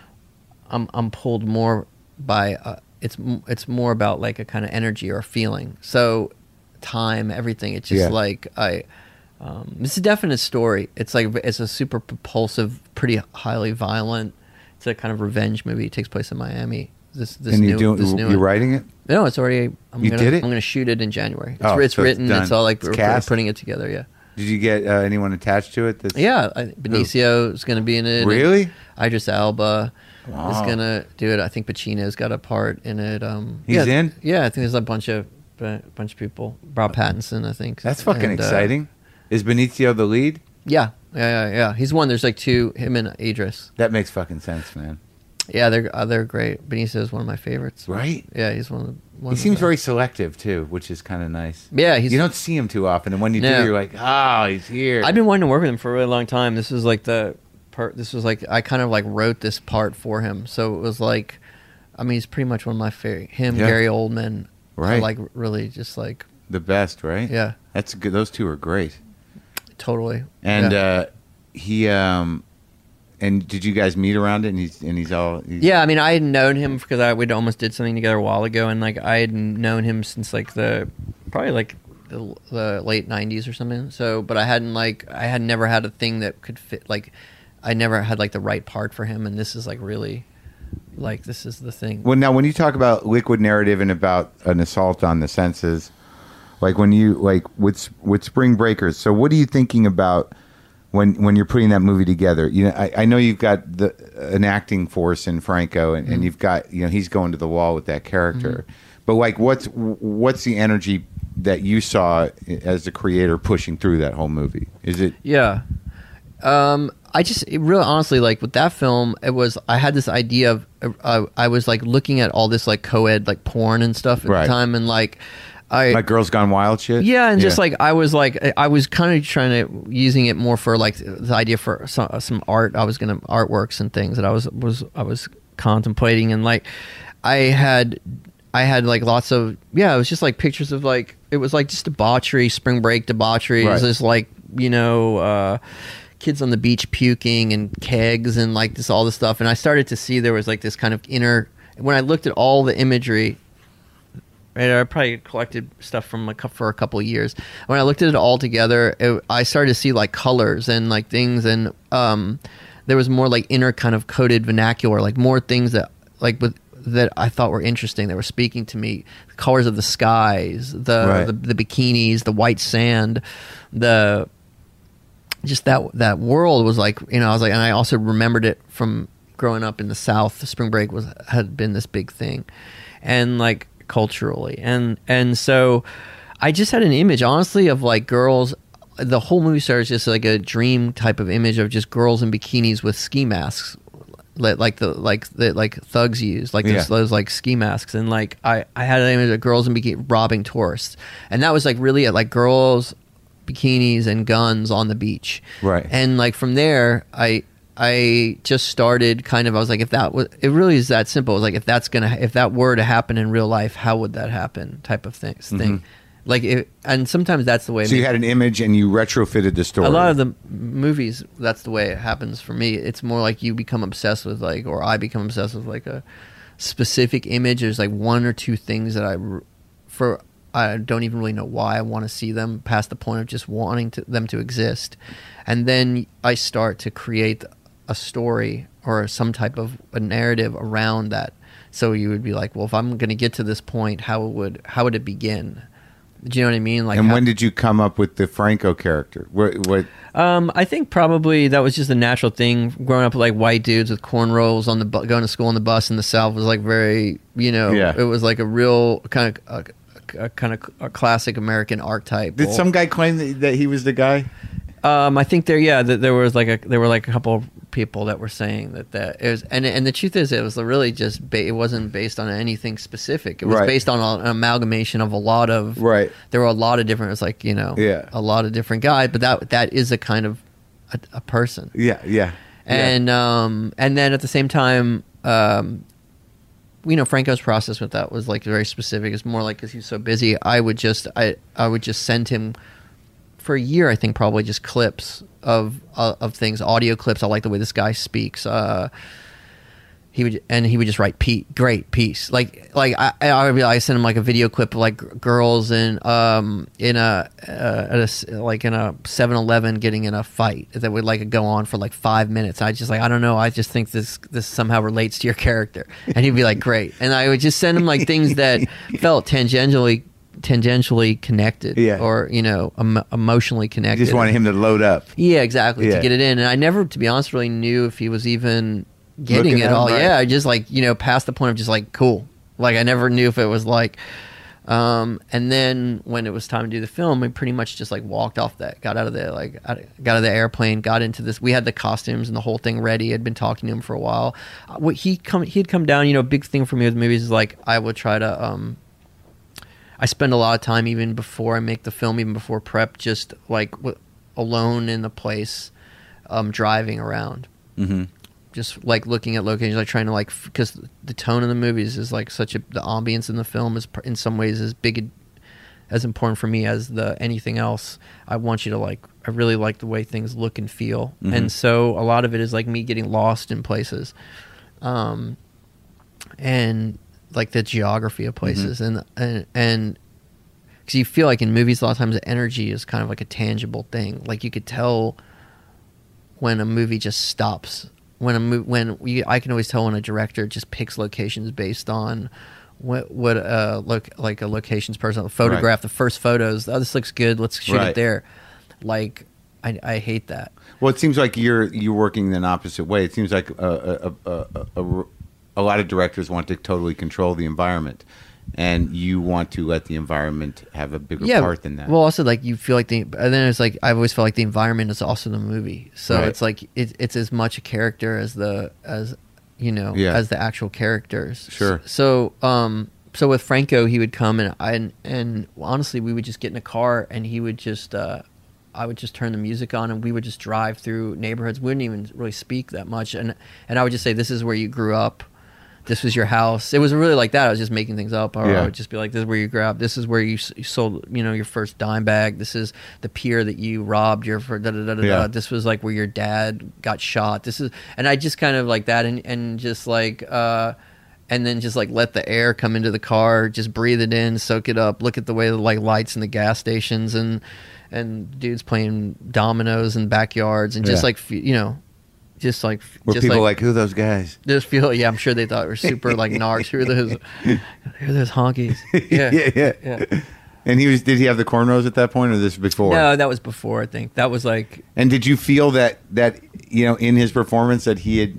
[SPEAKER 2] I'm I'm pulled more by. Uh, it's it's more about like a kind of energy or a feeling. So time, everything. It's just
[SPEAKER 1] yeah.
[SPEAKER 2] like I. Um, it's a definite story. It's like it's a super propulsive, pretty highly violent. It's a kind of revenge movie. It takes place in Miami. This this
[SPEAKER 1] and
[SPEAKER 2] new,
[SPEAKER 1] you doing,
[SPEAKER 2] this new
[SPEAKER 1] you're
[SPEAKER 2] one.
[SPEAKER 1] writing it?
[SPEAKER 2] No, it's already. I'm
[SPEAKER 1] you
[SPEAKER 2] gonna,
[SPEAKER 1] did it?
[SPEAKER 2] I'm going to shoot it in January. It's,
[SPEAKER 1] oh,
[SPEAKER 2] it's
[SPEAKER 1] so
[SPEAKER 2] written.
[SPEAKER 1] It's,
[SPEAKER 2] it's all like
[SPEAKER 1] it's
[SPEAKER 2] we're
[SPEAKER 1] cast?
[SPEAKER 2] putting it together. Yeah.
[SPEAKER 1] Did you get uh, anyone attached to it? That's,
[SPEAKER 2] yeah, I, Benicio is going to be in it.
[SPEAKER 1] Really?
[SPEAKER 2] Idris Elba
[SPEAKER 1] wow.
[SPEAKER 2] is going to do it. I think Pacino's got a part in it. Um,
[SPEAKER 1] He's
[SPEAKER 2] yeah,
[SPEAKER 1] in?
[SPEAKER 2] Yeah, I think there's a bunch of a bunch of people. Rob Pattinson, I think.
[SPEAKER 1] That's fucking
[SPEAKER 2] and,
[SPEAKER 1] exciting. Uh, is Benicio the lead?
[SPEAKER 2] Yeah, yeah, yeah, yeah. He's one. There's like two, him and Idris.
[SPEAKER 1] That makes fucking sense, man.
[SPEAKER 2] Yeah, they're uh, they're great. Benicio is one of my favorites.
[SPEAKER 1] Right?
[SPEAKER 2] Yeah, he's one of the. One
[SPEAKER 1] he
[SPEAKER 2] of
[SPEAKER 1] seems
[SPEAKER 2] the
[SPEAKER 1] very selective too, which is kind of nice.
[SPEAKER 2] Yeah, he's.
[SPEAKER 1] You don't see him too often, and when you
[SPEAKER 2] no.
[SPEAKER 1] do, you're like, oh, he's here.
[SPEAKER 2] I've been wanting to work with him for a really long time. This was like the part. This was like I kind of like wrote this part for him, so it was like, I mean, he's pretty much one of my favorite. Him,
[SPEAKER 1] yeah.
[SPEAKER 2] Gary Oldman,
[SPEAKER 1] right?
[SPEAKER 2] Are like really just like
[SPEAKER 1] the best, right?
[SPEAKER 2] Yeah,
[SPEAKER 1] that's good. Those two are great.
[SPEAKER 2] Totally.
[SPEAKER 1] And
[SPEAKER 2] yeah.
[SPEAKER 1] uh, he, um, and did you guys meet around it? And he's and he's all. He's,
[SPEAKER 2] yeah, I mean, I had known him because I we almost did something together a while ago, and like I had known him since like the probably like the, the late nineties or something. So, but I hadn't like I had never had a thing that could fit. Like, I never had like the right part for him, and this is like really. Like this is the thing.
[SPEAKER 1] Well, now when you talk about liquid narrative and about an assault on the senses, like when you like with with Spring Breakers. So what are you thinking about when when you're putting that movie together? You know, I, I know you've got the an acting force in Franco, and, mm-hmm. and you've got you know he's going to the wall with that character. Mm-hmm. But like, what's what's the energy that you saw as the creator pushing through that whole movie? Is it?
[SPEAKER 2] Yeah. Um, I just it really honestly like with that film, it was I had this idea of uh, I was like looking at all this like co-ed like porn and stuff at
[SPEAKER 1] right.
[SPEAKER 2] the time, and like I
[SPEAKER 1] like Girls Gone Wild shit.
[SPEAKER 2] Yeah, and yeah. just like I was like I was kind of trying to using it more for like the idea for some, some art. I was gonna artworks and things that I was was I was contemplating, and like I had. I had like lots of yeah. It was just like pictures of like it was like just debauchery, spring break debauchery. Right. It was just like you know, uh, kids on the beach puking and kegs and like this all this stuff. And I started to see there was like this kind of inner. When I looked at all the imagery, right, I probably collected stuff from like for a couple of years. When I looked at it all together, it, I started to see like colors and like things, and um, there was more like inner kind of coded vernacular, like more things that like with. that I thought were interesting, that were speaking to me. The colors of the skies, the,
[SPEAKER 1] right.
[SPEAKER 2] the the bikinis, the white sand, the just that that world was like, you know, I was like, and I also remembered it from growing up in the South, spring break was had been this big thing, and like culturally, and and so I just had an image, honestly, of like girls. The whole movie starts just like a dream type of image of just girls in bikinis with ski masks, like, like the like the like thugs use, like those,
[SPEAKER 1] Yeah.
[SPEAKER 2] those like ski masks, and like I I had an image of girls in bikini robbing tourists, and that was like really it, like girls, bikinis, and guns on the beach,
[SPEAKER 1] Right.
[SPEAKER 2] And like from there, I I just started kind of I was like, if that was it really is that simple. It was like if that's gonna if that were to happen in real life, how would that happen? Type of things thing. Like, it, and sometimes that's the way.
[SPEAKER 1] So you had an image and you retrofitted the story.
[SPEAKER 2] A lot of the movies, that's the way it happens for me. It's more like you become obsessed with, like, or I become obsessed with, like, a specific image. There's, like, one or two things that I, for, I don't even really know why I want to see them past the point of just wanting to, them to exist. And then I start to create a story or some type of a narrative around that. So you would be like, well, if I'm going to get to this point, how would how would it begin? Do you know what I mean? Like,
[SPEAKER 1] and
[SPEAKER 2] how,
[SPEAKER 1] when did you come up with the Franco character? What? what
[SPEAKER 2] Um, I think probably that was just a natural thing. Growing up with like white dudes with cornrows on the bu- going to school on the bus in the South was like very, you know,
[SPEAKER 1] Yeah.
[SPEAKER 2] it was like a real kind of a, a kind of a classic American archetype.
[SPEAKER 1] did some guy claim that, that he was the guy?
[SPEAKER 2] Um, I think there, yeah, that there was like a there were like a couple of people that were saying that that it was, and and the truth is, it was really just ba- it wasn't based on anything specific. It was
[SPEAKER 1] Right.
[SPEAKER 2] based on an amalgamation of a lot of
[SPEAKER 1] Right.
[SPEAKER 2] There were a lot of different. It's like, you know,
[SPEAKER 1] Yeah.
[SPEAKER 2] a lot of different guys, but that that is a kind of a, a person.
[SPEAKER 1] Yeah, yeah.
[SPEAKER 2] And um, and then at the same time, um, you know, Franco's process with that was like very specific. It's more like because he's so busy, I would just I I would just send him for a year. I think probably just clips of uh, of things, audio clips. I like the way this guy speaks. Uh, he would and he would just write Pete, great piece. Like like I I would be I sent him like a video clip of like g- girls in um in a uh, at a s- like in a seven eleven getting in a fight that would like go on for like five minutes. I just like I don't know. I just think this this somehow relates to your character, and he'd be like great. And I would just send him like things that felt tangentially tangentially connected,
[SPEAKER 1] Yeah.
[SPEAKER 2] or you know em- emotionally
[SPEAKER 1] I
[SPEAKER 2] connected.
[SPEAKER 1] just wanted him to load up.
[SPEAKER 2] Yeah, exactly.
[SPEAKER 1] Yeah.
[SPEAKER 2] To get it in. And I never, to be honest, really knew if he was even getting
[SPEAKER 1] Looking
[SPEAKER 2] it
[SPEAKER 1] at
[SPEAKER 2] all.
[SPEAKER 1] him, right.
[SPEAKER 2] Yeah, I just like, you know, past the point of just like, cool. Like, I never knew if it was like, um, and then when it was time to do the film, we pretty much just like walked off that, got out of the, like, out- got out of the airplane, got into this. We had the costumes and the whole thing ready. I'd been talking to him for a while. Uh, What he come, he'd come down, you know, a big thing for me with movies is like, I would try to, um, I spend a lot of time even before I make the film, even before prep, just like w- alone in the place, um, driving around,
[SPEAKER 1] Mm-hmm.
[SPEAKER 2] just like looking at locations, like trying to like because the tone of the movies is like such a the ambience in the film is pr- in some ways as big a, as important for me as the anything else. I want you to like I really like the way things look and feel,
[SPEAKER 1] Mhm.
[SPEAKER 2] and so a lot of it is like me getting lost in places, um, and like the geography of places, and and and because you feel like in movies a lot of times the energy is kind of like a tangible thing. Like you could tell when a movie just stops. When a mo- when you, I can always tell when a director just picks locations based on what what uh look like a locations person photograph the first photos. Oh, this looks good. Let's shoot
[SPEAKER 1] Right.
[SPEAKER 2] it there. Like I I hate that.
[SPEAKER 1] Well, it seems like you're you're working in an opposite way. It seems like a a, a, a, a, a lot of directors want to totally control the environment, and you want to let the environment have a bigger
[SPEAKER 2] Yeah.
[SPEAKER 1] part than that.
[SPEAKER 2] Well, also like you feel like the and then it's like I've always felt like the environment is also the movie. So
[SPEAKER 1] Right.
[SPEAKER 2] it's like it, it's as much a character as the as you know
[SPEAKER 1] Yeah.
[SPEAKER 2] as the actual characters.
[SPEAKER 1] Sure.
[SPEAKER 2] So um so with Franco, he would come and I and, and honestly we would just get in a car and he would just uh I would just turn the music on and we would just drive through neighborhoods. We wouldn't even really speak that much, and and I would just say, "This is where you grew up. This was your house." It was really like that. I was just making things up, or
[SPEAKER 1] Yeah.
[SPEAKER 2] I would just be like, "This is where you grew up. This is where you, s- you sold, you know, your first dime bag. This is the pier that you robbed your for da da da da.
[SPEAKER 1] Yeah.
[SPEAKER 2] da. This was like where your dad got shot. This is," and I just kind of like that, and and just like. uh And then just like let the air come into the car, just breathe it in, soak it up. Look at the way the like lights in the gas stations and and dudes playing dominoes in backyards and just
[SPEAKER 1] Yeah.
[SPEAKER 2] like f- you know, just like
[SPEAKER 1] Were
[SPEAKER 2] just
[SPEAKER 1] people
[SPEAKER 2] like,
[SPEAKER 1] like, who are those guys?
[SPEAKER 2] just feel yeah. I'm sure they thought we were super like narcs. Who are those? Who are those honkies? Yeah,
[SPEAKER 1] yeah, yeah.
[SPEAKER 2] yeah.
[SPEAKER 1] And he was. Did he have the cornrows at that point, or this before?
[SPEAKER 2] No, that was before. I think that was like
[SPEAKER 1] And did you feel that that you know in his performance that he had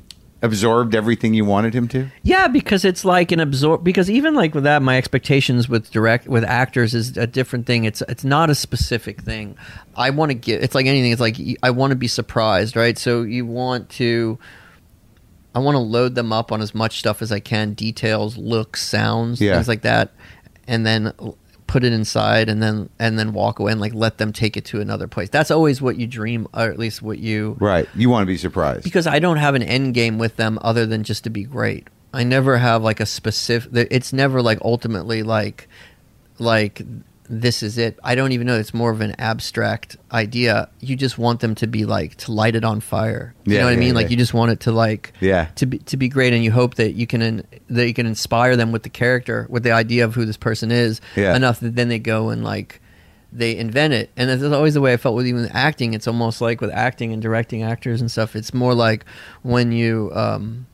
[SPEAKER 1] absorbed everything you wanted him to?
[SPEAKER 2] Yeah, because it's like an absorb. Because even like with that, my expectations with direct with actors is a different thing. It's it's not a specific thing. I want to get. It's like anything. It's like I want to be surprised, right? So you want to. I want to load them up on as much stuff as I can, details, looks, sounds,
[SPEAKER 1] Yeah.
[SPEAKER 2] things like that, and then put it inside, and then and then walk away and like let them take it to another place. That's always what you dream, or at least what you
[SPEAKER 1] Right. You want to be surprised.
[SPEAKER 2] because I don't have an end game with them other than just to be great. I never have like a specific. It's never like ultimately like like this is it. I don't even know. It's more of an abstract idea. You just want them to be like to light it on fire. You
[SPEAKER 1] Yeah,
[SPEAKER 2] know what
[SPEAKER 1] yeah,
[SPEAKER 2] I mean?
[SPEAKER 1] yeah.
[SPEAKER 2] Like you just want it to like
[SPEAKER 1] Yeah.
[SPEAKER 2] to be to be great, and you hope that you can in, that you can inspire them with the character, with the idea of who this person is,
[SPEAKER 1] Yeah.
[SPEAKER 2] enough that then they go and like they invent it. And that's always the way I felt with even acting. It's almost like with acting and directing actors and stuff. It's more like when you um,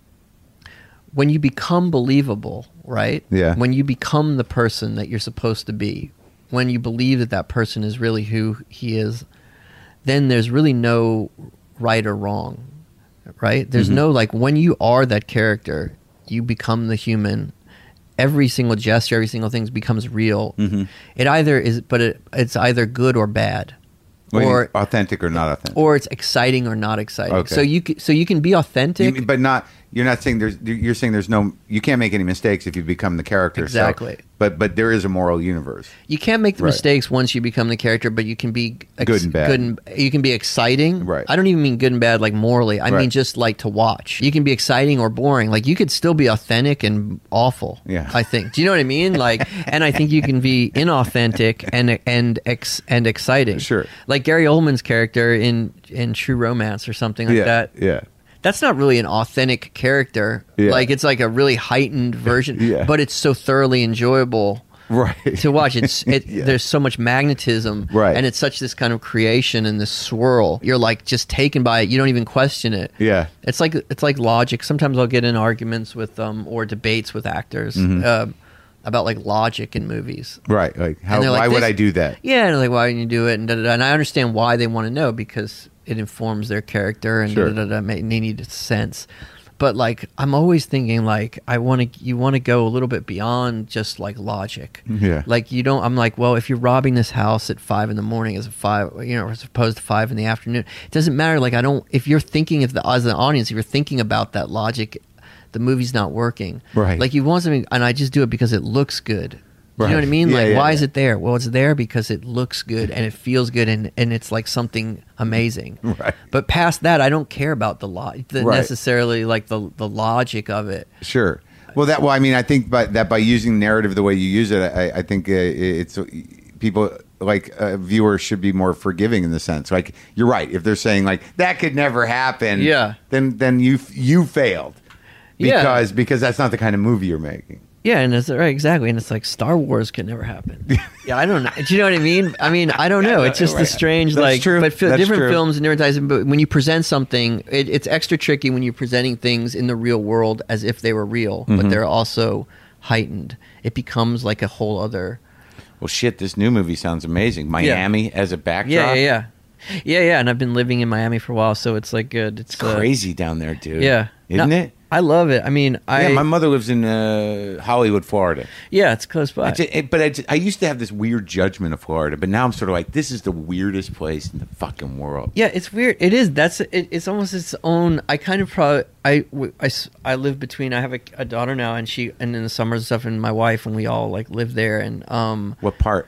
[SPEAKER 2] when you become believable, right?
[SPEAKER 1] Yeah.
[SPEAKER 2] When you become the person that you're supposed to be, when you believe that that person is really who he is, then there's really no right or wrong, right? There's
[SPEAKER 1] Mhm.
[SPEAKER 2] no like when you are that character, you become the human. Every single gesture, every single thing becomes real.
[SPEAKER 1] Mhm.
[SPEAKER 2] It either is, but it, it's either good or bad,
[SPEAKER 1] What do you
[SPEAKER 2] or
[SPEAKER 1] mean, authentic or not authentic?
[SPEAKER 2] or it's exciting or not exciting.
[SPEAKER 1] Okay.
[SPEAKER 2] So you c- so you can be authentic.
[SPEAKER 1] You mean- but not. You're not saying there's. You're saying there's no. You can't make any mistakes if you become the character. so-
[SPEAKER 2] Exactly.
[SPEAKER 1] but but there is a moral universe.
[SPEAKER 2] You can't make the
[SPEAKER 1] Right.
[SPEAKER 2] mistakes once you become the character, but you can be ex-
[SPEAKER 1] Good and bad.
[SPEAKER 2] Good and, you can be exciting.
[SPEAKER 1] Right.
[SPEAKER 2] I don't even mean good and bad like morally. I
[SPEAKER 1] Right.
[SPEAKER 2] mean just like to watch. You can be exciting or boring. Like you could still be authentic and awful.
[SPEAKER 1] Yeah.
[SPEAKER 2] I think. Do you know what I mean? Like, and I think you can be inauthentic and and ex and exciting.
[SPEAKER 1] Sure.
[SPEAKER 2] Like Gary Oldman's character in in True Romance or something like
[SPEAKER 1] yeah.
[SPEAKER 2] that.
[SPEAKER 1] Yeah.
[SPEAKER 2] That's not really an authentic character.
[SPEAKER 1] Yeah.
[SPEAKER 2] Like it's like a really heightened version.
[SPEAKER 1] Yeah.
[SPEAKER 2] But it's so thoroughly enjoyable
[SPEAKER 1] Right.
[SPEAKER 2] to watch. It's it,
[SPEAKER 1] Yeah.
[SPEAKER 2] there's so much magnetism,
[SPEAKER 1] Right.
[SPEAKER 2] and it's such this kind of creation and this swirl. You're like just taken by it. You don't even question it.
[SPEAKER 1] Yeah.
[SPEAKER 2] It's like it's like logic. Sometimes I'll get in arguments with um or debates with actors
[SPEAKER 1] Mm-hmm.
[SPEAKER 2] um, about like logic in movies.
[SPEAKER 1] Right. Like how?
[SPEAKER 2] And they're
[SPEAKER 1] Why
[SPEAKER 2] like,
[SPEAKER 1] would
[SPEAKER 2] this-
[SPEAKER 1] I do that?
[SPEAKER 2] Yeah, and they're like, why didn't you do it? And da, da, da. And I understand why they want to know because it informs their character and
[SPEAKER 1] Sure.
[SPEAKER 2] da, da, da, da, ma- they need a sense. But like, I'm always thinking like, I want to, you want to go a little bit beyond just like logic.
[SPEAKER 1] Yeah.
[SPEAKER 2] Like you don't. I'm like, well, if you're robbing this house at five in the morning, as a five, you know, as opposed to five in the afternoon, it doesn't matter. Like I don't. If you're thinking, if the as an audience, if you're thinking about that logic, the movie's not working.
[SPEAKER 1] Right.
[SPEAKER 2] Like you want something, and I just do it because it looks good. Do you know
[SPEAKER 1] Right.
[SPEAKER 2] what I mean?
[SPEAKER 1] Yeah,
[SPEAKER 2] Like,
[SPEAKER 1] yeah,
[SPEAKER 2] why
[SPEAKER 1] yeah.
[SPEAKER 2] is it there? Well, it's there because it looks good and it feels good and, and it's like something amazing.
[SPEAKER 1] Right.
[SPEAKER 2] But past that, I don't care about the lo- the
[SPEAKER 1] Right.
[SPEAKER 2] necessarily like the the logic of it.
[SPEAKER 1] Sure. Well, that. Well, I mean, I think by, that by using narrative the way you use it, I, I think uh, it's people like uh, viewers should be more forgiving in the sense. Like you're right. If they're saying like that could never happen,
[SPEAKER 2] Yeah.
[SPEAKER 1] then then you you failed
[SPEAKER 2] Yeah.
[SPEAKER 1] because because that's not the kind of movie you're making.
[SPEAKER 2] Yeah, and it's right exactly, and it's like Star Wars could never happen. Yeah, I don't know. Do you know what I mean? I mean, I don't know. It's just the
[SPEAKER 1] Right.
[SPEAKER 2] strange,
[SPEAKER 1] That's
[SPEAKER 2] like,
[SPEAKER 1] true.
[SPEAKER 2] but fi-
[SPEAKER 1] That's
[SPEAKER 2] different
[SPEAKER 1] true.
[SPEAKER 2] films and different types. Of, but when you present something, it, it's extra tricky when you're presenting things in the real world as if they were real,
[SPEAKER 1] Mm-hmm.
[SPEAKER 2] but they're also heightened. It becomes like a whole other.
[SPEAKER 1] Well, shit, this new movie sounds amazing. Miami as a backdrop.
[SPEAKER 2] Yeah, yeah, yeah, yeah, yeah. And I've been living in Miami for a while, so it's like good. It's,
[SPEAKER 1] It's
[SPEAKER 2] uh,
[SPEAKER 1] crazy down there, dude.
[SPEAKER 2] Yeah,
[SPEAKER 1] Isn't
[SPEAKER 2] No,
[SPEAKER 1] it?
[SPEAKER 2] I love it. I mean, I
[SPEAKER 1] Yeah, my mother lives in uh, Hollywood, Florida.
[SPEAKER 2] yeah, it's close by.
[SPEAKER 1] I ju- it- but I, ju- I used to have this weird judgment of Florida, but now I'm sort of like, this is the weirdest place in the fucking world.
[SPEAKER 2] Yeah, it's weird. It is. That's it, it's almost its own. I kind of probably I, w- I s- I live between. I have a, a daughter now, and she and in the summers and stuff, and my wife, and we all like live there, and um
[SPEAKER 1] What part?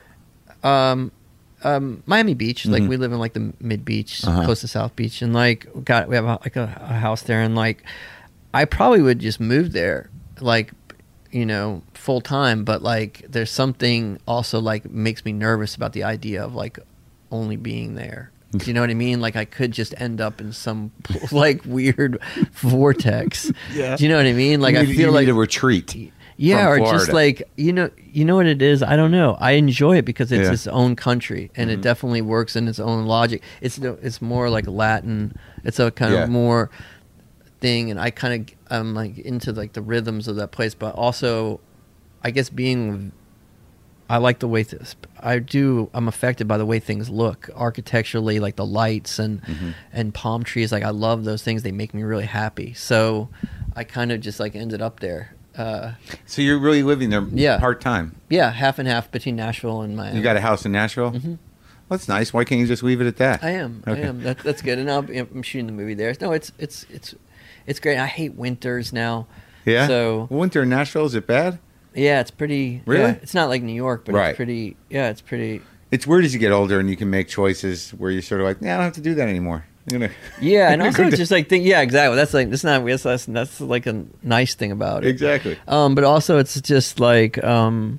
[SPEAKER 2] um um Miami Beach. Like
[SPEAKER 1] Mhm.
[SPEAKER 2] we live in like the mid beach,
[SPEAKER 1] Uh-huh.
[SPEAKER 2] close to South Beach, and like got we have a, like a, a house there, and like I probably would just move there, like you know full time, but like there's something also like makes me nervous about the idea of like only being there. Do you know what I mean? Like I could just end up in some like weird vortex.
[SPEAKER 1] Yeah.
[SPEAKER 2] Do you know what I mean? Like
[SPEAKER 1] You
[SPEAKER 2] I
[SPEAKER 1] need-
[SPEAKER 2] feel
[SPEAKER 1] you
[SPEAKER 2] like
[SPEAKER 1] need a retreat.
[SPEAKER 2] yeah,
[SPEAKER 1] from
[SPEAKER 2] or just
[SPEAKER 1] Florida.
[SPEAKER 2] like you know, you know what it is. I don't know. I enjoy it because it's
[SPEAKER 1] Yeah.
[SPEAKER 2] its own country, and
[SPEAKER 1] Mm-hmm.
[SPEAKER 2] it definitely works in its own logic. It's no- it's more like Latin. It's a kind
[SPEAKER 1] Yeah.
[SPEAKER 2] of more thing, and I kind of I'm like into like the rhythms of that place, but also, I guess being I like the way th- I do. I'm affected by the way things look architecturally, like the lights and
[SPEAKER 1] Mm-hmm.
[SPEAKER 2] and palm trees. Like I love those things. They make me really happy. So I kind of just like ended up there. Uh,
[SPEAKER 1] So you're really living there
[SPEAKER 2] Yeah.
[SPEAKER 1] part time.
[SPEAKER 2] yeah, half and half between Nashville and Miami.
[SPEAKER 1] You got a house in Nashville?
[SPEAKER 2] Mhm.
[SPEAKER 1] Well, that's nice. Why can't you just leave it at that?
[SPEAKER 2] I am.
[SPEAKER 1] Okay.
[SPEAKER 2] I am. That, that's good. And I'll be, I'm shooting the movie there. No, it's it's it's it's great. I hate winters now.
[SPEAKER 1] Yeah.
[SPEAKER 2] So
[SPEAKER 1] winter in Nashville, is it bad?
[SPEAKER 2] yeah, it's pretty.
[SPEAKER 1] Really?
[SPEAKER 2] Yeah, it's not like New York, but
[SPEAKER 1] Right.
[SPEAKER 2] it's pretty. Yeah, it's pretty.
[SPEAKER 1] It's weird as you get older and you can make choices where you're sort of like, yeah, I don't have to do that anymore. I'm gonna
[SPEAKER 2] Yeah, and
[SPEAKER 1] I'm
[SPEAKER 2] also
[SPEAKER 1] gonna
[SPEAKER 2] it's
[SPEAKER 1] go
[SPEAKER 2] just like think. Yeah, exactly. That's like that's not. That's that's, that's like a nice thing about
[SPEAKER 1] do-
[SPEAKER 2] it.
[SPEAKER 1] exactly.
[SPEAKER 2] Um, but also it's just like um,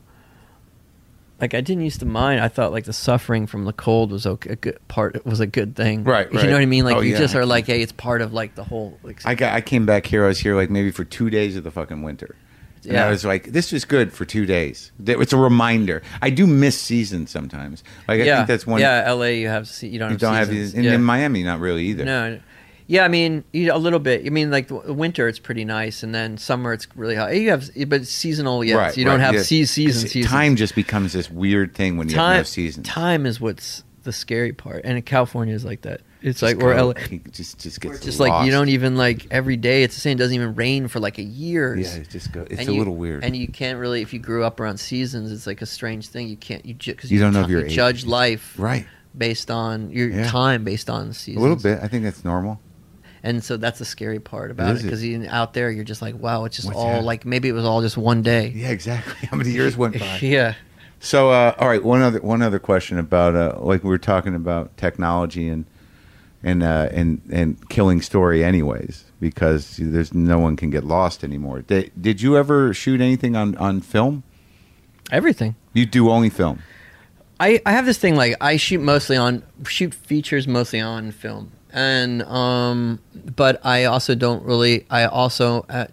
[SPEAKER 2] like I didn't used to mind. I thought like the suffering from the cold was okay, a good part. It was a good thing.
[SPEAKER 1] Right,
[SPEAKER 2] You
[SPEAKER 1] right.
[SPEAKER 2] know what I mean? Like
[SPEAKER 1] Oh,
[SPEAKER 2] you
[SPEAKER 1] yeah.
[SPEAKER 2] just are like, hey, it's part of like the whole. Like,
[SPEAKER 1] I got. I came back here. I was here like maybe for two days of the fucking winter. And
[SPEAKER 2] Yeah.
[SPEAKER 1] I was like, this is good for two days. It's a reminder. I do miss seasons sometimes. Like I
[SPEAKER 2] yeah,
[SPEAKER 1] think that's one.
[SPEAKER 2] Yeah, L A, you have se- you don't
[SPEAKER 1] You
[SPEAKER 2] have
[SPEAKER 1] don't have
[SPEAKER 2] seasons.
[SPEAKER 1] these. And
[SPEAKER 2] yeah.
[SPEAKER 1] in Miami, not really either.
[SPEAKER 2] No, yeah, I mean you- a little bit. I mean, like the winter, it's pretty nice, and then summer, it's really hot. You have, but it's seasonal. Yes,
[SPEAKER 1] Right,
[SPEAKER 2] you don't
[SPEAKER 1] right,
[SPEAKER 2] have
[SPEAKER 1] yeah.
[SPEAKER 2] se- season
[SPEAKER 1] 'Cause
[SPEAKER 2] seasons.
[SPEAKER 1] Time just becomes this weird thing when you
[SPEAKER 2] time,
[SPEAKER 1] have no seasons.
[SPEAKER 2] time is what's the scary part, and in California is like that. It's
[SPEAKER 1] Just
[SPEAKER 2] like where
[SPEAKER 1] go-
[SPEAKER 2] L A,
[SPEAKER 1] it just just gets
[SPEAKER 2] just
[SPEAKER 1] lost.
[SPEAKER 2] like you don't even like every day. It's the same. It doesn't even rain for like a year.
[SPEAKER 1] Yeah, it just go. It's
[SPEAKER 2] And
[SPEAKER 1] a
[SPEAKER 2] you-
[SPEAKER 1] little weird.
[SPEAKER 2] and you can't really. If you grew up around seasons, it's like a strange thing. You can't. You because
[SPEAKER 1] You don't know if you're age-
[SPEAKER 2] judge life
[SPEAKER 1] right.
[SPEAKER 2] based on your
[SPEAKER 1] Yeah.
[SPEAKER 2] time, based on the
[SPEAKER 1] A
[SPEAKER 2] seasons.
[SPEAKER 1] little bit. I think that's normal.
[SPEAKER 2] And so that's the scary part about
[SPEAKER 1] is
[SPEAKER 2] it because out there you're just like, wow, it's just
[SPEAKER 1] What's
[SPEAKER 2] all
[SPEAKER 1] happening?
[SPEAKER 2] like maybe it was all just one day.
[SPEAKER 1] Yeah, exactly. How many years went by?
[SPEAKER 2] Yeah.
[SPEAKER 1] So, uh, all right. One other one other question about uh, like we were talking about technology and and uh, and and killing story, anyways, because there's no one can get lost anymore. Did, did you ever shoot anything on on film?
[SPEAKER 2] Everything.
[SPEAKER 1] You do only film.
[SPEAKER 2] I, I have this thing like I shoot mostly on shoot features mostly on film and um but I also don't really I also uh,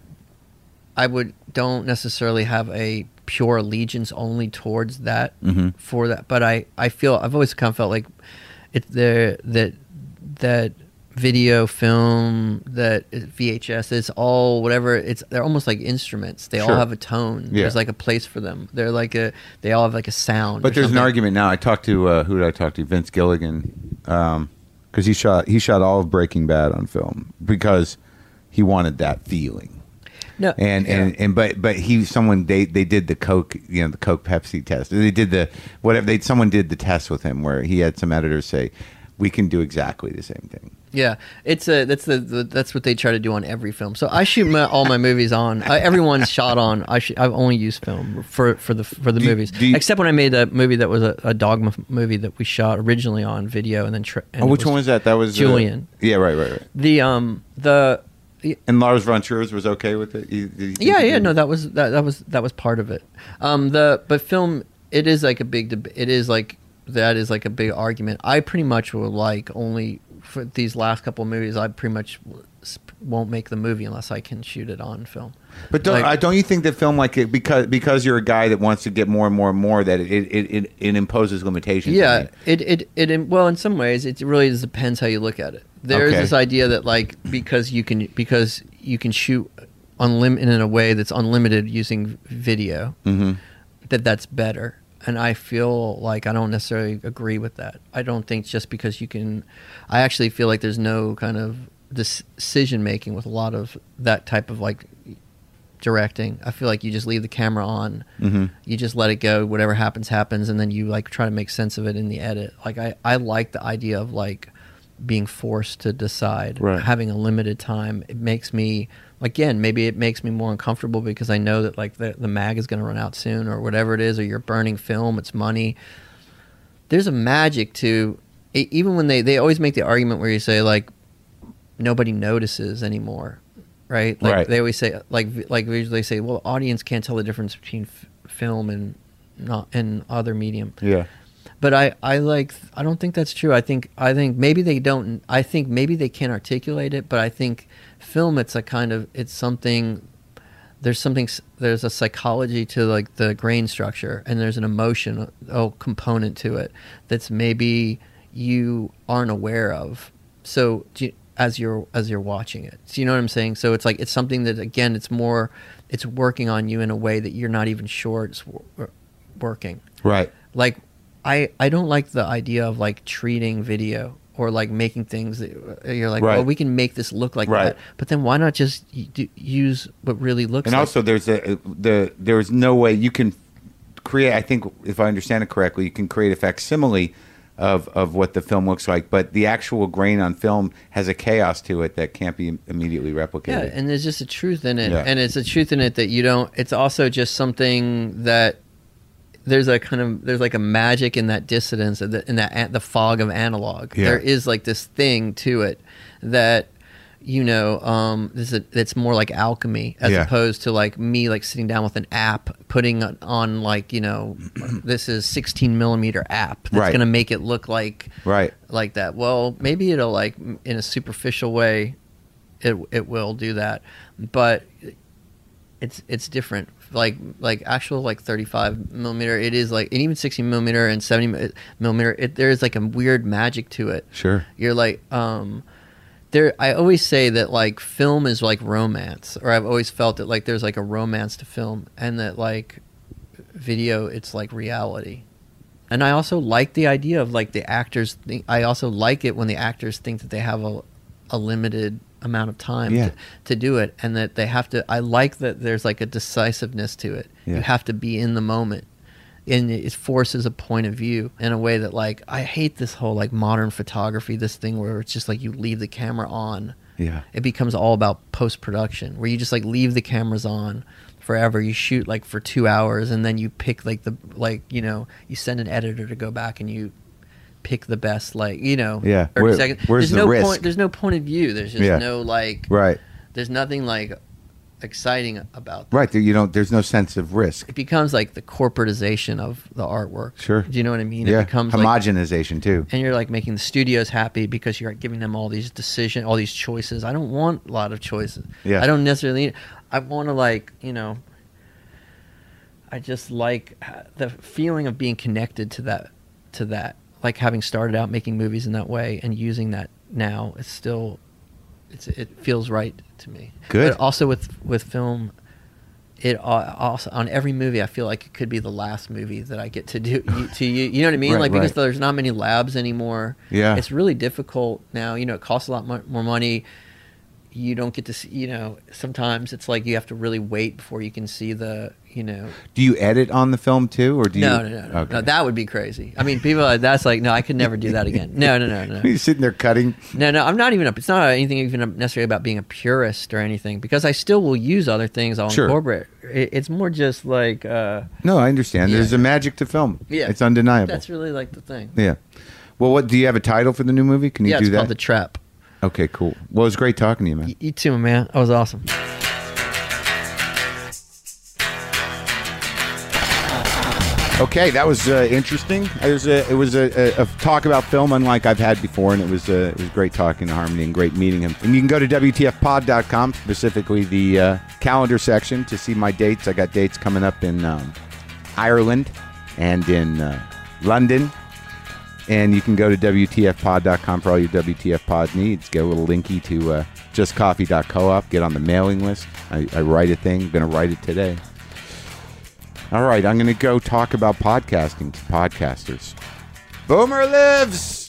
[SPEAKER 2] I would don't necessarily have a pure allegiance only towards that
[SPEAKER 1] Mhm.
[SPEAKER 2] for that but I I feel I've always kind of felt like it there that that video film that V H S it's all whatever it's they're almost like instruments they
[SPEAKER 1] Sure.
[SPEAKER 2] all have a tone
[SPEAKER 1] Yeah.
[SPEAKER 2] there's like a place for them they're like a they all have like a sound
[SPEAKER 1] But
[SPEAKER 2] or
[SPEAKER 1] there's an
[SPEAKER 2] something.
[SPEAKER 1] argument now. I talked to uh, who did I talk to? Vince Gilligan, because he shot he shot all of Breaking Bad on film because he wanted that feeling.
[SPEAKER 2] no
[SPEAKER 1] And,
[SPEAKER 2] yeah.
[SPEAKER 1] and and but but he someone they they did the Coke you know the Coke Pepsi test. They did the whatever they someone did the test with him where he had some editors say we can do exactly the same thing.
[SPEAKER 2] Yeah, it's a that's the, the that's what they try to do on every film. So I shoot my, all my movies on. Uh, everyone's shot on. I sh- I've only used film for for the for the
[SPEAKER 1] Do you-
[SPEAKER 2] movies,
[SPEAKER 1] do you-
[SPEAKER 2] except when I made that movie that was a, a Dogma f- movie that we shot originally on video and then. Tra- and
[SPEAKER 1] Oh,
[SPEAKER 2] it
[SPEAKER 1] which one was that? That was uh,
[SPEAKER 2] Julian.
[SPEAKER 1] yeah, right, right, right.
[SPEAKER 2] The um the
[SPEAKER 1] And Lars von Trier was okay with it. He- did he think
[SPEAKER 2] yeah
[SPEAKER 1] he
[SPEAKER 2] yeah
[SPEAKER 1] did
[SPEAKER 2] no
[SPEAKER 1] it?
[SPEAKER 2] that was that that was that was part of it. Um the but film it is like a big deb- it is like that is like a big argument. I pretty much will like only for these last couple of movies. I pretty much sp- won't make the movie unless I can shoot it on film.
[SPEAKER 1] But don't,
[SPEAKER 2] Like-
[SPEAKER 1] uh, don't you think that film like it because because you're a guy that wants to get more and more and more that it it, it, it imposes limitations? on
[SPEAKER 2] Yeah,
[SPEAKER 1] you?
[SPEAKER 2] it, it it in- well in some ways it really just depends how you look at it. There's
[SPEAKER 1] Okay.
[SPEAKER 2] this idea that like because you can because you can shoot unlimited in a way that's unlimited using video
[SPEAKER 1] Mhm.
[SPEAKER 2] that that's better. And I feel like I don't necessarily agree with that. I don't think just because you can I actually feel like there's no kind of decision making with a lot of that type of like directing. I feel like you just leave the camera on.
[SPEAKER 1] Mhm.
[SPEAKER 2] You just let it go. Whatever happens, happens, and then you like try to make sense of it in the edit. Like I, I like the idea of like being forced to decide,
[SPEAKER 1] Right.
[SPEAKER 2] having a limited time. It makes me again, maybe it makes me more uncomfortable because I know that like the the mag is going to run out soon or whatever it is, or you're burning film. It's money. There's a magic to e- even when they they always make the argument where you say like nobody notices anymore. Right, like
[SPEAKER 1] Right.
[SPEAKER 2] they always say, like like we usually say, well, audience can't tell the difference between f- film and not and other medium.
[SPEAKER 1] Yeah.
[SPEAKER 2] But I, I like I don't think that's true. I think I think maybe they don't. I think maybe they can't articulate it. But I think film, it's a kind of it's something. There's something. There's a psychology to like the grain structure, and there's an emotion oh, component to it that's maybe you aren't aware of. So do you, as you're as you're watching it, so you know what I'm saying. So it's like it's something that again, it's more, it's working on you in a way that you're not even sure it's working.
[SPEAKER 1] Right.
[SPEAKER 2] Like, I I don't like the idea of like treating video or like making things that you're like,
[SPEAKER 1] Right.
[SPEAKER 2] well, we can make this look like
[SPEAKER 1] Right.
[SPEAKER 2] that, but then why not just y- do- use what really looks
[SPEAKER 1] And
[SPEAKER 2] like
[SPEAKER 1] also, there's a the there's no way you can create. I think if I understand it correctly, you can create a facsimile of of what the film looks like, but the actual grain on film has a chaos to it that can't be immediately
[SPEAKER 2] Yeah,
[SPEAKER 1] replicated.
[SPEAKER 2] and there's just a truth in it,
[SPEAKER 1] Yeah.
[SPEAKER 2] and it's a truth in it that you don't. It's also just something that there's a kind of there's like a magic in that dissonance, in that in that the fog of analog.
[SPEAKER 1] Yeah.
[SPEAKER 2] There is like this thing to it that you know, um, this is a, it's more like alchemy as
[SPEAKER 1] Yeah.
[SPEAKER 2] opposed to like me like sitting down with an app, putting on, on like you know, this is sixteen millimeter app that's
[SPEAKER 1] Right.
[SPEAKER 2] going to make it look like
[SPEAKER 1] Right.
[SPEAKER 2] like that. Well, maybe it'll like in a superficial way, it it will do that, but it's it's different. Like like actual like thirty-five millimeter, it is like, and even sixty millimeter and seventy millimeter, it, there is like a weird magic to it.
[SPEAKER 1] Sure.
[SPEAKER 2] You're like um there I always say that like film is like romance, or I've always felt that like there's like a romance to film, and that like video it's like reality. And I also like the idea of like the actors think, I also like it when the actors think that they have a a limited amount of time
[SPEAKER 1] Yeah.
[SPEAKER 2] to, to do it, and that they have to I like that there's like a decisiveness to it.
[SPEAKER 1] Yeah.
[SPEAKER 2] You have to be in the moment, and it forces a point of view in a way that like I hate this whole like modern photography, this thing where it's just like you leave the camera on.
[SPEAKER 1] Yeah.
[SPEAKER 2] It becomes all about post-production, where you just like leave the cameras on forever. You shoot like for two hours, and then you pick like the like you know you send an editor to go back and you pick the best, like you know
[SPEAKER 1] Yeah.
[SPEAKER 2] thirty
[SPEAKER 1] Where-
[SPEAKER 2] seconds.
[SPEAKER 1] where's
[SPEAKER 2] There's
[SPEAKER 1] the
[SPEAKER 2] no
[SPEAKER 1] risk?
[SPEAKER 2] point. There's no point of view. There's just
[SPEAKER 1] Yeah.
[SPEAKER 2] no like.
[SPEAKER 1] Right.
[SPEAKER 2] There's nothing like exciting about that.
[SPEAKER 1] Right. There, you don't. There's no sense of risk.
[SPEAKER 2] It becomes like the corporatization of the artwork.
[SPEAKER 1] Sure.
[SPEAKER 2] Do you know what I mean?
[SPEAKER 1] Yeah.
[SPEAKER 2] It becomes like,
[SPEAKER 1] Homogenization too.
[SPEAKER 2] and you're like making the studios happy because you're giving them all these decision, all these choices. I don't want a lot of choices.
[SPEAKER 1] Yeah.
[SPEAKER 2] I don't necessarily. I want to like you know. I just like the feeling of being connected to that, to that. Like having started out making movies in that way and using that now, it's still, it's it feels right to me.
[SPEAKER 1] Good.
[SPEAKER 2] But also with with film, it uh, also on every movie I feel like it could be the last movie that I get to do to you. You know what I mean?
[SPEAKER 1] Right,
[SPEAKER 2] like because
[SPEAKER 1] right.
[SPEAKER 2] there's not many labs anymore.
[SPEAKER 1] Yeah.
[SPEAKER 2] It's really difficult now. You know, it costs a lot mo- more money. You don't get to see. You know, sometimes it's like you have to really wait before you can see the. You know.
[SPEAKER 1] Do you edit on the film too, or do you?
[SPEAKER 2] No, no, no, no,
[SPEAKER 1] Okay.
[SPEAKER 2] no. That would be crazy. I mean, people. are- That's like, no, I could never do that again. No, no, no, no.
[SPEAKER 1] You're sitting there cutting.
[SPEAKER 2] No, no, I'm not even. A, it's not anything even necessarily about being a purist or anything, because I still will use other things. I'll
[SPEAKER 1] Sure.
[SPEAKER 2] incorporate. It, it's more just like. Uh,
[SPEAKER 1] No, I understand.
[SPEAKER 2] Yeah.
[SPEAKER 1] There's a magic to film.
[SPEAKER 2] Yeah.
[SPEAKER 1] It's undeniable.
[SPEAKER 2] that's really like the thing.
[SPEAKER 1] Yeah. Well, what do you have a title for the new movie? Can you
[SPEAKER 2] Yeah,
[SPEAKER 1] do
[SPEAKER 2] it's
[SPEAKER 1] that?
[SPEAKER 2] called The Trap.
[SPEAKER 1] Okay, cool. Well, it was great talking to you, man.
[SPEAKER 2] Y- You too, man. That was awesome.
[SPEAKER 1] Okay, that was uh, interesting. It was a it was a, a, a talk about film unlike I've had before, and it was uh, it was great talking to Harmony and great meeting him. And you can go to W T F pod dot com, specifically the uh, calendar section, to see my dates. I got dates coming up in um, Ireland and in uh, London. And you can go to W T F pod dot com for all your W T F pod needs. Get a little linky to uh, just coffee dot coop. Get on the mailing list. I, I write a thing. Going to write it today. All right, I'm going to go talk about podcasting to podcasters. Boomer lives!